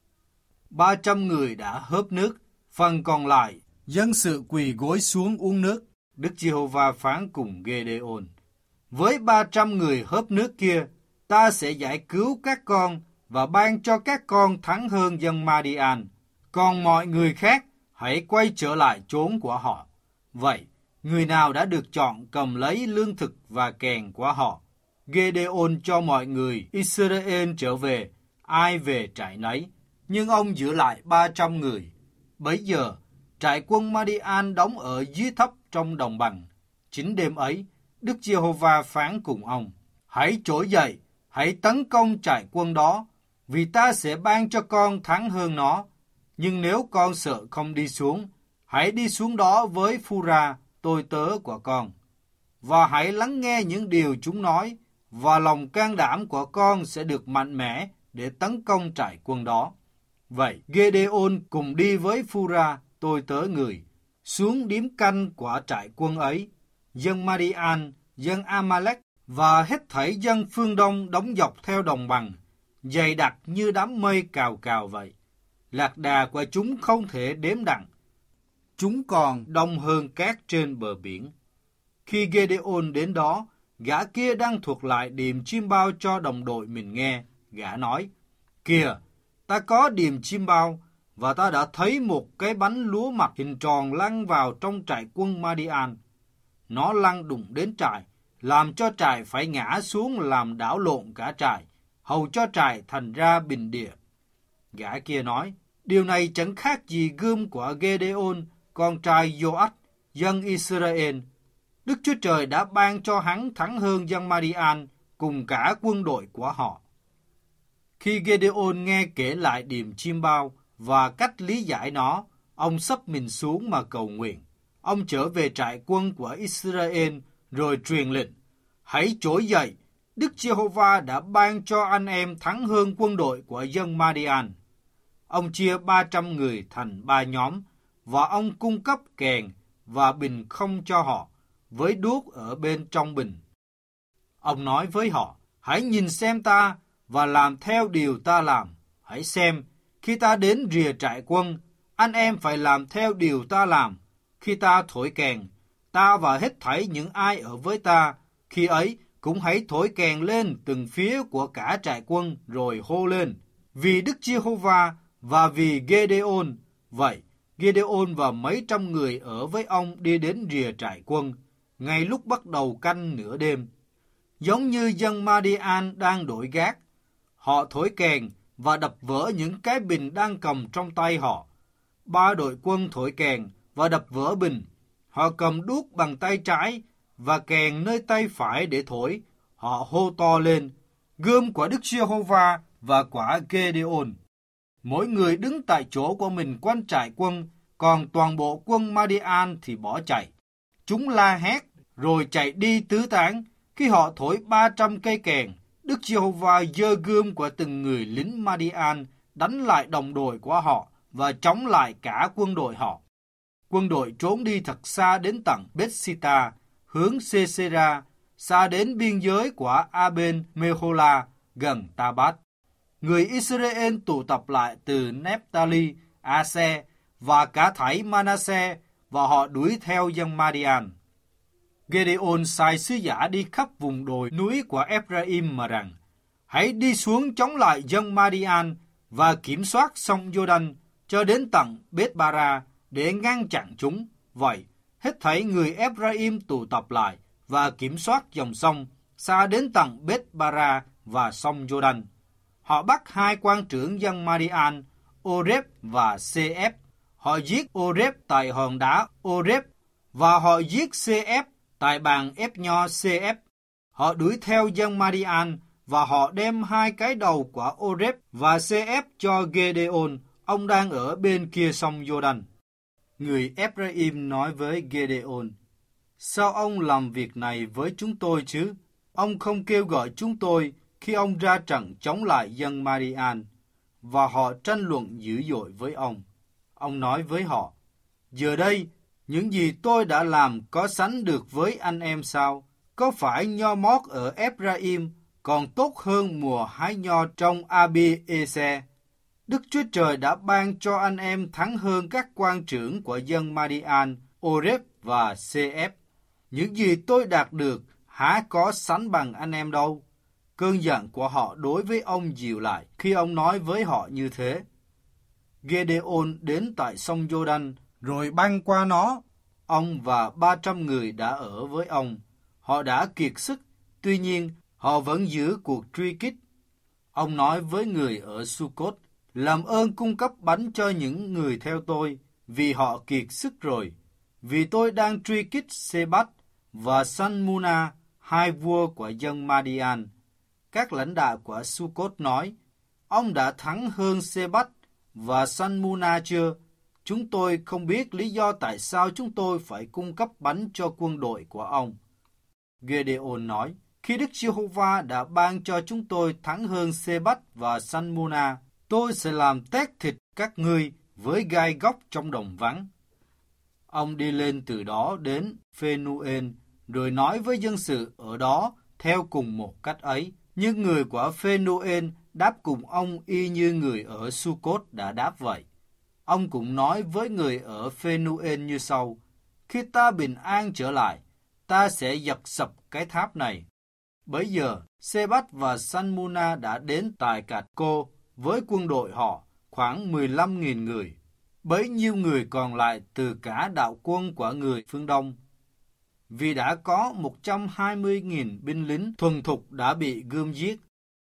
Ba trăm người đã hớp nước, phần còn lại, dân sự quỳ gối xuống uống nước. Đức Giê-hô-va phán cùng Gideon: với ba trăm người hớp nước kia, ta sẽ giải cứu các con và ban cho các con thắng hơn dân Madian. Còn mọi người khác, hãy quay trở lại chốn của họ. Vậy, người nào đã được chọn cầm lấy lương thực và kèn của họ. Gideon cho mọi người Israel trở về, ai về trại nấy, nhưng ông giữ lại ba trăm người. Bấy giờ, trại quân Madian đóng ở dưới thấp trong đồng bằng. Chính đêm ấy, Đức Giê-hô-va phán cùng ông: hãy trỗi dậy, hãy tấn công trại quân đó, vì ta sẽ ban cho con thắng hơn nó. Nhưng nếu con sợ không đi xuống, hãy đi xuống đó với Phu-ra, tôi tớ của con. Và hãy lắng nghe những điều chúng nói, và lòng can đảm của con sẽ được mạnh mẽ để tấn công trại quân đó. Vậy, Gideon cùng đi với Phu-ra, tôi tớ người, xuống điếm canh của trại quân ấy. Dân Madian, dân Amalek và hết thảy dân phương Đông đóng dọc theo đồng bằng, dày đặc như đám mây cào cào vậy. Lạc đà của chúng không thể đếm đặng. Chúng còn đông hơn cát trên bờ biển. Khi Gideon đến đó, gã kia đang thuật lại điềm chim bao cho đồng đội mình nghe. Gã nói: kìa, ta có điềm chim bao, và ta đã thấy một cái bánh lúa mạch hình tròn lăn vào trong trại quân Madian. Nó lăn đụng đến trại, làm cho trại phải ngã xuống làm đảo lộn cả trại, hầu cho trại thành ra bình địa. Gã kia nói: điều này chẳng khác gì gươm của Gideon, con trai Joach, dân Israel. Đức Chúa Trời đã ban cho hắn thắng hơn dân Madian cùng cả quân đội của họ. Khi Gideon nghe kể lại điềm chim bao và cách lý giải nó, ông xấp mình xuống mà cầu nguyện. Ông trở về trại quân của Israel rồi truyền lệnh: hãy trỗi dậy, Đức Giê-hô-va đã ban cho anh em thắng hơn quân đội của dân Madian. Ông chia ba trăm người thành ba nhóm, và ông cung cấp kèn và bình không cho họ, với đuốc ở bên trong bình. Ông nói với họ: hãy nhìn xem ta và làm theo điều ta làm. Hãy xem, khi ta đến rìa trại quân, anh em phải làm theo điều ta làm. Khi ta thổi kèn, ta và hết thảy những ai ở với ta, khi ấy cũng hãy thổi kèn lên từng phía của cả trại quân rồi hô lên: vì Đức Giê-hô-va và vì Gideon. Vậy, Gideon và mấy trăm người ở với ông đi đến rìa trại quân, ngay lúc bắt đầu canh nửa đêm. Giống như dân Madian đang đổi gác, họ thổi kèn và đập vỡ những cái bình đang cầm trong tay họ. Ba đội quân thổi kèn và đập vỡ bình. Họ cầm đuốc bằng tay trái và kèn nơi tay phải để thổi. Họ hô to lên, gươm của Đức Giê-hô-va và quả Gê-đê-ôn. Mỗi người đứng tại chỗ của mình quanh trại quân, còn toàn bộ quân Ma-đi-an thì bỏ chạy. Chúng la hét, rồi chạy đi tứ tán. Khi họ thổi ba trăm cây kèn, Đức Giê-hô-va giơ gươm của từng người lính Ma-đi-an đánh lại đồng đội của họ và chống lại cả quân đội họ. Quân đội trốn đi thật xa đến tận Bết-si-ta, hướng Sê-sê-ra, xa đến biên giới của A-bên-mê-hô-la, gần Ta-bát. Người Israel tụ tập lại từ Nép-ta-li, A-se và cả thảy Ma-na-se, và họ đuổi theo dân Ma-đi-an. Gê-đê-ôn sai sứ giả đi khắp vùng đồi núi của Eph-ra-im mà rằng, hãy đi xuống chống lại dân Ma-đi-an và kiểm soát sông Giô-đanh cho đến tận Bết-ba-ra để ngăn chặn chúng. Vậy, hết thảy người Eph-ra-im tụ tập lại và kiểm soát dòng sông xa đến tận Bết-ba-ra và sông Giô-đanh. Họ bắt hai quan trưởng dân Ma-đi-an, Ô-rép và Xê-ép. Họ giết Ô-rép tại hòn đá Ô-rép và họ giết Xê-ép tại bàn ép nho Xê-ép. Họ đuổi theo dân Ma-đi-an và họ đem hai cái đầu của Ô-rép và Xê-ép cho Gê-đê-ôn, ông đang ở bên kia sông Giô-đanh. Người Eph-ra-im nói với Gê-đê-ôn, sao ông làm việc này với chúng tôi chứ? Ông không kêu gọi chúng tôi khi ông ra trận chống lại dân Ma-đi-an. Và họ tranh luận dữ dội với ông. Ông nói với họ, giờ đây, những gì tôi đã làm có sánh được với anh em sao? Có phải nho mót ở Eph-ra-im còn tốt hơn mùa hái nho trong A-bi-ê-se? Đức Chúa Trời đã ban cho anh em thắng hơn các quan trưởng của dân Ma-đi-an, Ô-rép và Xê-ép. Những gì tôi đạt được há có sánh bằng anh em đâu. Cơn giận của họ đối với ông dịu lại khi ông nói với họ như thế. Gê-đê-ôn đến tại sông Giô-đanh, rồi băng qua nó. Ông và ba trăm người đã ở với ông. Họ đã kiệt sức, tuy nhiên họ vẫn giữ cuộc truy kích. Ông nói với người ở Su-cốt, làm ơn cung cấp bánh cho những người theo tôi, vì họ kiệt sức rồi. Vì tôi đang truy kích Sê-bát và San-mu-na, hai vua của dân Ma-đi-an. Các lãnh đạo của Su-cốt nói, ông đã thắng hơn Sê-bát và San-mu-na chưa? Chúng tôi không biết lý do tại sao chúng tôi phải cung cấp bánh cho quân đội của ông. Gê-đê-ôn nói, khi Đức Giê-hô-va đã ban cho chúng tôi thắng hơn Sê-bát và San-mu-na, tôi sẽ làm tét thịt các ngươi với gai góc trong đồng vắng. Ông đi lên từ đó đến Phê-nu-ên, rồi nói với dân sự ở đó theo cùng một cách ấy. Nhưng người của Phê-nu-ên đáp cùng ông y như người ở Su-cốt đã đáp vậy. Ông cũng nói với người ở Phê-nu-ên như sau, khi ta bình an trở lại, ta sẽ giật sập cái tháp này. Bấy giờ, Sê-bát và San-mu-na đã đến tại Cạt Cô với quân đội họ, khoảng mười lăm nghìn người. Bấy nhiêu người còn lại từ cả đạo quân của người phương Đông. Vì đã có một trăm hai mươi nghìn binh lính thuần thục đã bị gươm giết.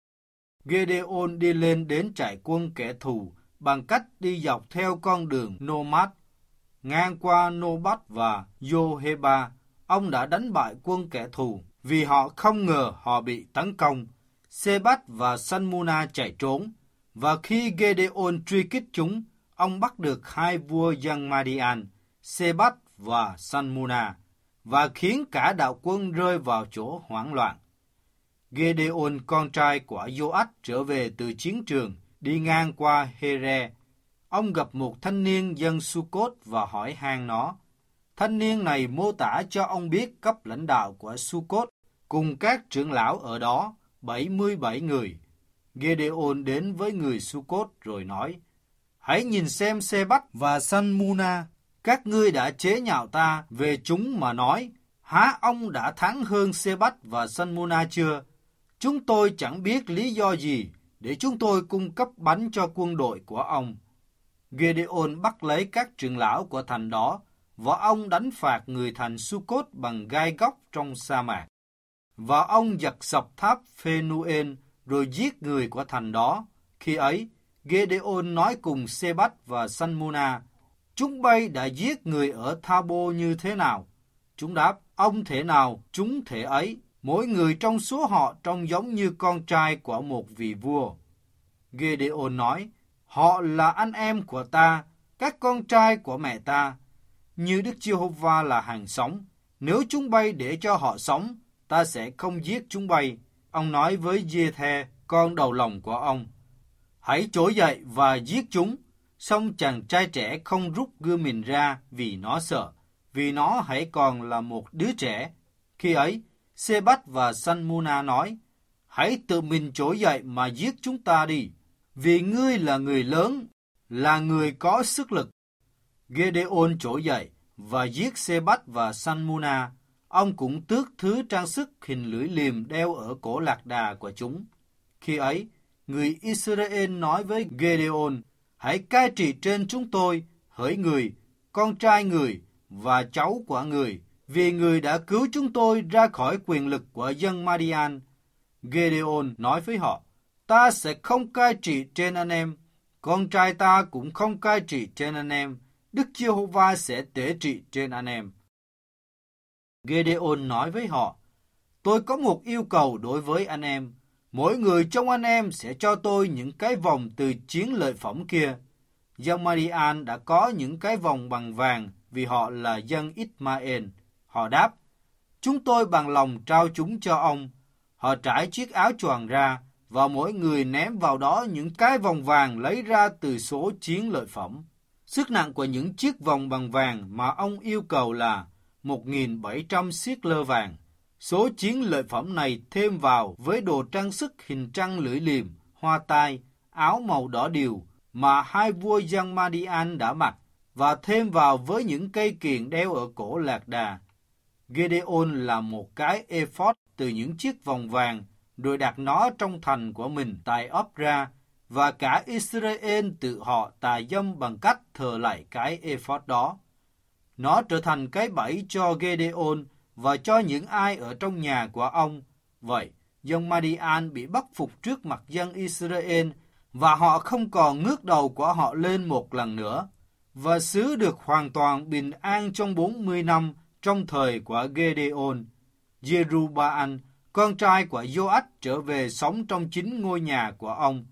Gê-đê-ôn đi lên đến trại quân kẻ thù bằng cách đi dọc theo con đường Nô-mát, ngang qua Nô-bát và Giô-hê-ba. Ông đã đánh bại quân kẻ thù vì họ không ngờ họ bị tấn công. Sê-bát và San-mu-na chạy trốn, và khi Gê-đê-ôn truy kích chúng, ông bắt được hai vua dân Ma-đi-an, Sê-bát và San-mu-na, và khiến cả đạo quân rơi vào chỗ hoảng loạn. Gê-đê-ôn con trai của Giô-ách trở về từ chiến trường, đi ngang qua Hê-re. Ông gặp một thanh niên dân Su-cốt và hỏi han nó. Thanh niên này mô tả cho ông biết cấp lãnh đạo của Su-cốt cùng các trưởng lão ở đó, bảy mươi bảy người. Gê-đê-ôn đến với người Su-cốt rồi nói, hãy nhìn xem Sê-bát và San-mu-na, các ngươi đã chế nhạo ta về chúng mà nói, há ông đã thắng hơn Sê-bát và San-mu-na chưa? Chúng tôi chẳng biết lý do gì để chúng tôi cung cấp bánh cho quân đội của ông. Gê-đê-ôn bắt lấy các trưởng lão của thành đó, và ông đánh phạt người thành Su-cốt bằng gai góc trong sa mạc. Và ông giật sập tháp Phê-nu-ên, rồi giết người của thành đó, Khi ấy, Gideon nói cùng Sê-bách và San-mu-na, chúng bay đã giết người ở Tha-bô như thế nào? Chúng đáp, ông thể nào, chúng thể ấy, mỗi người trong số họ trông giống như con trai của một vị vua. Gideon nói, họ là anh em của ta, các con trai của mẹ ta. Như Đức Giê-hô-va là hàng sống, nếu chúng bay để cho họ sống, ta sẽ không giết chúng bay. Ông nói với Giê-the, con đầu lòng của ông, hãy trỗi dậy và giết chúng. Song chàng trai trẻ không rút gươm mình ra vì nó sợ, vì nó hãy còn là một đứa trẻ. Khi ấy, Sê-bách và San-mu-na nói, hãy tự mình trỗi dậy mà giết chúng ta đi, vì ngươi là người lớn, là người có sức lực. Gideon trỗi dậy và giết Sê-bách và San-mu-na. Ông cũng tước thứ trang sức hình lưỡi liềm đeo ở cổ lạc đà của chúng. Khi ấy, người Israel nói với Gideon, hãy cai trị trên chúng tôi, hỡi người, con trai người và cháu của người, vì người đã cứu chúng tôi ra khỏi quyền lực của dân Madian. Gideon nói với họ, ta sẽ không cai trị trên anh em, con trai ta cũng không cai trị trên anh em, Đức Giê-hô-va sẽ tể trị trên anh em. Gideon nói với họ, tôi có một yêu cầu đối với anh em, mỗi người trong anh em sẽ cho tôi những cái vòng từ chiến lợi phẩm kia. Dân Madian đã có những cái vòng bằng vàng vì họ là dân Ismael. Họ đáp, chúng tôi bằng lòng trao chúng cho ông. Họ trải chiếc áo choàng ra và mỗi người ném vào đó những cái vòng vàng lấy ra từ số chiến lợi phẩm. Sức nặng của những chiếc vòng bằng vàng mà ông yêu cầu là một nghìn bảy trăm siết lơ vàng. Số chiến lợi phẩm này thêm vào với đồ trang sức hình trăng lưỡi liềm, hoa tai, áo màu đỏ điều mà hai vua dân Madian đã mặc, và thêm vào với những cây kiềng đeo ở cổ lạc đà. Gideon làm một cái ephod từ những chiếc vòng vàng, rồi đặt nó trong thành của mình tại Opra, và cả Israel tự họ tà dâm bằng cách thờ lại cái ephod đó. Nó trở thành cái bẫy cho Gideon và cho những ai ở trong nhà của ông. Vậy, dân Madian bị bắt phục trước mặt dân Israel, và họ không còn ngước đầu của họ lên một lần nữa. Và xứ được hoàn toàn bình an trong bốn mươi năm trong thời của Gideon. Jerubbaal, con trai của Joach, trở về sống trong chính ngôi nhà của ông.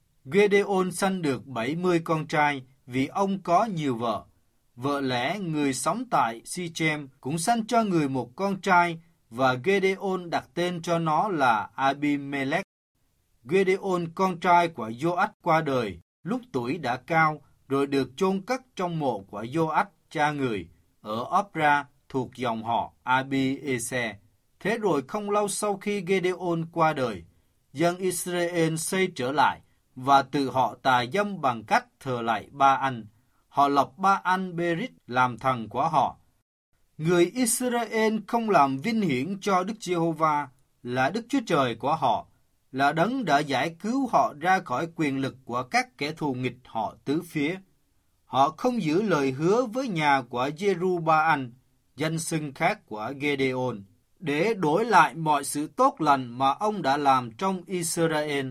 Gideon sanh được bảy mươi con trai vì ông có nhiều vợ. Vợ lẽ người sống tại Sichem cũng sanh cho người một con trai, và Gideon đặt tên cho nó là Abimelech. Gideon, con trai của Joach, qua đời lúc tuổi đã cao, rồi được chôn cất trong mộ của Joach cha người ở Opra thuộc dòng họ Abiezer. Thế rồi không lâu sau khi Gideon qua đời, dân Israel xây trở lại và tự họ tà dâm bằng cách thờ lại Ba-anh. Họ lập Ba-anh Berit làm thần của họ. Người Israel không làm vinh hiển cho Đức Giê-hô-va là Đức Chúa Trời của họ, là đấng đã giải cứu họ ra khỏi quyền lực của các kẻ thù nghịch họ tứ phía. Họ không giữ lời hứa với nhà của Jerubbaal, danh xưng khác của Gideon, để đổi lại mọi sự tốt lành mà ông đã làm trong Israel.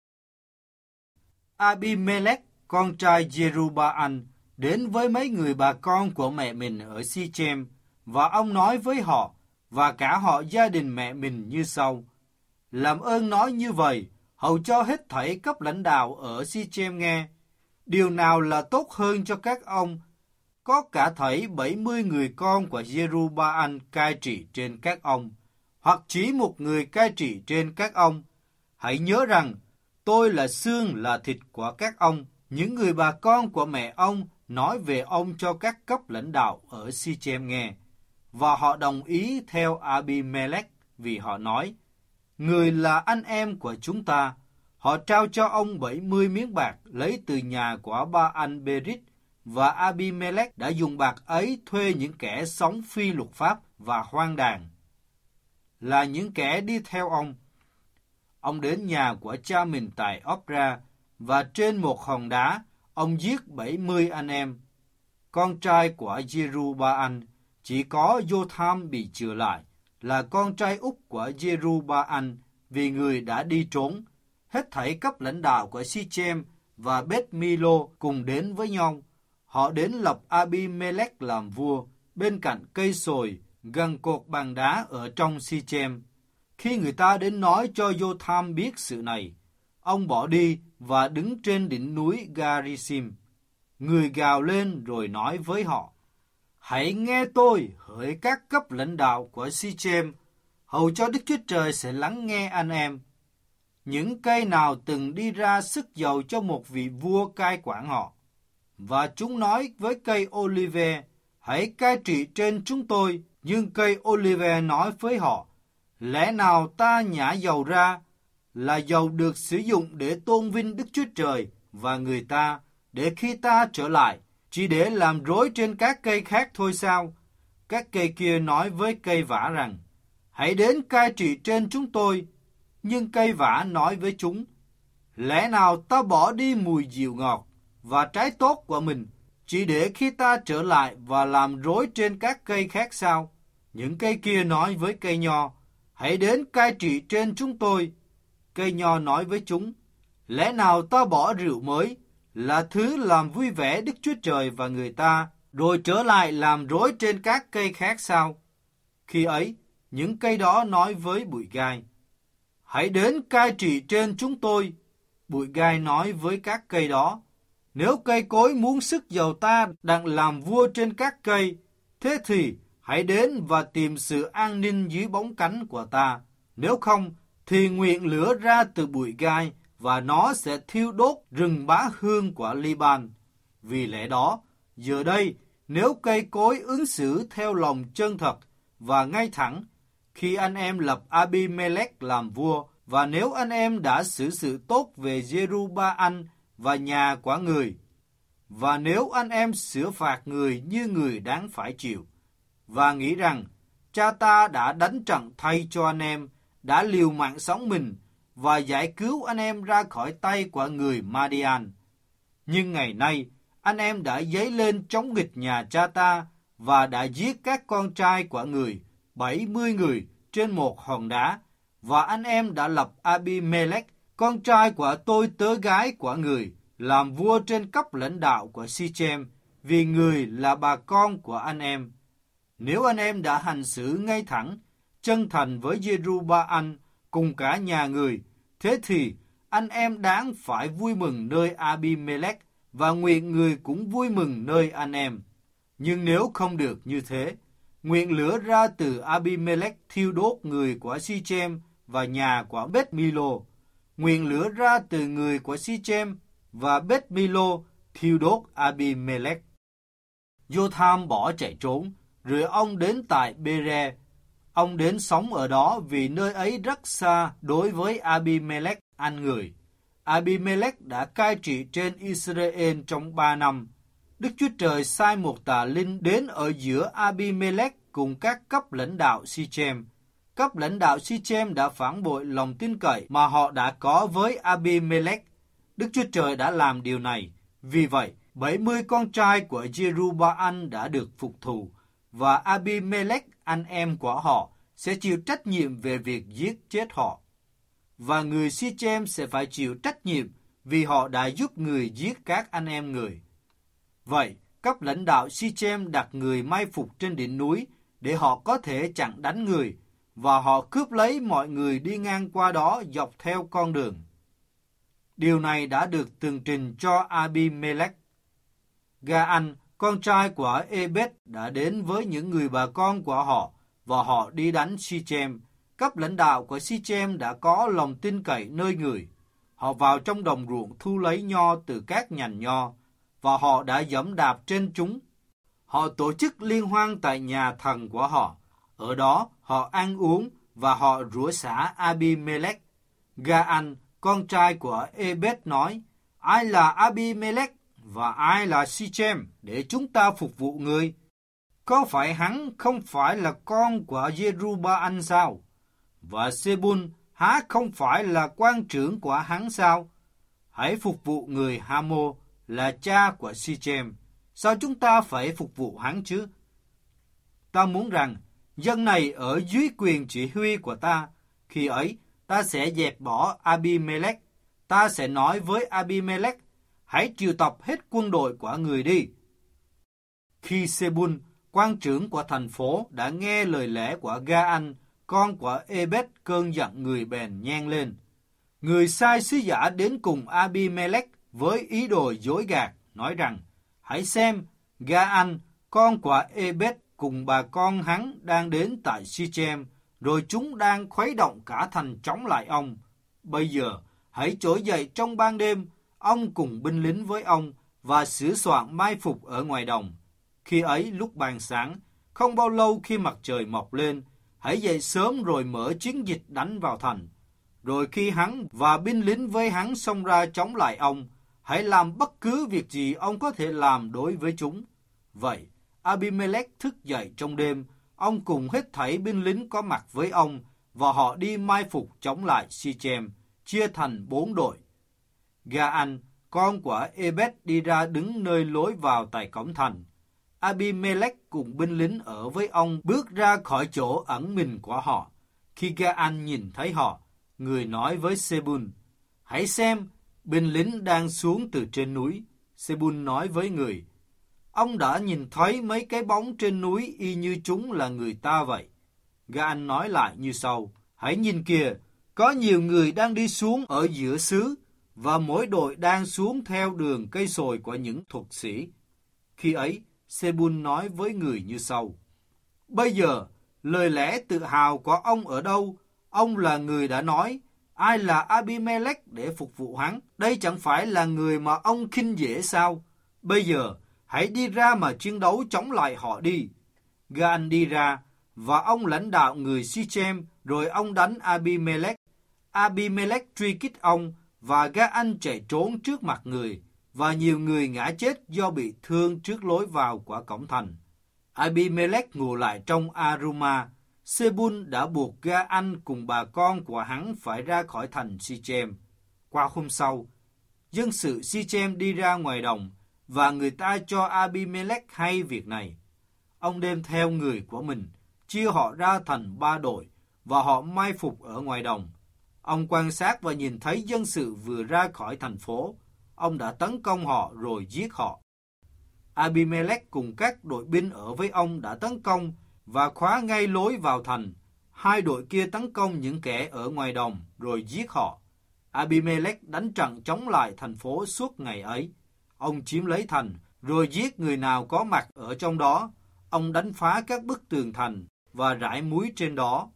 Abimelech, con trai Jerubbaal, đến với mấy người bà con của mẹ mình ở Sichem, và ông nói với họ và cả họ gia đình mẹ mình như sau: làm ơn nói như vậy, hầu cho hết thảy cấp lãnh đạo ở Sichem nghe. Điều nào là tốt hơn cho các ông? Có cả thảy bảy mươi người con của Jerubbaal cai trị trên các ông, hoặc chỉ một người cai trị trên các ông. Hãy nhớ rằng, tôi là xương là thịt của các ông. Những người bà con của mẹ ông nói về ông cho các cấp lãnh đạo ở Sichem nghe. Và họ đồng ý theo Abimelech vì họ nói, người là anh em của chúng ta. Họ trao cho ông bảy mươi miếng bạc lấy từ nhà của Ba-anh Berit, và Abimelech đã dùng bạc ấy thuê những kẻ sống phi luật pháp và hoang đàn, là những kẻ đi theo ông. Ông đến nhà của cha mình tại Opra, và trên một hòn đá, ông giết bảy mươi anh em. Con trai của Jerubbaal, chỉ có Jotham bị chừa lại, là con trai út của Jerubbaal, vì người đã đi trốn. hết thảy cấp lãnh đạo của Sichem và Beth Milo cùng đến với nhau. Họ đến lập Abimelech làm vua bên cạnh cây sồi gần cột bằng đá ở trong Sichem. Khi người ta đến nói cho Jotham biết sự này, ông bỏ đi và đứng trên đỉnh núi Garisim. Người gào lên rồi nói với họ: Hãy nghe tôi, hỡi các cấp lãnh đạo của Sichem, hầu cho Đức Chúa Trời sẽ lắng nghe anh em. Những cây nào từng đi ra sức dầu cho một vị vua cai quản họ. Và chúng nói với cây Olive: Hãy cai trị trên chúng tôi. Nhưng cây Olive nói với họ: Lẽ nào ta nhả dầu ra là dầu được sử dụng để tôn vinh Đức Chúa Trời và người ta, để khi ta trở lại, chỉ để làm rối trên các cây khác thôi sao? Các cây kia nói với cây vả rằng: Hãy đến cai trị trên chúng tôi. Nhưng cây vả nói với chúng: Lẽ nào ta bỏ đi mùi dịu ngọt và trái tốt của mình, chỉ để khi ta trở lại và làm rối trên các cây khác sao? Những cây kia nói với cây nho: Hãy đến cai trị trên chúng tôi. Cây nho nói với chúng: Lẽ nào ta bỏ rượu mới, là thứ làm vui vẻ Đức Chúa Trời và người ta, rồi trở lại làm rối trên các cây khác sao? Khi ấy, những cây đó nói với bụi gai: Hãy đến cai trị trên chúng tôi. Bụi gai nói với các cây đó: Nếu cây cối muốn sức dầu ta đặng làm vua trên các cây, thế thì hãy đến và tìm sự an ninh dưới bóng cánh của ta. Nếu không, thì nguyện lửa ra từ bụi gai, và nó sẽ thiêu đốt rừng bá hương của Liban. Vì lẽ đó, giờ đây, nếu cây cối ứng xử theo lòng chân thật và ngay thẳng, khi anh em lập Abimelech làm vua, và nếu anh em đã xử sự tốt về Jeru-ba-anh và nhà của người, và nếu anh em sửa phạt người như người đáng phải chịu, và nghĩ rằng cha ta đã đánh trận thay cho anh em, đã liều mạng sống mình và giải cứu anh em ra khỏi tay của người Madian. Nhưng ngày nay, anh em đã dấy lên chống nghịch nhà cha ta và đã giết các con trai của người, bảy mươi người trên một hòn đá, và anh em đã lập Abimelech, con trai của tôi tớ gái của người, làm vua trên cấp lãnh đạo của Sichem, vì người là bà con của anh em. Nếu anh em đã hành xử ngay thẳng, chân thành với Jeru-ba-anh cùng cả nhà người, thế thì anh em đáng phải vui mừng nơi Abimelech, và nguyện người cũng vui mừng nơi anh em. Nhưng nếu không được như thế, nguyện lửa ra từ Abimelech thiêu đốt người của Sichem và nhà của Beth Milo. Nguyện lửa ra từ người của Sichem và Beth Milo thiêu đốt Abimelech. Jotham bỏ chạy trốn, rồi ông đến tại Bere. Ông đến sống ở đó vì nơi ấy rất xa đối với Abimelech anh người. Abimelech đã cai trị trên Israel trong ba năm. Đức Chúa Trời sai một tà linh đến ở giữa Abimelech cùng các cấp lãnh đạo Sichem. Cấp lãnh đạo Sichem đã phản bội lòng tin cậy mà họ đã có với Abimelech. Đức Chúa Trời đã làm điều này. Vì vậy, bảy mươi con trai của Jeru-ba-anh đã được phục thù, và Abimelech, anh em của họ, sẽ chịu trách nhiệm về việc giết chết họ. Và người Sichem sẽ phải chịu trách nhiệm vì họ đã giúp người giết các anh em người. Vậy, cấp lãnh đạo Sichem đặt người mai phục trên đỉnh núi để họ có thể chặn đánh người, và họ cướp lấy mọi người đi ngang qua đó dọc theo con đường. Điều này đã được tường trình cho Abimelech. Ga-anh, con trai của Ebed, đã đến với những người bà con của họ, và họ đi đánh Sichem. Cấp lãnh đạo của Sichem đã có lòng tin cậy nơi người. Họ vào trong đồng ruộng thu lấy nho từ các nhành nho, và họ đã giẫm đạp trên chúng. Họ tổ chức liên hoan tại nhà thần của họ. Ở đó họ ăn uống và họ rủa xả Abimelech. Ga-anh, con trai của Ebed nói: Ai là Abimelech và ai là Sichem để chúng ta phục vụ người? Có phải hắn không phải là con của Jeru-ba-anh sao? Và Sebun há không phải là quan trưởng của hắn sao? Hãy phục vụ người Hamo là cha của Sichem. Sao chúng ta phải phục vụ hắn chứ? Ta muốn rằng dân này ở dưới quyền chỉ huy của ta. Khi ấy ta sẽ dẹp bỏ Abimelech, ta sẽ nói với Abimelech, hãy triệu tập hết quân đội của người đi. Khi Sebun, quan trưởng của thành phố, đã nghe lời lẽ của Ga-an, con của Ebed, cơn giận người bèn nhen lên. Người sai sứ giả đến cùng Abimelech với ý đồ dối gạt, nói rằng, hãy xem, Ga-an, con của Ebed cùng bà con hắn đang đến tại Sichem, rồi chúng đang khuấy động cả thành chống lại ông. Bây giờ, hãy trỗi dậy trong ban đêm, ông cùng binh lính với ông, và sửa soạn mai phục ở ngoài đồng. Khi ấy lúc ban sáng, không bao lâu khi mặt trời mọc lên, hãy dậy sớm rồi mở chiến dịch đánh vào thành. Rồi khi hắn và binh lính với hắn xông ra chống lại ông, hãy làm bất cứ việc gì ông có thể làm đối với chúng. Vậy, Abimelech thức dậy trong đêm, ông cùng hết thảy binh lính có mặt với ông, và họ đi mai phục chống lại Sichem, chia thành bốn đội. Ga-an, con của Ebed, đi ra đứng nơi lối vào tại cổng thành. Abimelech cùng binh lính ở với ông bước ra khỏi chỗ ẩn mình của họ. Khi Ga-an nhìn thấy họ, người nói với Sebun, hãy xem, binh lính đang xuống từ trên núi. Sebun nói với người, ông đã nhìn thấy mấy cái bóng trên núi y như chúng là người ta vậy. Ga-an nói lại như sau, hãy nhìn kìa, có nhiều người đang đi xuống ở giữa xứ, và mỗi đội đang xuống theo đường cây sồi của những thuật sĩ. Khi ấy, Sebun nói với người như sau, bây giờ, lời lẽ tự hào của ông ở đâu? Ông là người đã nói, ai là Abimelech để phục vụ hắn? Đây chẳng phải là người mà ông khinh dễ sao? Bây giờ, hãy đi ra mà chiến đấu chống lại họ đi. Ga-an đi ra, và ông lãnh đạo người Sichem, rồi ông đánh Abimelech. Abimelech truy kích ông, và Ga-an chạy trốn trước mặt người, và nhiều người ngã chết do bị thương trước lối vào của cổng thành. Abimelech ngủ lại trong Aruma. Sebun đã buộc Ga-an cùng bà con của hắn phải ra khỏi thành Sichem. Qua hôm sau, dân sự Sichem đi ra ngoài đồng, và người ta cho Abimelech hay việc này. Ông đem theo người của mình, chia họ ra thành ba đội, và họ mai phục ở ngoài đồng. Ông quan sát và nhìn thấy dân sự vừa ra khỏi thành phố. Ông đã tấn công họ rồi giết họ. Abimelech cùng các đội binh ở với ông đã tấn công và khóa ngay lối vào thành. Hai đội kia tấn công những kẻ ở ngoài đồng rồi giết họ. Abimelech đánh trận chống lại thành phố suốt ngày ấy. Ông chiếm lấy thành rồi giết người nào có mặt ở trong đó. Ông đánh phá các bức tường thành và rải muối trên đó.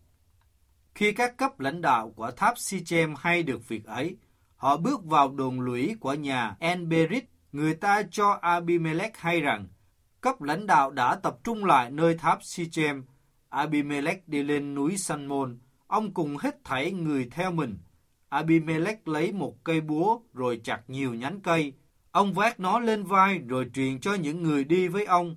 Khi các cấp lãnh đạo của tháp Sichem hay được việc ấy, họ bước vào đồn lũy của nhà En-Berit. Người ta cho Abimelech hay rằng cấp lãnh đạo đã tập trung lại nơi tháp Sichem. Abimelech đi lên núi San-môn, ông cùng hết thảy người theo mình. Abimelech lấy một cây búa rồi chặt nhiều nhánh cây. Ông vác nó lên vai rồi truyền cho những người đi với ông.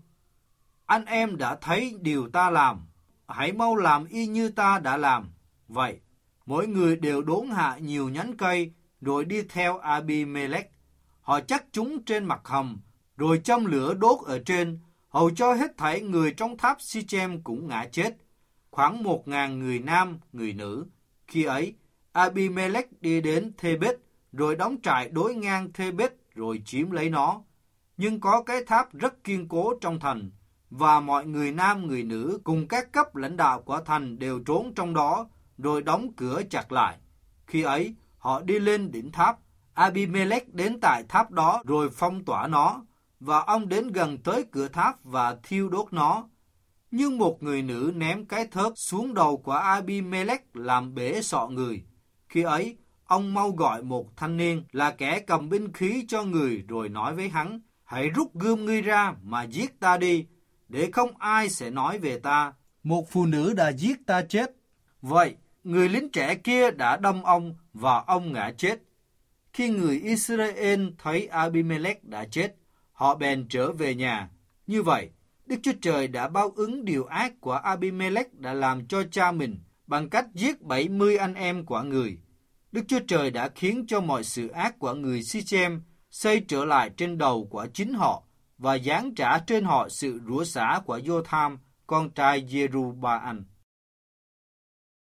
Anh em đã thấy điều ta làm, hãy mau làm y như ta đã làm. Vậy, mỗi người đều đốn hạ nhiều nhánh cây rồi đi theo Abimelech. Họ chắc chúng trên mặt hầm, rồi châm lửa đốt ở trên, hầu cho hết thảy người trong tháp Sichem cũng ngã chết, khoảng một ngàn người nam, người nữ. Khi ấy, Abimelech đi đến Thebet, rồi đóng trại đối ngang Thebet, rồi chiếm lấy nó. Nhưng có cái tháp rất kiên cố trong thành, và mọi người nam, người nữ cùng các cấp lãnh đạo của thành đều trốn trong đó, rồi đóng cửa chặt lại. Khi ấy, họ đi lên đỉnh tháp. Abimelech đến tại tháp đó rồi phong tỏa nó, và ông đến gần tới cửa tháp và thiêu đốt nó. Nhưng một người nữ ném cái thớt xuống đầu của Abimelech làm bể sọ người. Khi ấy, ông mau gọi một thanh niên là kẻ cầm binh khí cho người rồi nói với hắn, hãy rút gươm ngươi ra mà giết ta đi, để không ai sẽ nói về ta, một phụ nữ đã giết ta chết. Vậy, người lính trẻ kia đã đâm ông và ông ngã chết. Khi người Israel thấy Abimelech đã chết, họ bèn trở về nhà. Như vậy, Đức Chúa Trời đã báo ứng điều ác của Abimelech đã làm cho cha mình bằng cách giết bảy mươi anh em của người. Đức Chúa Trời đã khiến cho mọi sự ác của người Sichem xây trở lại trên đầu của chính họ và giáng trả trên họ sự rủa xả của Jotham, con trai Jeru-ba-an.